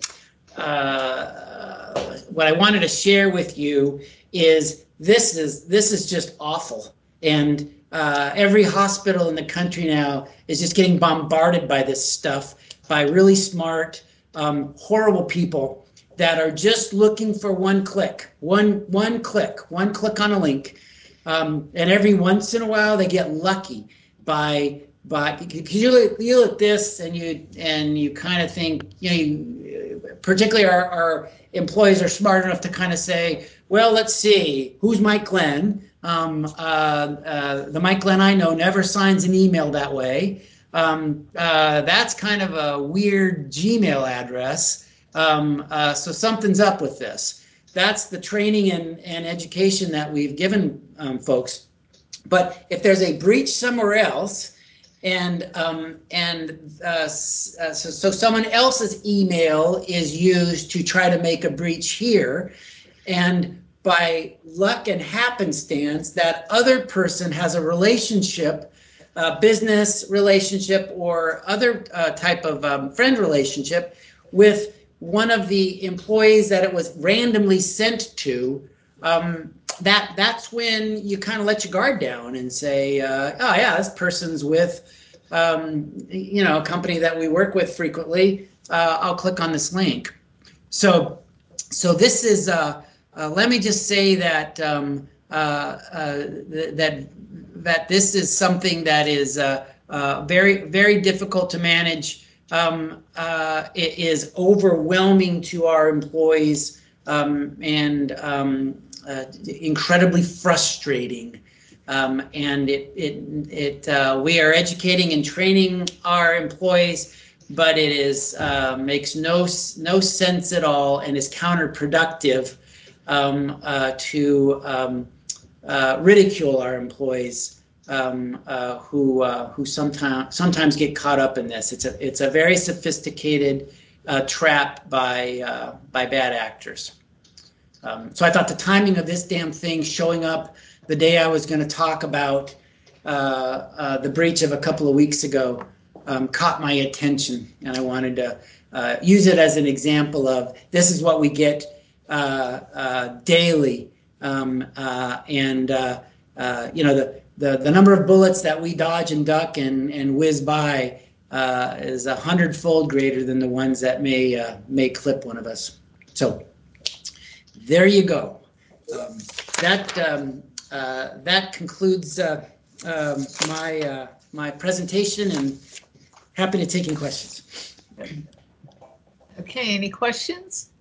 [SPEAKER 7] uh, what I wanted to share with you is this is this is just awful, and uh, every hospital in the country now is just getting bombarded by this stuff by really smart, um, horrible people that are just looking for one click, one one click, one click on a link, Um, and every once in a while, they get lucky by by because you look, you look at this and you and you kind of think, you know, you, particularly our, our employees are smart enough to kind of say, well, let's see, who's Mike Glenn? Um, uh, uh, the Mike Glenn I know never signs an email that way. Um, uh, that's kind of a weird Gmail address. Um, uh, so something's up with this. That's the training and, and education that we've given um, folks. But if there's a breach somewhere else, and um, and uh, so, so someone else's email is used to try to make a breach here, and by luck and happenstance, that other person has a relationship, a business relationship or other uh, type of um, friend relationship with one of the employees that it was randomly sent to, um, that that's when you kind of let your guard down and say, uh, oh yeah, this person's with, um, you know, a company that we work with frequently. Uh, I'll click on this link. So, so this is, uh, uh, let me just say that um, uh, uh, th- that that this is something that is uh, uh, very very difficult to manage. Um, uh, it is overwhelming to our employees um, and um, uh, incredibly frustrating. Um, and it it it uh, we are educating and training our employees, but it is uh, makes no no sense at all and is counterproductive um, uh, to um, uh, ridicule our employees. Um, uh, who uh, who sometimes sometimes get caught up in this. It's a it's a very sophisticated uh, trap by uh, by bad actors. Um, so I thought the timing of this damn thing showing up the day I was going to talk about uh, uh, the breach of a couple of weeks ago um, caught my attention, and I wanted to uh, use it as an example of this is what we get uh, uh, daily, um, uh, and uh, uh, you know the. The, the number of bullets that we dodge and duck and, and whiz by uh, is a hundredfold greater than the ones that may uh, may clip one of us. So there you go. Um, that um, uh, that concludes uh, um, my uh, my presentation, and happy to take any questions.
[SPEAKER 1] Okay, any questions?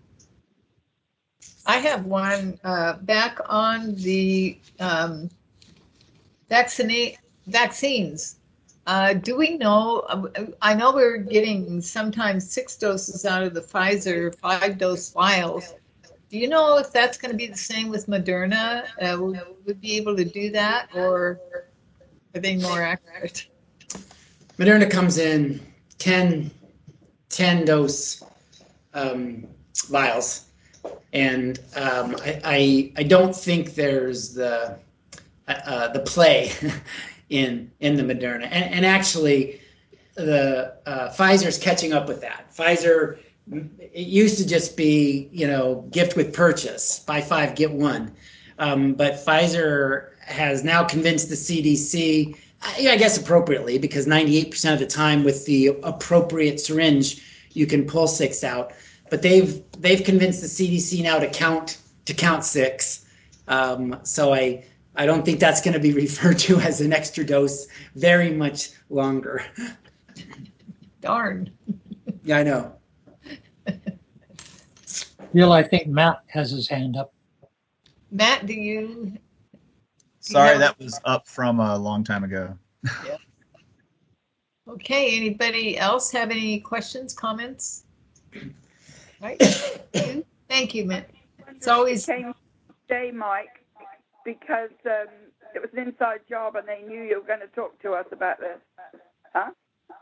[SPEAKER 1] I have one uh, back on the um, Vaccine, vaccines. Uh, do we know? I know we're getting sometimes six doses out of the Pfizer five dose vials. Do you know if that's going to be the same with Moderna? Uh, would we be able to do that, or are they more accurate?
[SPEAKER 7] Moderna comes in ten, ten dose um, vials, and um, I, I I don't think there's the Uh, the play in in the Moderna, and, and actually the uh, Pfizer's catching up with that. Pfizer, it used to just be, you know, gift with purchase, buy five get one, um, but Pfizer has now convinced the C D C, I guess appropriately, because ninety-eight percent of the time with the appropriate syringe you can pull six out, but they've they've convinced the C D C now to count to count six. Um, so I. I don't think that's going to be referred to as an extra dose very much longer.
[SPEAKER 1] Darn.
[SPEAKER 7] Yeah, I know.
[SPEAKER 3] Bill, I think Matt has his hand up.
[SPEAKER 1] Matt, do you? Do
[SPEAKER 5] Sorry,
[SPEAKER 1] you
[SPEAKER 5] that was up from a long time ago.
[SPEAKER 1] Yeah. Okay, anybody else have any questions, comments? Right. Thank you, Matt. It's always.
[SPEAKER 2] Came today, Mike, because um, it was an inside job and they knew you were going to talk to us about this. Huh?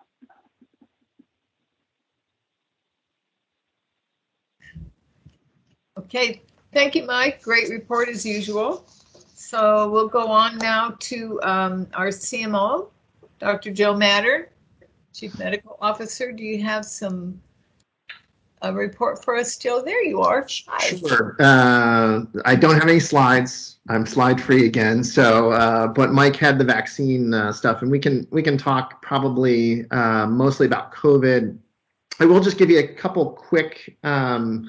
[SPEAKER 1] Okay, thank you, Mike. Great report as usual. So we'll go on now to um, our C M O, Doctor Joe Matter, Chief Medical Officer. Do you have some a report for us, Joe? There you are. Hi.
[SPEAKER 13] Sure. Uh, I don't have any slides. I'm slide free again. So, uh, but Mike had the vaccine uh, stuff, and we can we can talk probably uh, mostly about COVID. I will just give you a couple quick um,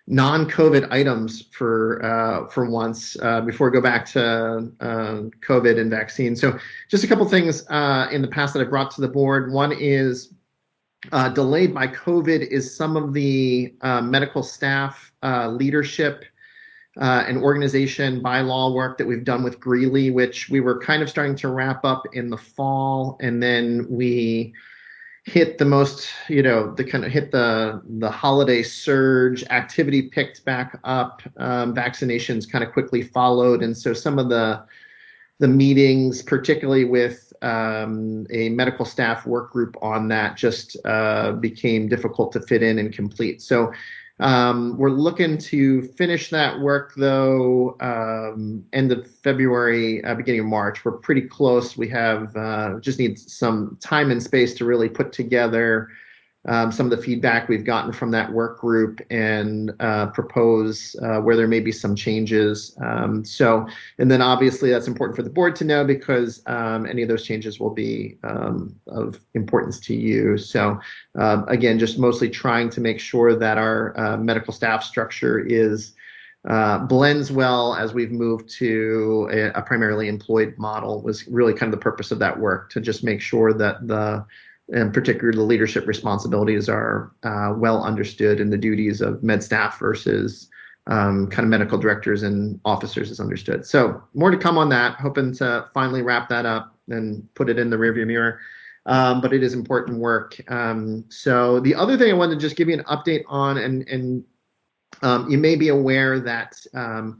[SPEAKER 13] non-COVID items for uh, for once uh, before we go back to uh, COVID and vaccine. So just a couple things uh, in the past that I brought to the board. One is uh, delayed by COVID is some of the uh, medical staff uh, leadership uh, and organization bylaw work that we've done with Greeley, which we were kind of starting to wrap up in the fall, and then we hit the most, you know, the kind of hit the the holiday surge. Activity picked back up. Um, vaccinations kind of quickly followed, and so some of the the meetings, particularly with um, a medical staff work group on that, just uh, became difficult to fit in and complete. So um, we're looking to finish that work, though, um, end of February, uh, beginning of March. We're pretty close. We have uh, just need some time and space to really put together um, some of the feedback we've gotten from that work group and uh, propose uh, where there may be some changes. Um, so, and then obviously that's important for the board to know because um, any of those changes will be um, of importance to you. So uh, again, just mostly trying to make sure that our uh, medical staff structure is uh, blends well as we've moved to a, a primarily employed model was really kind of the purpose of that work, to just make sure that the in particular, the leadership responsibilities are uh, well understood and the duties of med staff versus um, kind of medical directors and officers is understood. So more to come on that, hoping to finally wrap that up and put it in the rearview mirror. Um, but it is important work. Um, so the other thing I wanted to just give you an update on, and, and um, you may be aware that um,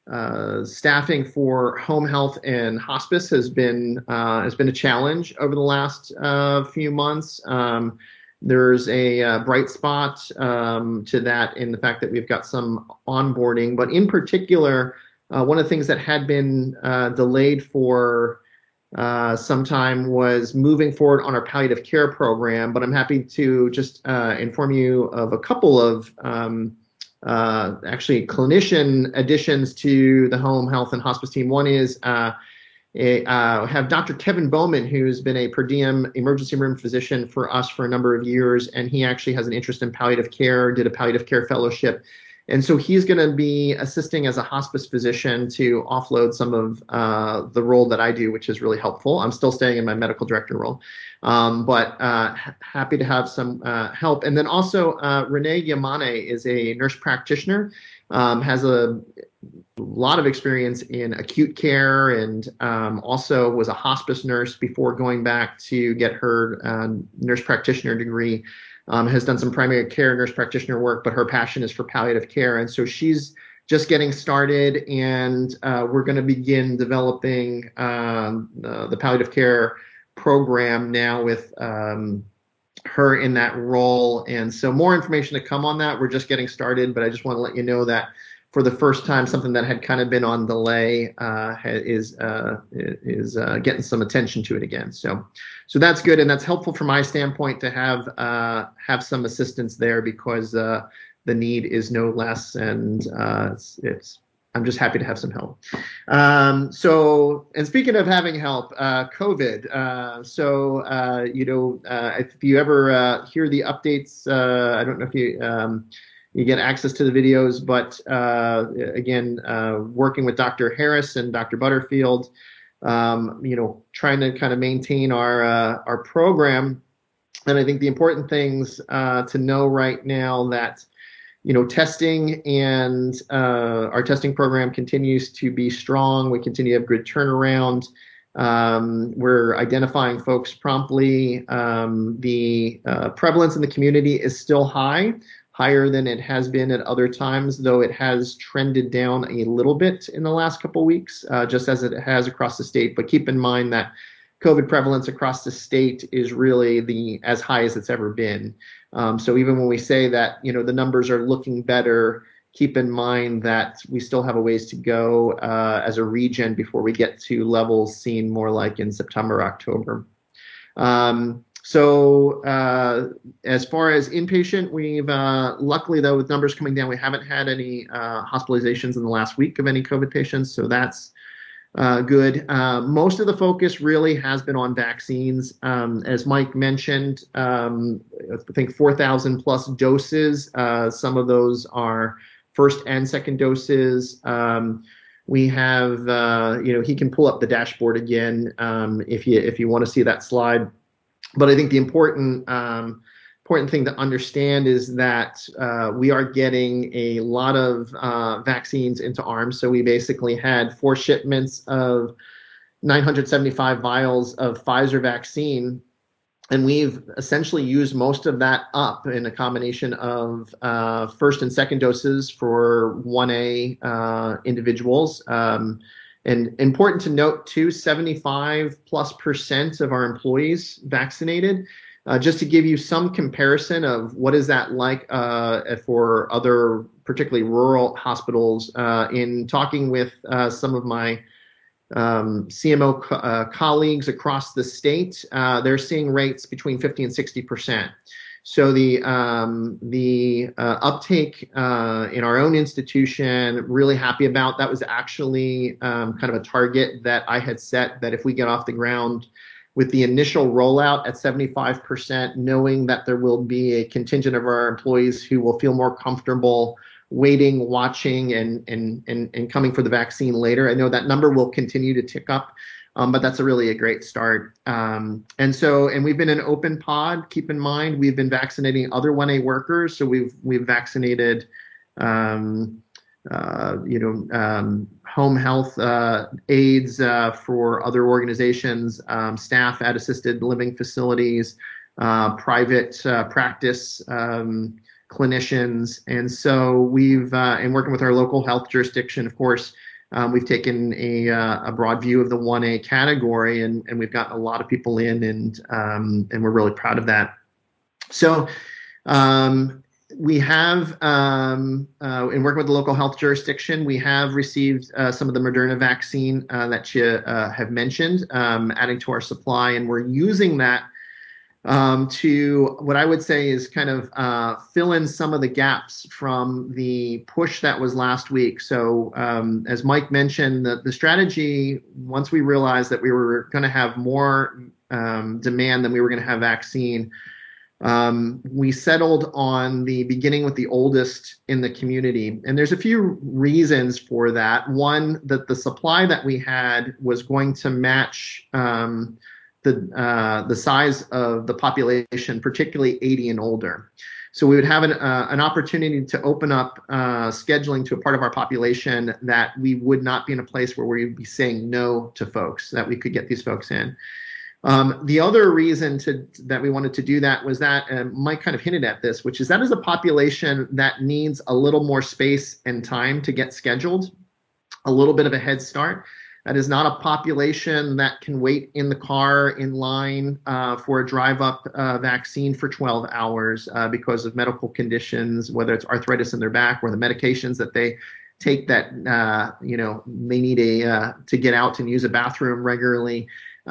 [SPEAKER 13] Uh, staffing for home health and hospice has been uh, has been a challenge over the last uh, few months. Um, there's a uh, bright spot um, to that in the fact that we've got some onboarding, but in particular, uh, one of the things that had been uh, delayed for uh, some time was moving forward on our palliative care program. But I'm happy to just uh, inform you of a couple of um, Uh, actually clinician additions to the home health and hospice team. One is uh, a, uh, have Doctor Kevin Bowman, who's been a per diem emergency room physician for us for a number of years, and he actually has an interest in palliative care, did a palliative care fellowship. And so he's going to be assisting as a hospice physician to offload some of uh, the role that I do, which is really helpful. I'm still staying in my medical director role, um, but uh, ha- happy to have some uh, help. And then also uh, Renee Yamane is a nurse practitioner, um, has a lot of experience in acute care, and um, also was a hospice nurse before going back to get her uh, nurse practitioner degree. Um, has done some primary care nurse practitioner work, but her passion is for palliative care. And so she's just getting started, and uh, we're going to begin developing um, uh, the palliative care program now with um, her in that role. And so more information to come on that. We're just getting started, but I just want to let you know that for the first time, something that had kind of been on delay uh, is uh, is uh, getting some attention to it again. So, so that's good, and that's helpful from my standpoint to have uh, have some assistance there, because uh, the need is no less, and uh, it's, it's I'm just happy to have some help. Um, so, and speaking of having help, uh, COVID. Uh, so, uh, you know, uh, if you ever uh, hear the updates, uh, I don't know if you. Um, You get access to the videos, but uh, again, uh, working with Doctor Harris and Doctor Butterfield, um, you know, trying to kind of maintain our uh, our program. And I think the important things uh, to know right now that, you know, testing and uh, our testing program continues to be strong. We continue to have good turnaround. Um, we're identifying folks promptly. Um, the uh, prevalence in the community is still high. Higher than it has been at other times, though it has trended down a little bit in the last couple of weeks, uh, just as it has across the state. But keep in mind that COVID prevalence across the state is really the as high as it's ever been. Um, so even when we say that, you know, the numbers are looking better, keep in mind that we still have a ways to go uh, as a region before we get to levels seen more like in September, October. Um, So uh, as far as inpatient, we've uh, luckily, though, with numbers coming down, we haven't had any uh, hospitalizations in the last week of any COVID patients. So that's uh, good. Uh, most of the focus really has been on vaccines. Um, as Mike mentioned, um, I think four thousand plus doses. Uh, some of those are first and second doses. Um, we have, uh, you know, he can pull up the dashboard again um, if you if you want to see that slide. But I think the important um, important thing to understand is that uh, we are getting a lot of uh, vaccines into arms. So we basically had four shipments of nine hundred seventy-five vials of Pfizer vaccine, and we've essentially used most of that up in a combination of uh, first and second doses for one A uh, individuals. Um, and important to note too, seventy-five plus percent of our employees vaccinated. Uh, just to give you some comparison of what is that like uh, for other particularly rural hospitals, uh, in talking with uh, some of my Um, C M O co- uh, colleagues across the state, uh, they're seeing rates between fifty and sixty percent. So the um, the uh, uptake uh, in our own institution, really happy about. That was actually um, kind of a target that I had set, that if we get off the ground with the initial rollout at seventy-five percent, knowing that there will be a contingent of our employees who will feel more comfortable waiting, watching, and and and and coming for the vaccine later. I know that number will continue to tick up, um, but that's a really a great start. Um, and so, and we've been an open pod. Keep in mind, we've been vaccinating other one A workers. So we've we've vaccinated, um, uh, you know, um, home health uh, aides uh, for other organizations, um, staff at assisted living facilities, uh, private uh, practice Um, clinicians. And so we've, uh, and working with our local health jurisdiction, of course, um, we've taken a, uh, a broad view of the one A category, and, and we've got a lot of people in, and, um, and we're really proud of that. So um, we have, um, uh, in working with the local health jurisdiction, we have received uh, some of the Moderna vaccine uh, that you uh, have mentioned, um, adding to our supply, and we're using that Um, to what I would say is kind of uh, fill in some of the gaps from the push that was last week. So um, as Mike mentioned, the, the strategy, once we realized that we were going to have more um, demand than we were going to have vaccine, um, we settled on the beginning with the oldest in the community. And there's a few reasons for that. One, that the supply that we had was going to match um, the uh, the size of the population, particularly eighty and older. So we would have an, uh, an opportunity to open up uh, scheduling to a part of our population that we would not be in a place where we would be saying no to folks, that we could get these folks in. Um, the other reason to, that we wanted to do that was that, uh, Mike kind of hinted at this, which is that is a population that needs a little more space and time to get scheduled, a little bit of a head start. That is not a population that can wait in the car in line uh, for a drive-up uh, vaccine for twelve hours uh, because of medical conditions, whether it's arthritis in their back or the medications that they take that, uh, you know, they need a uh, to get out and use a bathroom regularly.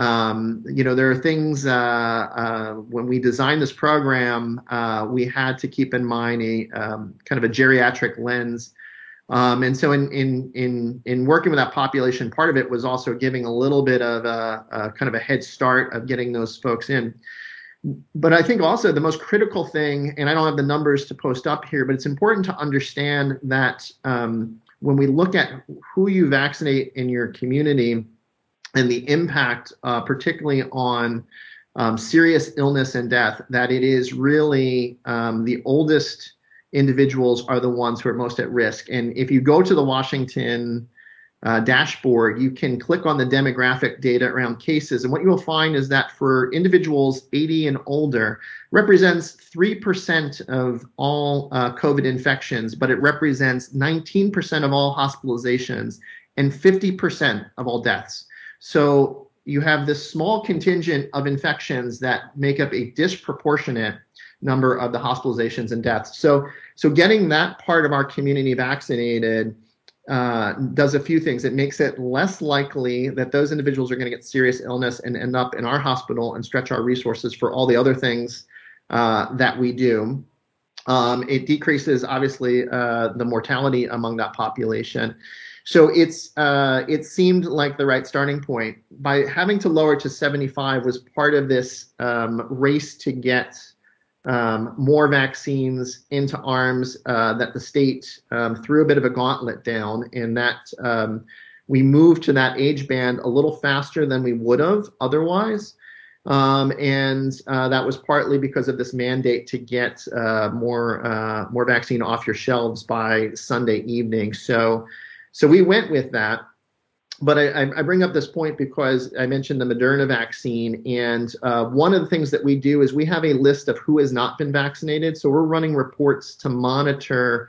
[SPEAKER 13] Um, you know, there are things, uh, uh, when we designed this program, uh, we had to keep in mind a um, kind of a geriatric lens. Um, and so in, in, in, in working with that population, part of it was also giving a little bit of a, a kind of a head start of getting those folks in. But I think also the most critical thing, and I don't have the numbers to post up here, but it's important to understand that um, when we look at who you vaccinate in your community and the impact, uh, particularly on um, serious illness and death, that it is really um, the oldest individuals are the ones who are most at risk. And if you go to the Washington uh, dashboard, you can click on the demographic data around cases. And what you will find is that for individuals eighty and older, represents three percent of all uh, COVID infections, but it represents nineteen percent of all hospitalizations and fifty percent of all deaths. So you have this small contingent of infections that make up a disproportionate number of the hospitalizations and deaths. So, so getting that part of our community vaccinated uh, does a few things. It makes it less likely that those individuals are going to get serious illness and end up in our hospital and stretch our resources for all the other things uh, that we do. Um, it decreases, obviously, uh, the mortality among that population. So it's uh, it seemed like the right starting point. By having to lower to seventy-five was part of this um, race to get um, more vaccines into arms, uh, that the state um, threw a bit of a gauntlet down, and that um, we moved to that age band a little faster than we would have otherwise. Um, and uh, that was partly because of this mandate to get uh, more uh, more vaccine off your shelves by Sunday evening. So, so we went with that. But I, I bring up this point because I mentioned the Moderna vaccine, and uh, one of the things that we do is we have a list of who has not been vaccinated. So we're running reports to monitor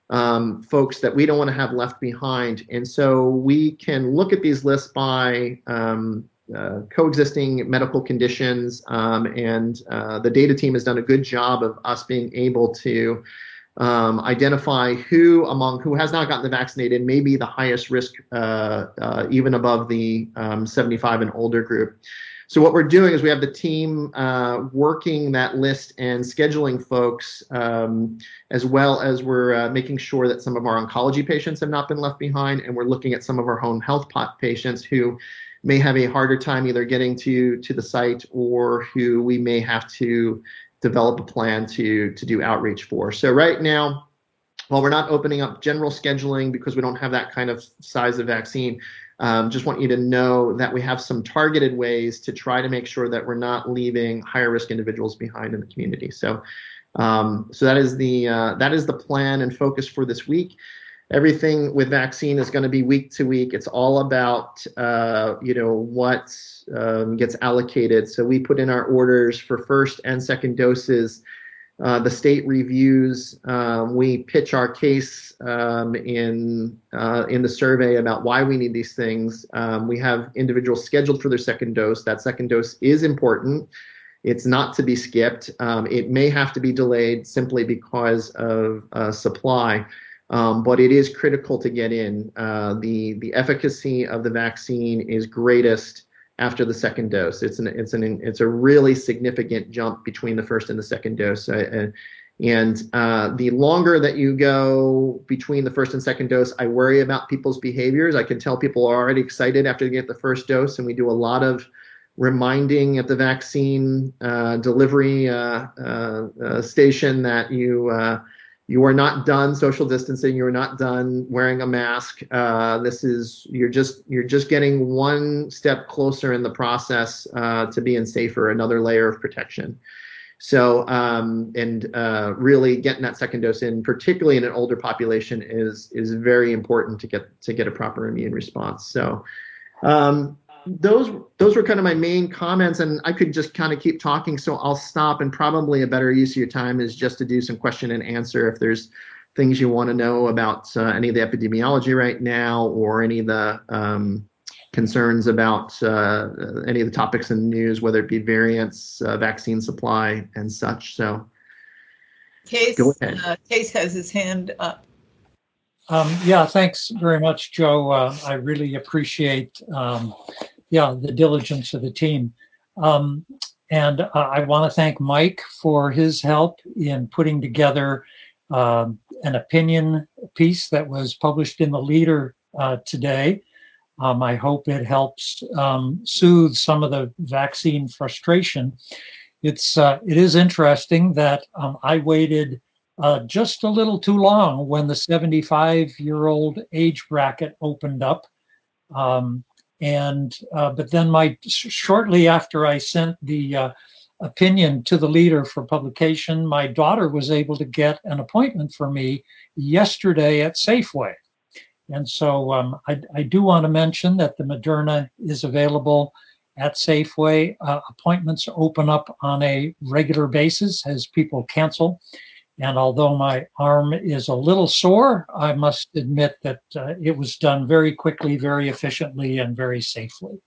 [SPEAKER 13] um, folks that we don't want to have left behind. And so we can look at these lists by um, uh, coexisting medical conditions, um, and uh, the data team has done a good job of us being able to Um, identify who among who has not gotten the vaccinated may be the highest risk, uh, uh, even above the um, seventy-five and older group. So what we're doing is we have the team uh, working that list and scheduling folks, um, as well as we're uh, making sure that some of our oncology patients have not been left behind, and we're looking at some of our home health patients who may have a harder time either getting to to the site, or who we may have to develop a plan to to do outreach for. So right now, while we're not opening up general scheduling because we don't have that kind of size of vaccine, um, just want you to know that we have some targeted ways to try to make sure that we're not leaving higher risk individuals behind in the community. So, um, so that is the uh, that is the plan and focus for this week. Everything with vaccine is going to be week to week. It's all about, uh, you know, what um, gets allocated. So we put in our orders for first and second doses. Uh, the state reviews. Um, we pitch our case um, in uh, in the survey about why we need these things. Um, we have individuals scheduled for their second dose. That second dose is important. It's not to be skipped. Um, it may have to be delayed simply because of uh, supply. Um, but it is critical to get in. Uh, the the efficacy of the vaccine is greatest after the second dose. It's an it's an it's a really significant jump between the first and the second dose. Uh, and uh, the longer that you go between the first and second dose, I worry about people's behaviors. I can tell people are already excited after they get the first dose, and we do a lot of reminding at the vaccine uh, delivery uh, uh, uh, station that you. Uh, You are not done social distancing. You are not done wearing a mask. Uh, this is you're just you're just getting one step closer in the process uh, to being safer, another layer of protection. So um, and uh, really getting that second dose in, particularly in an older population, is is very important to get to get a proper immune response. So. Um, Those those were kind of my main comments, and I could just kind of keep talking, so I'll stop. And probably a better use of your time is just to do some question and answer if there's things you want to know about uh, any of the epidemiology right now, or any of the um, concerns about uh, any of the topics in the news, whether it be variants, uh, vaccine supply, and such. So,
[SPEAKER 1] Case,
[SPEAKER 13] go ahead.
[SPEAKER 1] uh, Case has his hand up.
[SPEAKER 3] Um, yeah, thanks very much, Joe. Uh, I really appreciate um, yeah, the diligence of the team. Um, and uh, I want to thank Mike for his help in putting together um, an opinion piece that was published in the Leader uh, today. Um, I hope it helps um, soothe some of the vaccine frustration. It's uh, it is interesting that um, I waited uh, just a little too long when the seventy-five-year-old age bracket opened up. Um, And uh, but then my shortly after I sent the uh, opinion to the Leader for publication, my daughter was able to get an appointment for me yesterday at Safeway. And so um, I, I do want to mention that the Moderna is available at Safeway. Uh, appointments open up on a regular basis as people cancel. And although my arm is a little sore, I must admit that uh, it was done very quickly, very efficiently, and very safely.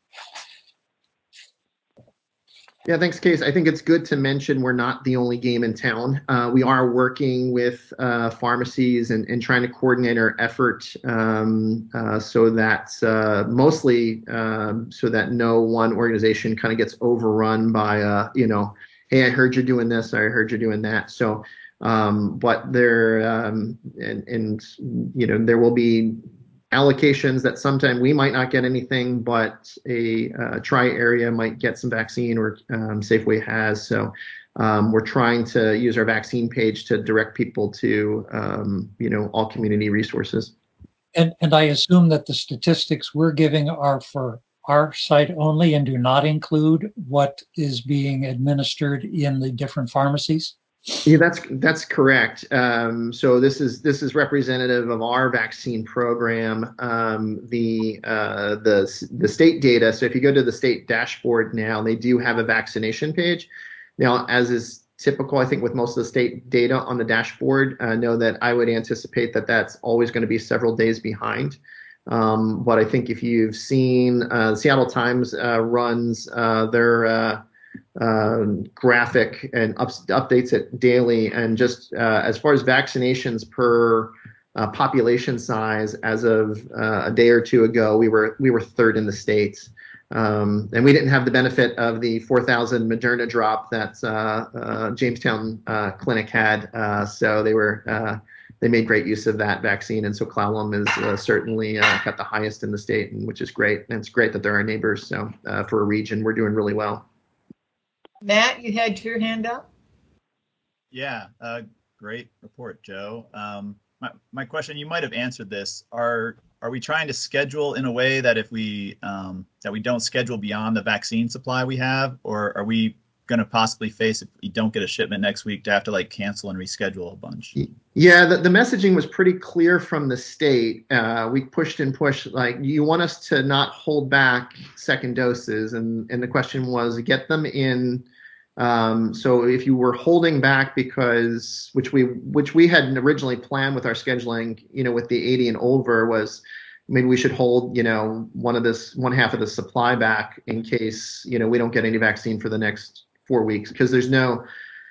[SPEAKER 13] Yeah, thanks, Case. I think it's good to mention we're not the only game in town. Uh, we are working with uh, pharmacies and, and trying to coordinate our effort um, uh, so that uh, mostly um, so that no one organization kind of gets overrun by, uh, you know, hey, I heard you're doing this, or I heard you're doing that. So, um, but there, um, and, and, you know, there will be allocations that sometime we might not get anything, but a uh, tri area might get some vaccine, or um, Safeway has. So um, we're trying to use our vaccine page to direct people to, um, you know, all community resources.
[SPEAKER 3] And, and I assume that the statistics we're giving are for our site only and do not include what is being administered in the different pharmacies?
[SPEAKER 13] Yeah, that's that's correct. Um, so this is this is representative of our vaccine program. Um, the uh, the the state data. So if you go to the state dashboard now, they do have a vaccination page. Now, as is typical, I think with most of the state data on the dashboard, uh, know that I would anticipate that that's always going to be several days behind. Um, but I think if you've seen uh, Seattle Times uh, runs uh, their uh, uh, graphic and ups, updates it daily, and just uh, as far as vaccinations per uh, population size, as of uh, a day or two ago, we were we were third in the states. Um, and we didn't have the benefit of the four thousand Moderna drop that uh, uh, Jamestown uh, Clinic had. Uh, so they were uh, they made great use of that vaccine, and so Clallam is uh, certainly uh, got the highest in the state, and which is great. And it's great that they're our neighbors. So uh, for a region, we're doing really well.
[SPEAKER 1] Matt, you had your hand up.
[SPEAKER 5] Yeah, uh, great report, Joe. Um, my my question, you might have answered this. Are Are we trying to schedule in a way that if we um, that we don't schedule beyond the vaccine supply we have, or are we going to possibly face, if we don't get a shipment next week, to have to like cancel and reschedule a bunch?
[SPEAKER 13] Yeah, the, the messaging was pretty clear from the state. Uh, we pushed and pushed, like, you want us to not hold back second doses, and and the question was get them in. Um, so if you were holding back because, which we which we had originally planned with our scheduling, you know, with the eighty and over, was maybe we should hold, you know, one of this one half of the supply back in case, you know, we don't get any vaccine for the next four weeks, because there's no,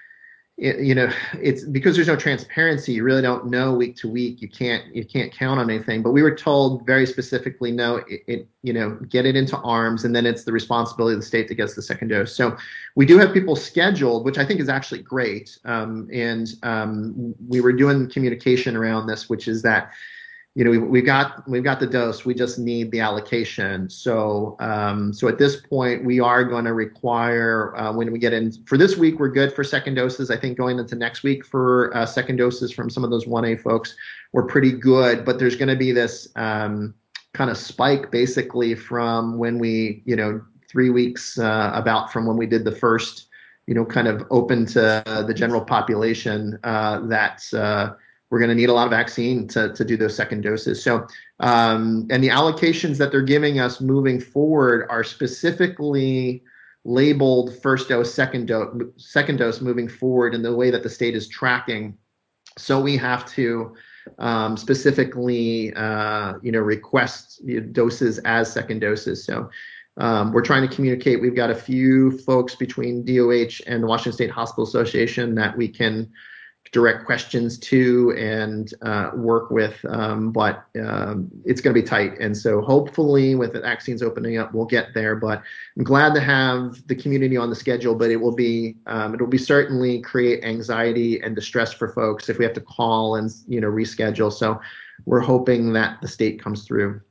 [SPEAKER 13] you know, it's because there's no transparency. You really don't know week to week. You can't you can't count on anything. But we were told very specifically, no, it, it you know, get it into arms, and then it's the responsibility of the state that gets the second dose. So we do have people scheduled, which I think is actually great. Um, and um, we were doing communication around this, which is that, you know, we, we've got we've got the dose. We just need the allocation. So um, so at this point, we are going to require uh, when we get in for this week, we're good for second doses. I think going into next week for uh, second doses from some of those one A folks, we're pretty good. But there's going to be this um, kind of spike basically from when we, you know, three weeks uh, about from when we did the first, you know, kind of open to uh, the general population uh, that. Uh, We're going to need a lot of vaccine to, to do those second doses. So, um, and the allocations that they're giving us moving forward are specifically labeled first dose, second dose, second dose moving forward in the way that the state is tracking. So we have to um, specifically, uh, you know, request doses as second doses. So um, we're trying to communicate. We've got a few folks between D O H and the Washington State Hospital Association that we can direct questions to and uh, work with, um, but um, it's going to be tight. And so hopefully with the vaccines opening up, we'll get there. But I'm glad to have the community on the schedule, but it will be um, it will be certainly create anxiety and distress for folks if we have to call and, you know, reschedule. So we're hoping that the state comes through.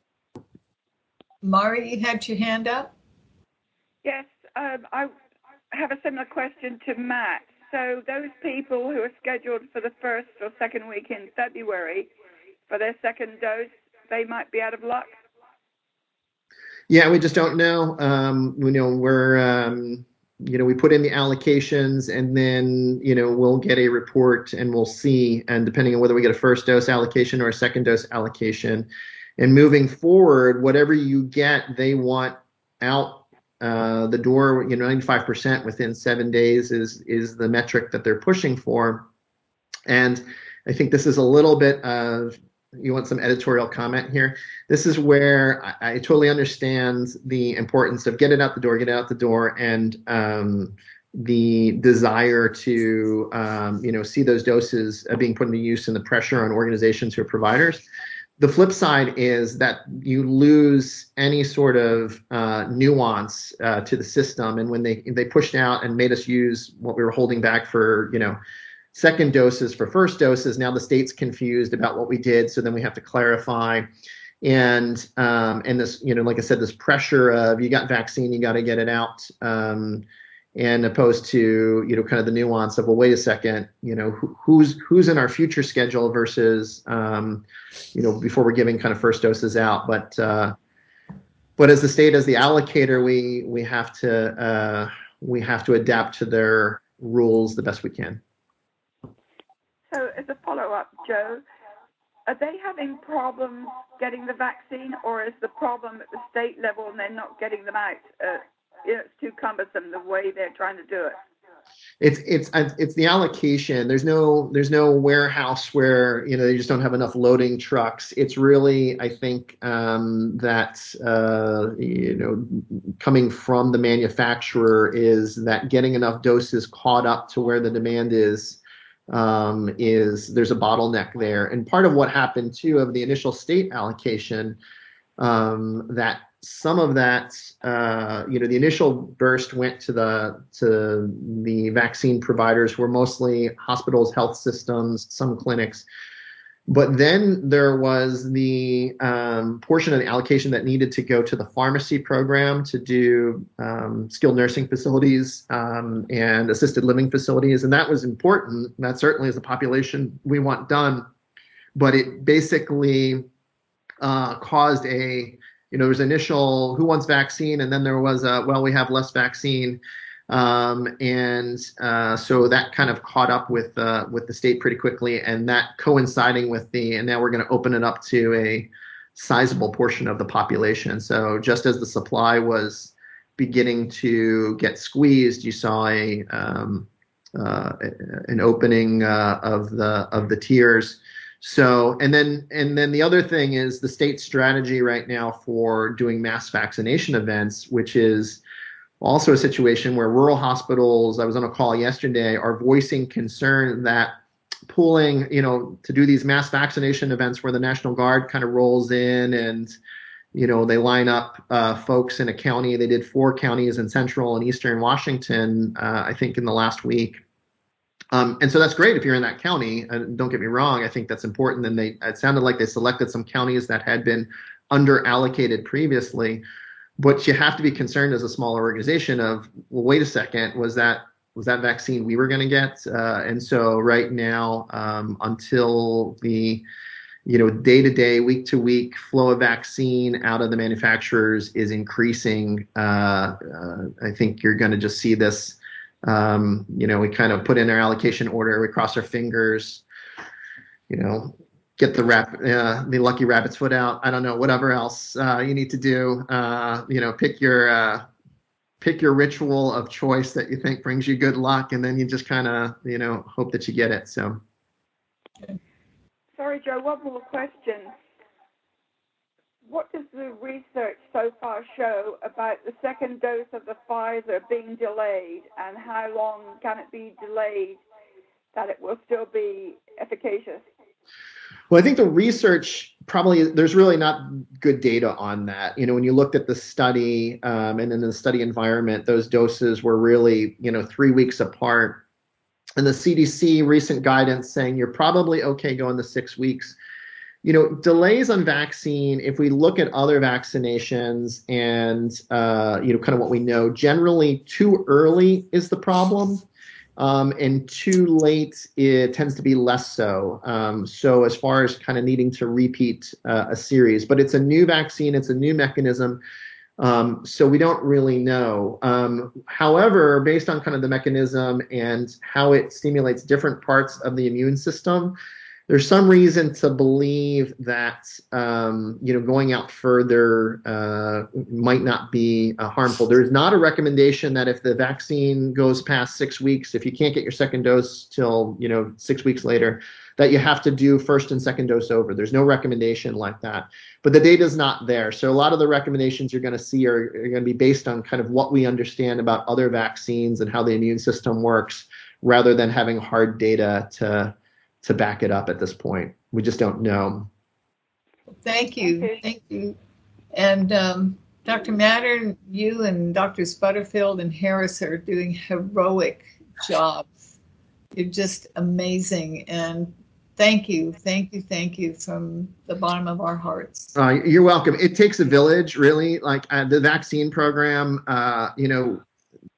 [SPEAKER 1] Mari, you had your hand up?
[SPEAKER 2] Yes, um, I have a similar question to Matt. So those people who are scheduled for the first or second week in February for their second dose, they might be out of luck?
[SPEAKER 13] Yeah, we just don't know. Um, you know, we're, um, you know, we put in the allocations, and then, you know, we'll get a report and we'll see. And depending on whether we get a first dose allocation or a second dose allocation, and moving forward, whatever you get, they want out uh, the door. You know, ninety-five percent within seven days is is the metric that they're pushing for. And I think this is a little bit of, you want some editorial comment here. This is where I, I totally understand the importance of get it out the door, get it out the door, and um, the desire to um, you know, see those doses uh, being put into use and the pressure on organizations who are providers. The flip side is that you lose any sort of uh, nuance uh, to the system. And when they they pushed out and made us use what we were holding back for, you know, second doses for first doses, now the state's confused about what we did. So then we have to clarify. And um, and this, you know, like I said, this pressure of you got vaccine, you got to get it out. Um, and opposed to, you know, kind of the nuance of, well, wait a second, you know, who, who's who's in our future schedule versus, um, you know, before we're giving kind of first doses out. But uh, but as the state, as the allocator, we we have to uh, we have to adapt to their rules the best we can.
[SPEAKER 2] So as a follow-up, Joe, are they having problems getting the vaccine, or is the problem at the state level and they're not getting them out? Uh, you know, it's too cumbersome the way they're trying to do it.
[SPEAKER 13] It's it's it's the allocation. There's no there's no warehouse where, you know, they just don't have enough loading trucks. It's really, I think, um, that uh, you know, coming from the manufacturer, is that getting enough doses caught up to where the demand is. Um, is there's a bottleneck there, and part of what happened too of the initial state allocation, um, that some of that, uh, you know, the initial burst went to the to the vaccine providers, who were mostly hospitals, health systems, some clinics. But then there was the um, portion of the allocation that needed to go to the pharmacy program to do um, skilled nursing facilities um, and assisted living facilities. And that was important. That certainly is the population we want done. But it basically uh, caused a, you know, there was initial who wants vaccine, and then there was a, well, we have less vaccine. Um, and uh, so that kind of caught up with uh, with the state pretty quickly, and that coinciding with the, and now we're going to open it up to a sizable portion of the population. So just as the supply was beginning to get squeezed, you saw a um, uh, an opening uh, of the of the tiers. So, and then and then the other thing is the state strategy right now for doing mass vaccination events, which is also a situation where rural hospitals, I was on a call yesterday, are voicing concern that pooling, you know, to do these mass vaccination events where the National Guard kind of rolls in and, you know, they line up uh, folks in a county. They did four counties in central and eastern Washington, uh, I think, in the last week. Um, and so that's great if you're in that county. And don't get me wrong, I think that's important. And they, it sounded like they selected some counties that had been under allocated previously. But you have to be concerned as a smaller organization of, well, wait a second, was that was that vaccine we were going to get? Uh, and so right now, um, until the, you know, day-to-day, week-to-week flow of vaccine out of the manufacturers is increasing, uh, uh, I think you're going to just see this. Um, you know, we kind of put in our allocation order, we cross our fingers, you know, get the rap, uh, the lucky rabbit's foot out. I don't know, whatever else uh, you need to do. Uh, you know, pick your uh, pick your ritual of choice that you think brings you good luck, and then you just kind of, you know, hope that you get it. So.
[SPEAKER 2] Sorry, Joe. One more question. What does the research so far show about the second dose of the Pfizer being delayed, and how long can it be delayed that it will still be efficacious?
[SPEAKER 13] Well, I think the research probably, there's really not good data on that. You know, when you looked at the study um, and in the study environment, those doses were really, you know, three weeks apart. And the C D C recent guidance saying you're probably okay going to six weeks. You know, delays on vaccine, if we look at other vaccinations and, uh, you know, kind of what we know, generally too early is the problem. Um, and too late, it tends to be less so. Um, so as far as kind of needing to repeat uh, a series, but it's a new vaccine, it's a new mechanism. Um, so we don't really know. Um, however, based on kind of the mechanism and how it stimulates different parts of the immune system, there's some reason to believe that, um, you know, going out further uh, might not be uh, harmful. There is not a recommendation that if the vaccine goes past six weeks, if you can't get your second dose till, you know, six weeks later, that you have to do first and second dose over. There's no recommendation like that. But the data is not there. So a lot of the recommendations you're going to see are, are going to be based on kind of what we understand about other vaccines and how the immune system works, rather than having hard data to to back it up at this point. We just don't know.
[SPEAKER 1] Thank you. Thank you. And um, Doctor Mattern, you and Doctors Butterfield and Harris are doing heroic jobs. You're just amazing. And thank you, thank you, thank you from the bottom of our hearts.
[SPEAKER 13] Uh, you're welcome. It takes a village, really. Like uh, the vaccine program, uh, you know,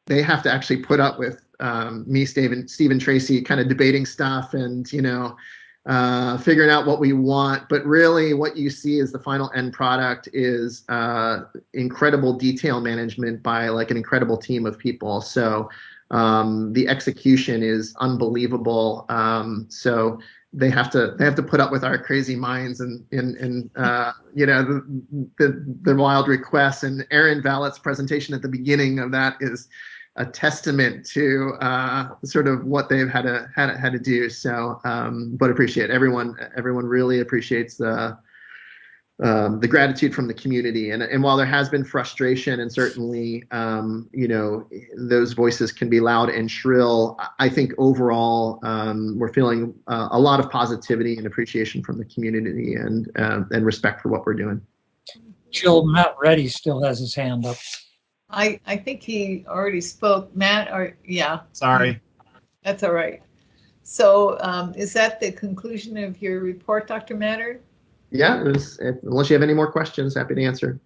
[SPEAKER 13] they have to actually put up with um, me, Stephen, Stephen Tracy, kind of debating stuff and, you know, uh, figuring out what we want. But really what you see as the final end product is uh, incredible detail management by like an incredible team of people. So um, the execution is unbelievable. Um, so they have to they have to put up with our crazy minds and and, and uh, you know the, the the wild requests. And Aaron Vallett's presentation at the beginning of that is a testament to uh, sort of what they've had to had, had to do. So, um, but appreciate everyone. Everyone really appreciates the um, the gratitude from the community. And and while there has been frustration, and certainly um, you know those voices can be loud and shrill, I think overall um, we're feeling uh, a lot of positivity and appreciation from the community, and uh, and respect for what we're doing.
[SPEAKER 3] Jill, Matt Reddy still has his hand up.
[SPEAKER 1] I, I think he already spoke. Matt, or yeah.
[SPEAKER 5] Sorry.
[SPEAKER 1] That's all right. So um, is that the conclusion of your report, Doctor Matter?
[SPEAKER 13] Yeah, it was, unless you have any more questions, happy to answer.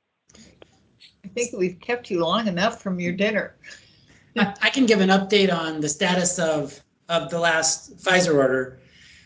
[SPEAKER 1] I think we've kept you long enough from your dinner.
[SPEAKER 7] I, I can give an update on the status of, of the last Pfizer order.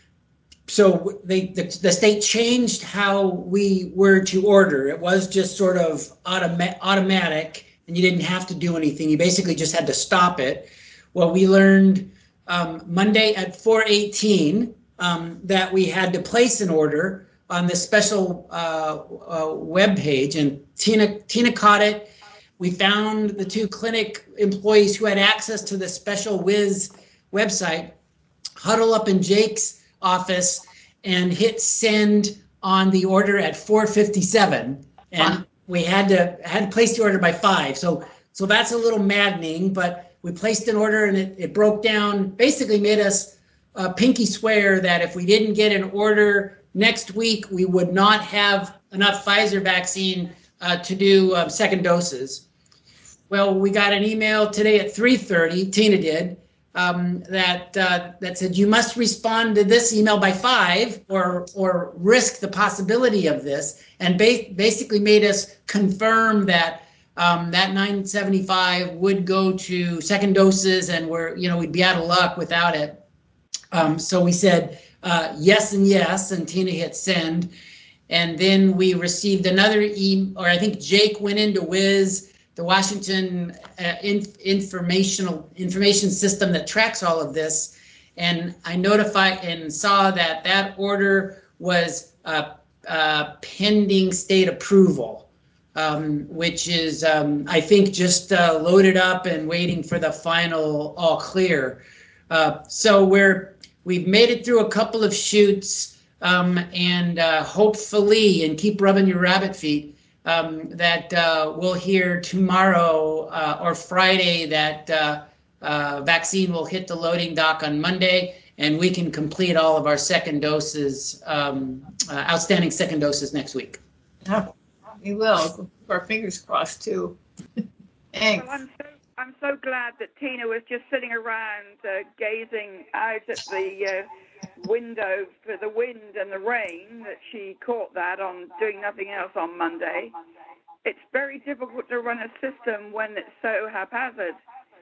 [SPEAKER 7] So they, the, the state changed how we were to order. It was just sort of automa- automatic, and you didn't have to do anything. You basically just had to stop it. Well, we learned um, Monday at four eighteen um, that we had to place an order on this special uh, uh, web page, and Tina Tina caught it. We found the two clinic employees who had access to the Special Whiz website, huddle up in Jake's office and hit send on the order at four fifty-seven, and huh. we had to had to place the order by five. So so that's a little maddening, but we placed an order and it, it broke down, basically made us uh, pinky swear that if we didn't get an order next week, we would not have enough Pfizer vaccine uh, to do um, second doses. Well, we got an email today at three thirty, Tina did, um, that uh, that said you must respond to this email by five or or risk the possibility of this, and ba- basically made us confirm that um, that nine seventy-five would go to second doses, and we're you know we'd be out of luck without it. Um, so we said uh, yes and yes, and Tina hit send, and then we received another email, or I think Jake went into Wiz, the Washington uh, inf- informational information system that tracks all of this, and I notified and saw that that order was uh, uh, pending state approval, um, which is um, I think just uh, loaded up and waiting for the final all clear. Uh, so we're we've made it through a couple of shoots, um, and uh, hopefully, and keep rubbing your rabbit feet. Um, that uh, we'll hear tomorrow uh, or Friday that uh, uh, vaccine will hit the loading dock on Monday, and we can complete all of our second doses, um, uh, outstanding second doses next week.
[SPEAKER 1] Yeah, we will. Keep our fingers crossed too. Thanks.
[SPEAKER 2] Well, I'm so I'm so glad that Tina was just sitting around uh, gazing out at the uh, window for the wind and the rain, that she caught that on doing nothing else on Monday. It's very difficult to run a system when it's so haphazard.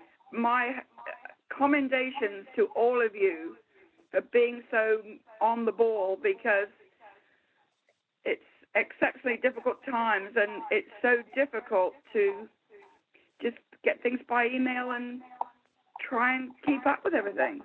[SPEAKER 2] My commendations to all of you for being so on the ball, because it's exceptionally difficult times, and it's so difficult to just get things by email and try and keep up with everything.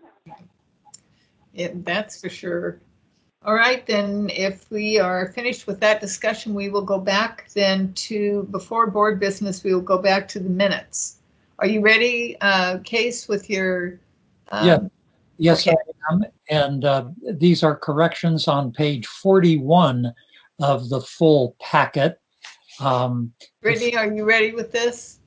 [SPEAKER 1] Yeah, that's for sure. All right, then if we are finished with that discussion, we will go back then to, before board business, we will go back to the minutes. Are you ready, uh, Case, with your... Um,
[SPEAKER 3] yeah. Yes,
[SPEAKER 1] okay.
[SPEAKER 3] I am. And uh, these are corrections on page forty-one of the full packet. Um,
[SPEAKER 1] Brittany, are you ready with this?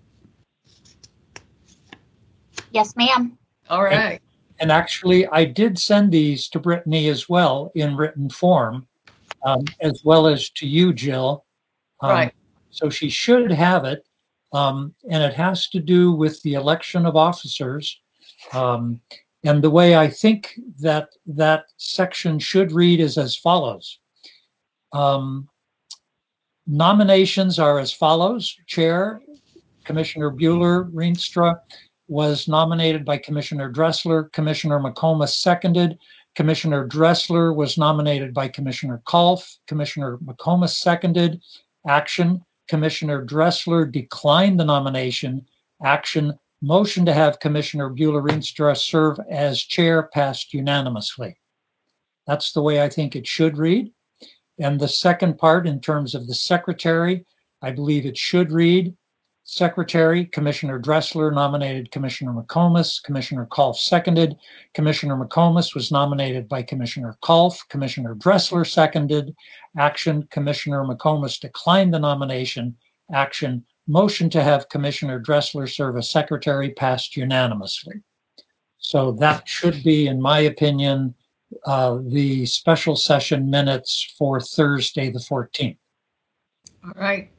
[SPEAKER 12] Yes, ma'am.
[SPEAKER 1] All right.
[SPEAKER 3] And, and actually, I did send these to Brittany as well in written form, um, as well as to you, Jill. Um,
[SPEAKER 1] right.
[SPEAKER 3] So she should have it. Um, and it has to do with the election of officers. Um, and the way I think that that section should read is as follows. Um, nominations are as follows: Chair, Commissioner Bueller-Rienstra was nominated by Commissioner Dressler. Commissioner McComas seconded. Commissioner Dressler was nominated by Commissioner Kolff. Commissioner McComas seconded. Action. Commissioner Dressler declined the nomination. Action. Motion to have Commissioner Bueller-Rienstra serve as chair passed unanimously. That's the way I think it should read. And the second part, in terms of the secretary, I believe it should read, Secretary, Commissioner Dressler nominated Commissioner McComas. Commissioner Kolff seconded. Commissioner McComas was nominated by Commissioner Kolff. Commissioner Dressler seconded. Action, Commissioner McComas declined the nomination. Action, motion to have Commissioner Dressler serve as secretary passed unanimously. So that should be, in my opinion, uh, the special session minutes for Thursday, the fourteenth.
[SPEAKER 1] All right.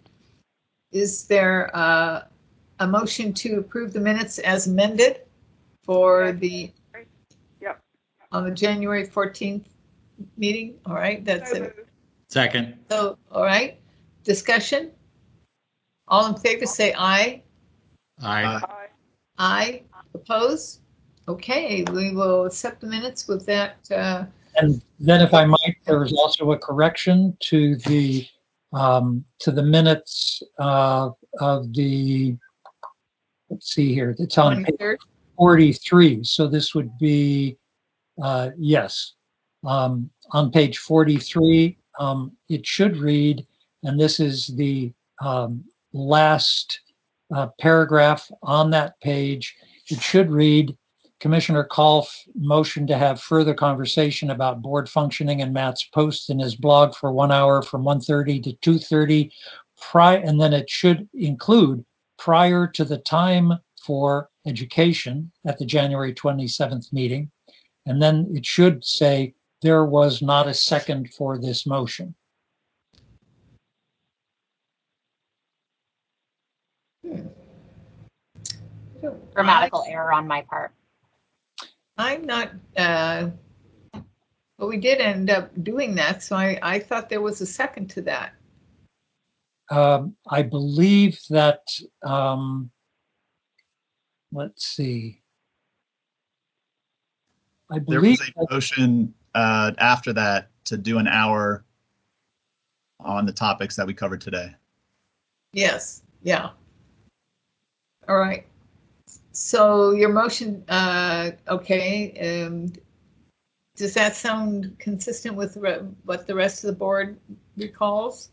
[SPEAKER 1] Is there uh, a motion to approve the minutes as amended for the
[SPEAKER 2] Yep.
[SPEAKER 1] on the January fourteenth meeting? All right, that's it.
[SPEAKER 26] Second.
[SPEAKER 1] So, all right, discussion. All in favor, say aye.
[SPEAKER 26] Aye.
[SPEAKER 2] Aye.
[SPEAKER 1] Aye. Oppose? Okay, we will accept the minutes with that. Uh,
[SPEAKER 3] And then, if I might, there was also a correction to the um, to the minutes uh, of the. Let's see here. It's on page
[SPEAKER 1] twenty-third.
[SPEAKER 3] forty-three. So this would be uh, yes, um, on page forty-three. Um, it should read, and this is the um, last uh, paragraph on that page. It should read. Commissioner Kolff motioned to have further conversation about board functioning, and Matt's post in his blog for one hour from one thirty to two thirty. Prior, and then it should include prior to the time for education at the January twenty-seventh meeting. And then it should say there was not a second for this motion.
[SPEAKER 12] Grammatical error on my part.
[SPEAKER 1] I'm not, uh, well, we did end up doing that, so I, I thought there was a second to that.
[SPEAKER 3] Um, I believe that, um, let's see. I
[SPEAKER 5] There
[SPEAKER 3] believe
[SPEAKER 5] was a motion uh, after that to do an hour on the topics that we covered today.
[SPEAKER 1] Yes, yeah. All right. So your motion, uh, okay, um, does that sound consistent with re- what the rest of the board recalls?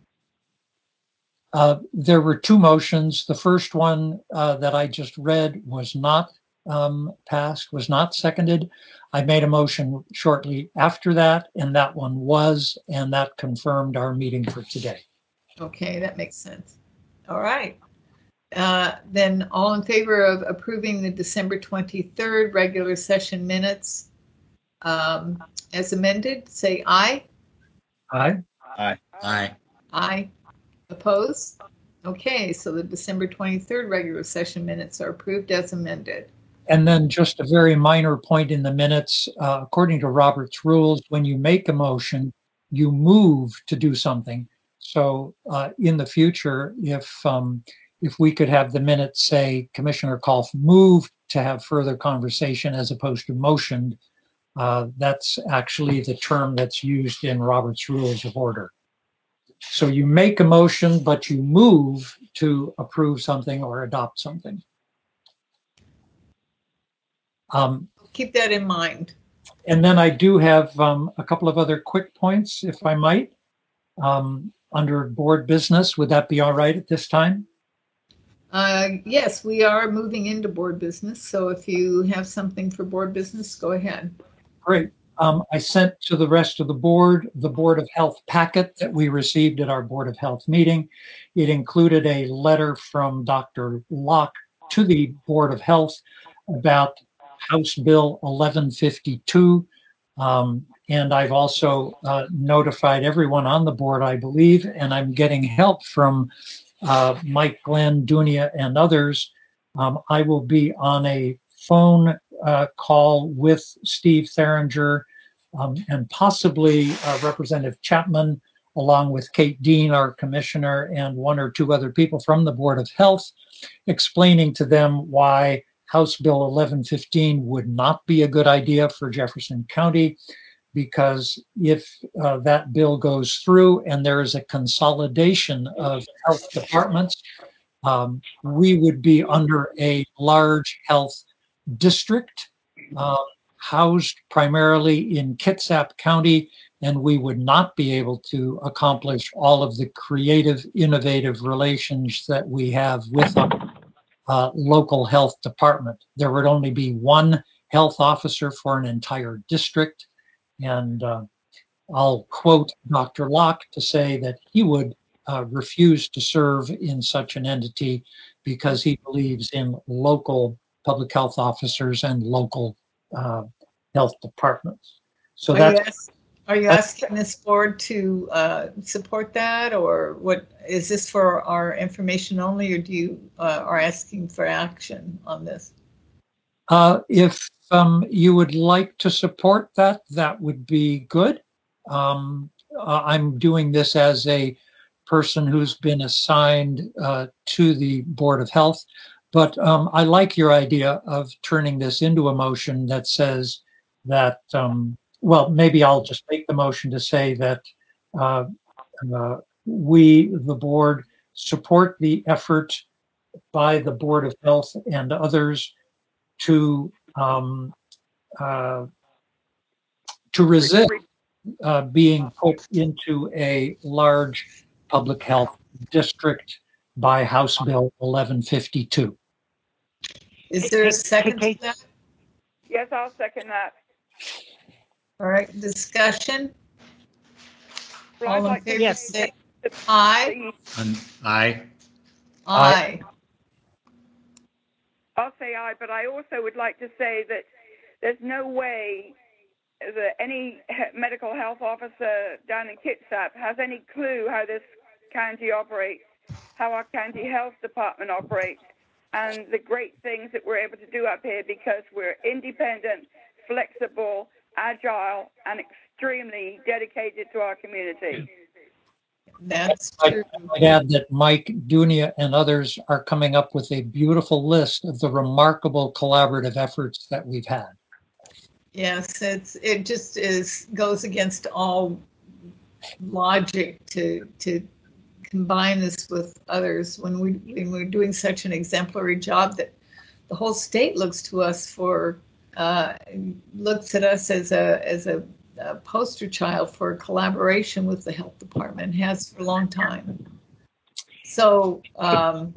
[SPEAKER 3] Uh, there were two motions. The first one uh, that I just read was not um, passed, was not seconded. I made a motion shortly after that, and that one was, and that confirmed our meeting for today.
[SPEAKER 1] Okay, that makes sense. All right. Uh, then all in favor of approving the December twenty-third regular session minutes um, as amended, say aye.
[SPEAKER 3] Aye.
[SPEAKER 5] Aye.
[SPEAKER 26] Aye.
[SPEAKER 1] Aye. Oppose? Okay, so the December twenty-third regular session minutes are approved as amended.
[SPEAKER 3] And then just a very minor point in the minutes, uh, according to Robert's rules, when you make a motion, you move to do something. So uh, in the future, if um, if we could have the minutes say Commissioner Kolff moved to have further conversation as opposed to motioned, uh, that's actually the term that's used in Robert's Rules of Order. So you make a motion, but you move to approve something or adopt something. Um,
[SPEAKER 1] Keep that in mind.
[SPEAKER 3] And then I do have um, a couple of other quick points, if I might, um, under board business. Would that be all right at this time?
[SPEAKER 1] Uh, yes, we are moving into board business. So if you have something for board business, go ahead.
[SPEAKER 3] Great. Um, I sent to the rest of the board the Board of Health packet that we received at our Board of Health meeting. It included a letter from Doctor Locke to the Board of Health about House Bill eleven fifty-two. Um, and I've also uh, notified everyone on the board, I believe, and I'm getting help from uh, Mike Glenn, Dunia, and others. Um, I will be on a phone uh, call with Steve Theringer um, and possibly uh, Representative Chapman along with Kate Dean, our commissioner, and one or two other people from the Board of Health, explaining to them why House Bill eleven fifteen would not be a good idea for Jefferson County, because if uh, that bill goes through and there is a consolidation of health departments, um, we would be under a large health district uh, housed primarily in Kitsap County, and we would not be able to accomplish all of the creative, innovative relations that we have with our uh, local health department. There would only be one health officer for an entire district, and uh, I'll quote Doctor Locke to say that he would uh, refuse to serve in such an entity because he believes in local public health officers and local uh, health departments. So
[SPEAKER 1] Are
[SPEAKER 3] that's
[SPEAKER 1] you, ask, are you asking this board to uh, support that, or what is this for our information only, or do you uh, are asking for action on this?
[SPEAKER 3] Uh, if um, you would like to support that, that would be good. Um, uh, I'm doing this as a person who's been assigned uh, to the Board of Health, but um, I like your idea of turning this into a motion that says that, um, well, maybe I'll just make the motion to say that uh, uh, we, the board, support the effort by the Board of Health and others to um, uh, to resist uh, being put into a large public health district by House Bill eleven fifty-two.
[SPEAKER 1] Is there a second to that?
[SPEAKER 2] Yes, I'll second that.
[SPEAKER 1] All right, discussion.
[SPEAKER 2] Well,
[SPEAKER 1] All
[SPEAKER 2] I'd
[SPEAKER 1] in
[SPEAKER 2] like
[SPEAKER 1] favor,
[SPEAKER 2] to
[SPEAKER 1] say aye.
[SPEAKER 26] Aye.
[SPEAKER 1] Aye.
[SPEAKER 2] I'll say aye, but I also would like to say that there's no way that any medical health officer down in Kitsap has any clue how this county operates, how our county health department operates, and the great things that we're able to do up here because we're independent, flexible, agile, and extremely dedicated to our community.
[SPEAKER 1] That's
[SPEAKER 3] true. I'd add that Mike Dunia and others are coming up with a beautiful list of the remarkable collaborative efforts that we've had.
[SPEAKER 1] Yes, it's it just is goes against all logic to to combine this with others when we when we're doing such an exemplary job that the whole state looks to us for uh, looks at us as a as a, a poster child for collaboration with the health department, has for a long time. So, um,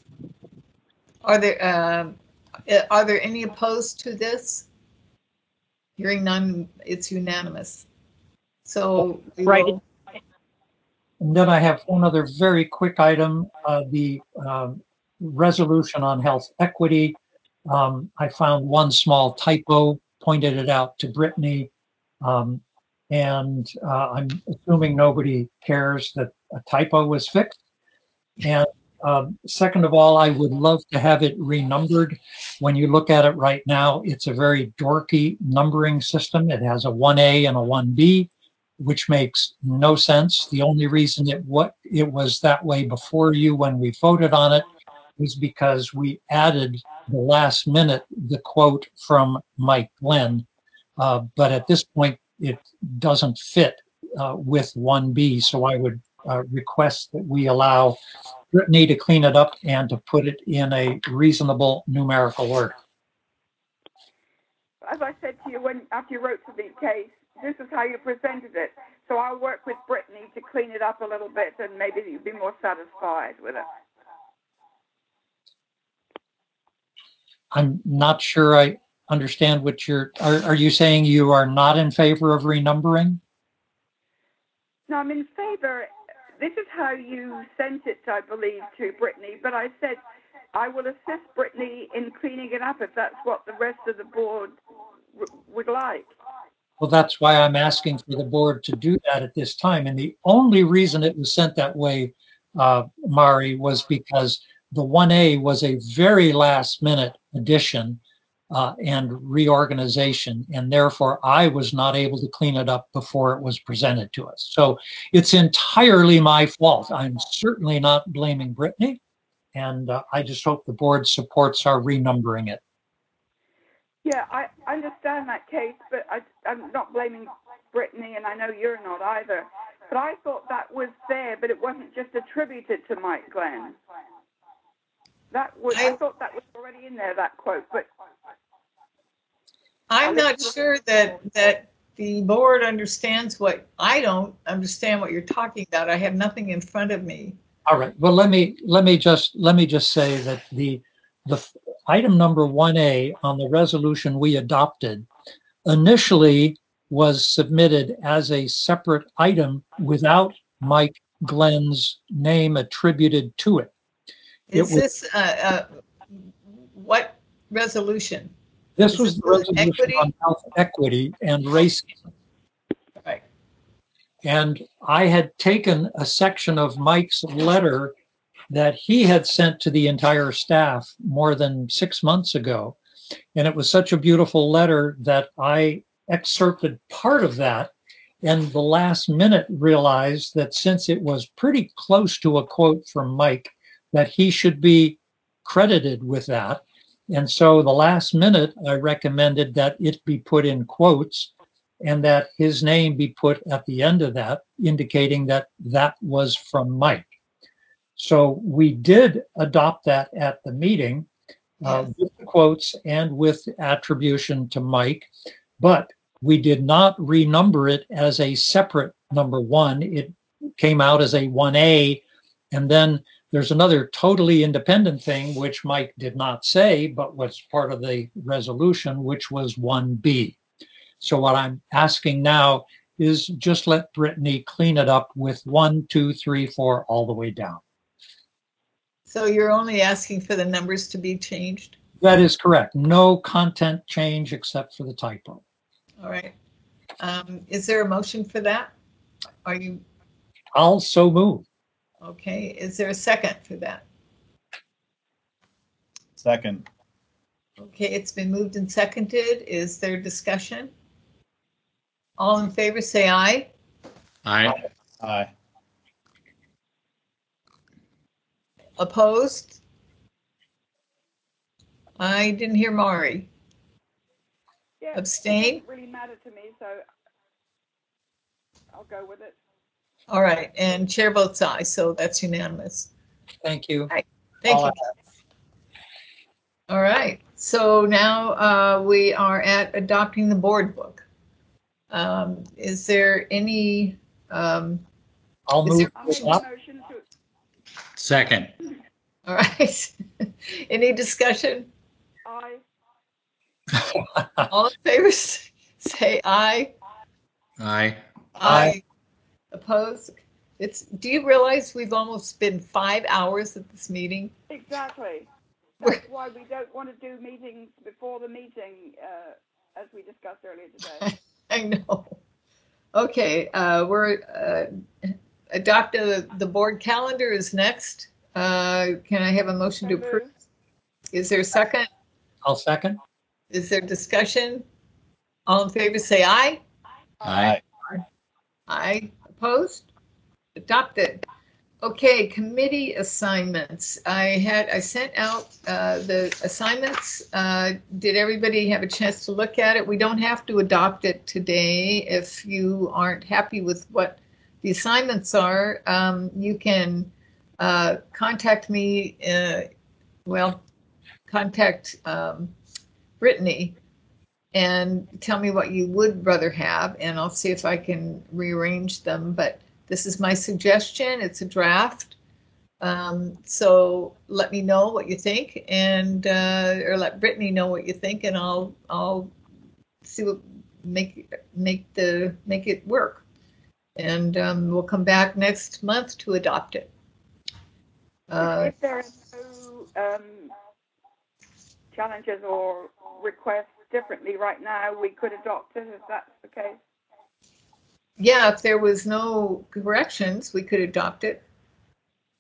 [SPEAKER 1] are there uh, are there any opposed to this? Hearing none, it's unanimous. So we
[SPEAKER 3] Right.
[SPEAKER 1] will.
[SPEAKER 3] And then I have one other very quick item, uh, the um, resolution on health equity. Um, I found one small typo, pointed it out to Brittany, um, and uh, I'm assuming nobody cares that a typo was fixed. And um, second of all, I would love to have it renumbered. When you look at it right now, it's a very dorky numbering system. It has a one A and a one B, which makes no sense. The only reason it what it was that way before you when we voted on it was because we added the last minute the quote from Mike Glenn. Uh, but at this point, it doesn't fit uh, with one B. So I would uh, request that we allow Brittany to clean it up and to put it in a reasonable numerical order.
[SPEAKER 2] As I said to you when after you wrote to the case, this is how you presented it. So I'll work with Brittany to clean it up a little bit, and maybe you'll be more satisfied with it.
[SPEAKER 3] I'm not sure I understand what you're. Are, are you saying you are not in favor of renumbering?
[SPEAKER 2] No, I'm in favor. This is how you sent it, I believe, to Brittany. But I said I will assist Brittany in cleaning it up if that's what the rest of the board would like.
[SPEAKER 3] Well, that's why I'm asking for the board to do that at this time. And the only reason it was sent that way, uh, Mari, was because the one A was a very last minute addition. uh, and reorganization, and therefore I was not able to clean it up before it was presented to us. So it's entirely my fault. I'm certainly not blaming Brittany, and uh, I just hope the board supports our renumbering it.
[SPEAKER 2] Yeah, I understand that, Kate, but I, I'm not blaming Brittany, and I know you're not either. But I thought that was there, but it wasn't just attributed to Mike Glenn. That was, I thought that was already in there, that quote, but
[SPEAKER 1] I'm not sure that that the board understands what I don't understand what you're talking about. I have nothing in front of me.
[SPEAKER 3] All right. Well, let me let me just let me just say that the the item number one A on the resolution we adopted initially was submitted as a separate item without Mike Glenn's name attributed to it.
[SPEAKER 1] Is
[SPEAKER 3] it was,
[SPEAKER 1] this uh, uh, what resolution?
[SPEAKER 3] This
[SPEAKER 1] Is
[SPEAKER 3] was
[SPEAKER 1] this
[SPEAKER 3] the resolution
[SPEAKER 1] equity?
[SPEAKER 3] on health equity and racism.
[SPEAKER 1] Right.
[SPEAKER 3] And I had taken a section of Mike's letter that he had sent to the entire staff more than six months ago. And it was such a beautiful letter that I excerpted part of that, and the last minute realized that since it was pretty close to a quote from Mike, that he should be credited with that. And so the last minute, I recommended that it be put in quotes and that his name be put at the end of that, indicating that that was from Mike. So we did adopt that at the meeting, uh,
[SPEAKER 1] Yes.
[SPEAKER 3] with the quotes and with attribution to Mike, but we did not renumber it as a separate number one. It came out as a one A, and then there's another totally independent thing, which Mike did not say, but was part of the resolution, which was one B. So what I'm asking now is just let Brittany clean it up with one, two, three, four, all the way down.
[SPEAKER 1] So you're only asking for the numbers to be changed?
[SPEAKER 3] That is correct. No content change except for the typo.
[SPEAKER 1] All right. Um, is there a motion for that? Are you?
[SPEAKER 3] I'll so move.
[SPEAKER 1] Okay. Is there a second for that?
[SPEAKER 5] Second.
[SPEAKER 1] Okay, it's been moved and seconded. Is there discussion? All in favor, say aye.
[SPEAKER 26] Aye.
[SPEAKER 5] Aye.
[SPEAKER 1] Opposed? I didn't hear Maury.
[SPEAKER 2] yeah,
[SPEAKER 1] Abstain?
[SPEAKER 2] it doesn't really matter to me, so I'll go with it.
[SPEAKER 1] All right, and chair votes aye, so that's unanimous.
[SPEAKER 3] Thank you.
[SPEAKER 1] All right. Thank
[SPEAKER 3] All
[SPEAKER 1] you. All right, so now uh, we are at adopting the board book. Um, is there any? Um,
[SPEAKER 3] I'll
[SPEAKER 1] is
[SPEAKER 3] move.
[SPEAKER 1] there-
[SPEAKER 3] to adopt.
[SPEAKER 26] Second.
[SPEAKER 1] All right. Any discussion?
[SPEAKER 2] Aye.
[SPEAKER 1] All in favor, say aye.
[SPEAKER 26] Aye.
[SPEAKER 1] Aye. Opposed? It's. Do you realize we've almost been five hours at this meeting?
[SPEAKER 2] Exactly. That's why we don't want to do meetings before the meeting, uh, as we discussed earlier today.
[SPEAKER 1] I know. Okay, uh, we're uh, adopting the, the board calendar is next. Uh, can I have a motion to approve? Is there a second?
[SPEAKER 3] I'll second.
[SPEAKER 1] Is there discussion? All in favor, say aye.
[SPEAKER 26] Aye.
[SPEAKER 1] Aye. Opposed? Adopted. Okay, committee assignments. I had I sent out uh, the assignments. Uh, did everybody have a chance to look at it? We don't have to adopt it today. If you aren't happy with what the assignments are, um, you can uh, contact me. Uh, well, contact um, Brittany and tell me what you would rather have, and I'll see if I can rearrange them. But this is my suggestion. It's a draft. Um, so let me know what you think, and uh, or let Brittany know what you think, and I'll I'll see what make make the make it work. And um, we'll come back next month to adopt it. Uh,
[SPEAKER 2] if there are no um, challenges or requests differently right now, we could adopt it if that's the case.
[SPEAKER 1] Yeah, if there was no corrections, we could adopt it.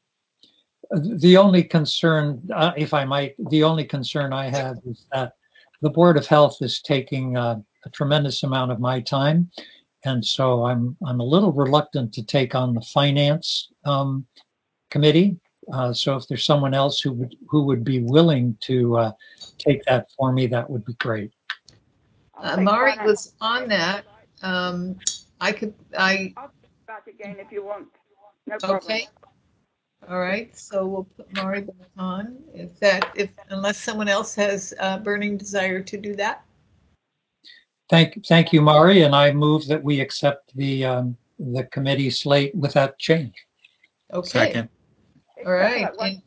[SPEAKER 3] The only concern, uh, if I might, the only concern I have is that the Board of Health is taking uh, a tremendous amount of my time. And so I'm I'm a little reluctant to take on the finance um, committee. Uh, so if there's someone else who would who would be willing to uh, take that for me, that would be great.
[SPEAKER 1] Uh, Mari was on that. Um, I could I.
[SPEAKER 2] I'll back again if you want. No problem.
[SPEAKER 1] Okay. All right. So we'll put Mari back on. If that if unless someone else has a burning desire to do that.
[SPEAKER 3] Thank, thank you, Mari, and I move that we accept the um, the committee slate with that change.
[SPEAKER 1] Okay.
[SPEAKER 26] Second.
[SPEAKER 1] All right. And,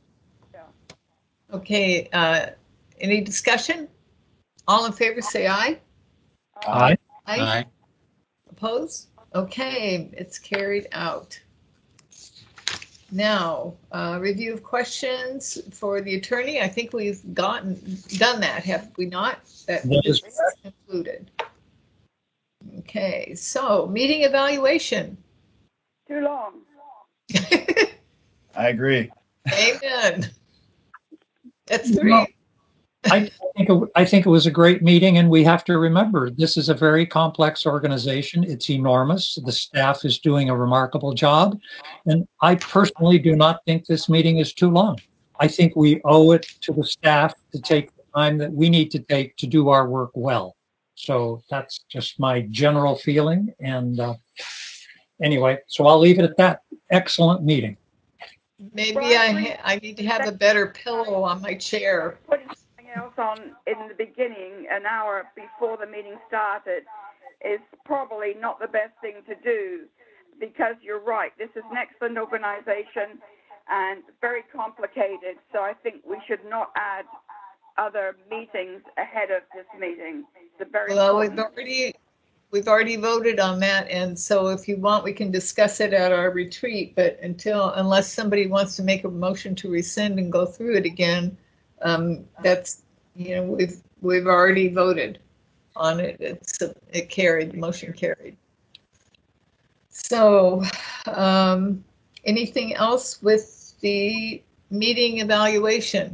[SPEAKER 1] okay. Uh, any discussion? All in favor, say aye.
[SPEAKER 3] Aye.
[SPEAKER 1] Aye.
[SPEAKER 26] Aye.
[SPEAKER 1] Oppose? Okay, it's carried out. Now, uh, review of questions for the attorney. I think we've gotten done that, have we not? That
[SPEAKER 3] That
[SPEAKER 1] this
[SPEAKER 3] is
[SPEAKER 1] is concluded. Okay, so meeting evaluation.
[SPEAKER 2] Too long.
[SPEAKER 5] I agree.
[SPEAKER 1] Amen. That's
[SPEAKER 3] You
[SPEAKER 1] three.
[SPEAKER 3] know, I think it, I think it was a great meeting, and we have to remember this is a very complex organization. It's enormous. The staff is doing a remarkable job, and I personally do not think this meeting is too long. I think we owe it to the staff to take the time that we need to take to do our work well. So that's just my general feeling. And uh, anyway, so I'll leave it at that. Excellent meeting.
[SPEAKER 1] Maybe I ha I need to have a better pillow on my chair.
[SPEAKER 2] Putting something else on in the beginning, an hour before the meeting started, is probably not the best thing to do, because you're right. This is an excellent organization and very complicated. So I think we should not add other meetings ahead of this meeting. It's a very
[SPEAKER 1] Well, we've
[SPEAKER 2] important.
[SPEAKER 1] already we've already voted on that, and so if you want, we can discuss it at our retreat. But until unless somebody wants to make a motion to rescind and go through it again, um, that's you know we've we've already voted on it. It's it carried. The motion carried. So, um, anything else with the meeting evaluation?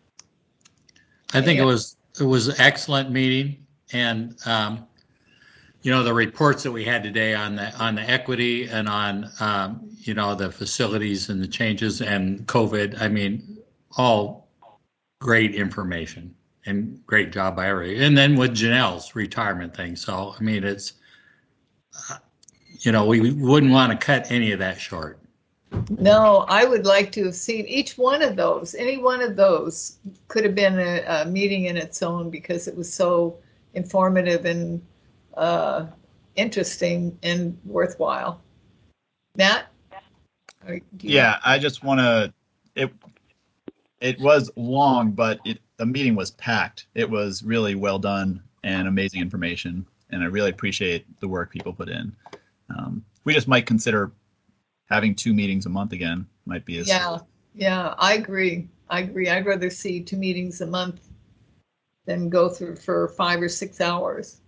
[SPEAKER 26] I think it was it was an excellent meeting, and um, you know the reports that we had today on the on the equity and on um, you know the facilities and the changes and COVID. I mean, all great information and great job by everybody. And then with Janelle's retirement thing, so I mean it's uh, you know we wouldn't want to cut any of that short.
[SPEAKER 1] No, I would like to have seen each one of those. Any one of those could have been a, a meeting in its own because it was so informative and uh, interesting and worthwhile. Matt?
[SPEAKER 5] Yeah, I just want to. It it was long, but it the meeting was packed. It was really well done and amazing information, and I really appreciate the work people put in. Um, we just might consider having two meetings a month again. Might be a
[SPEAKER 1] Yeah, yeah, I agree. I agree. I'd rather see two meetings a month than go through for five or six hours.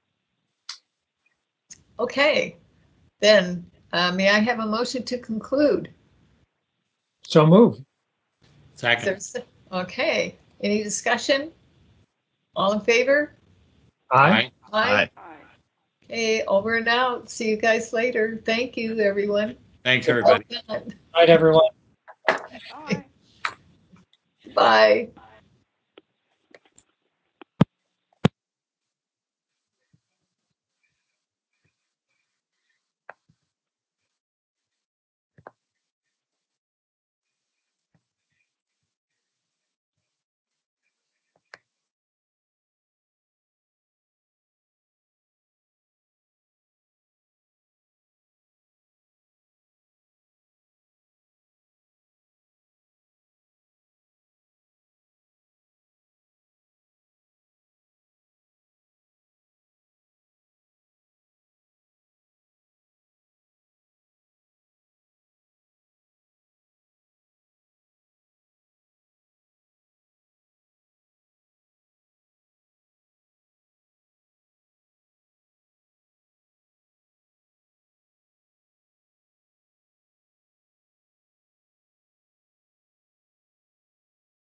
[SPEAKER 1] Okay, then uh, may I have a motion to conclude?
[SPEAKER 3] So move.
[SPEAKER 26] Second.
[SPEAKER 1] Okay, any discussion? All in favor?
[SPEAKER 3] Aye.
[SPEAKER 1] Aye. Okay, over and out. See you guys later. Thank you, everyone.
[SPEAKER 26] Thanks, everybody.
[SPEAKER 1] Well done.
[SPEAKER 3] Night, everyone.
[SPEAKER 1] Bye.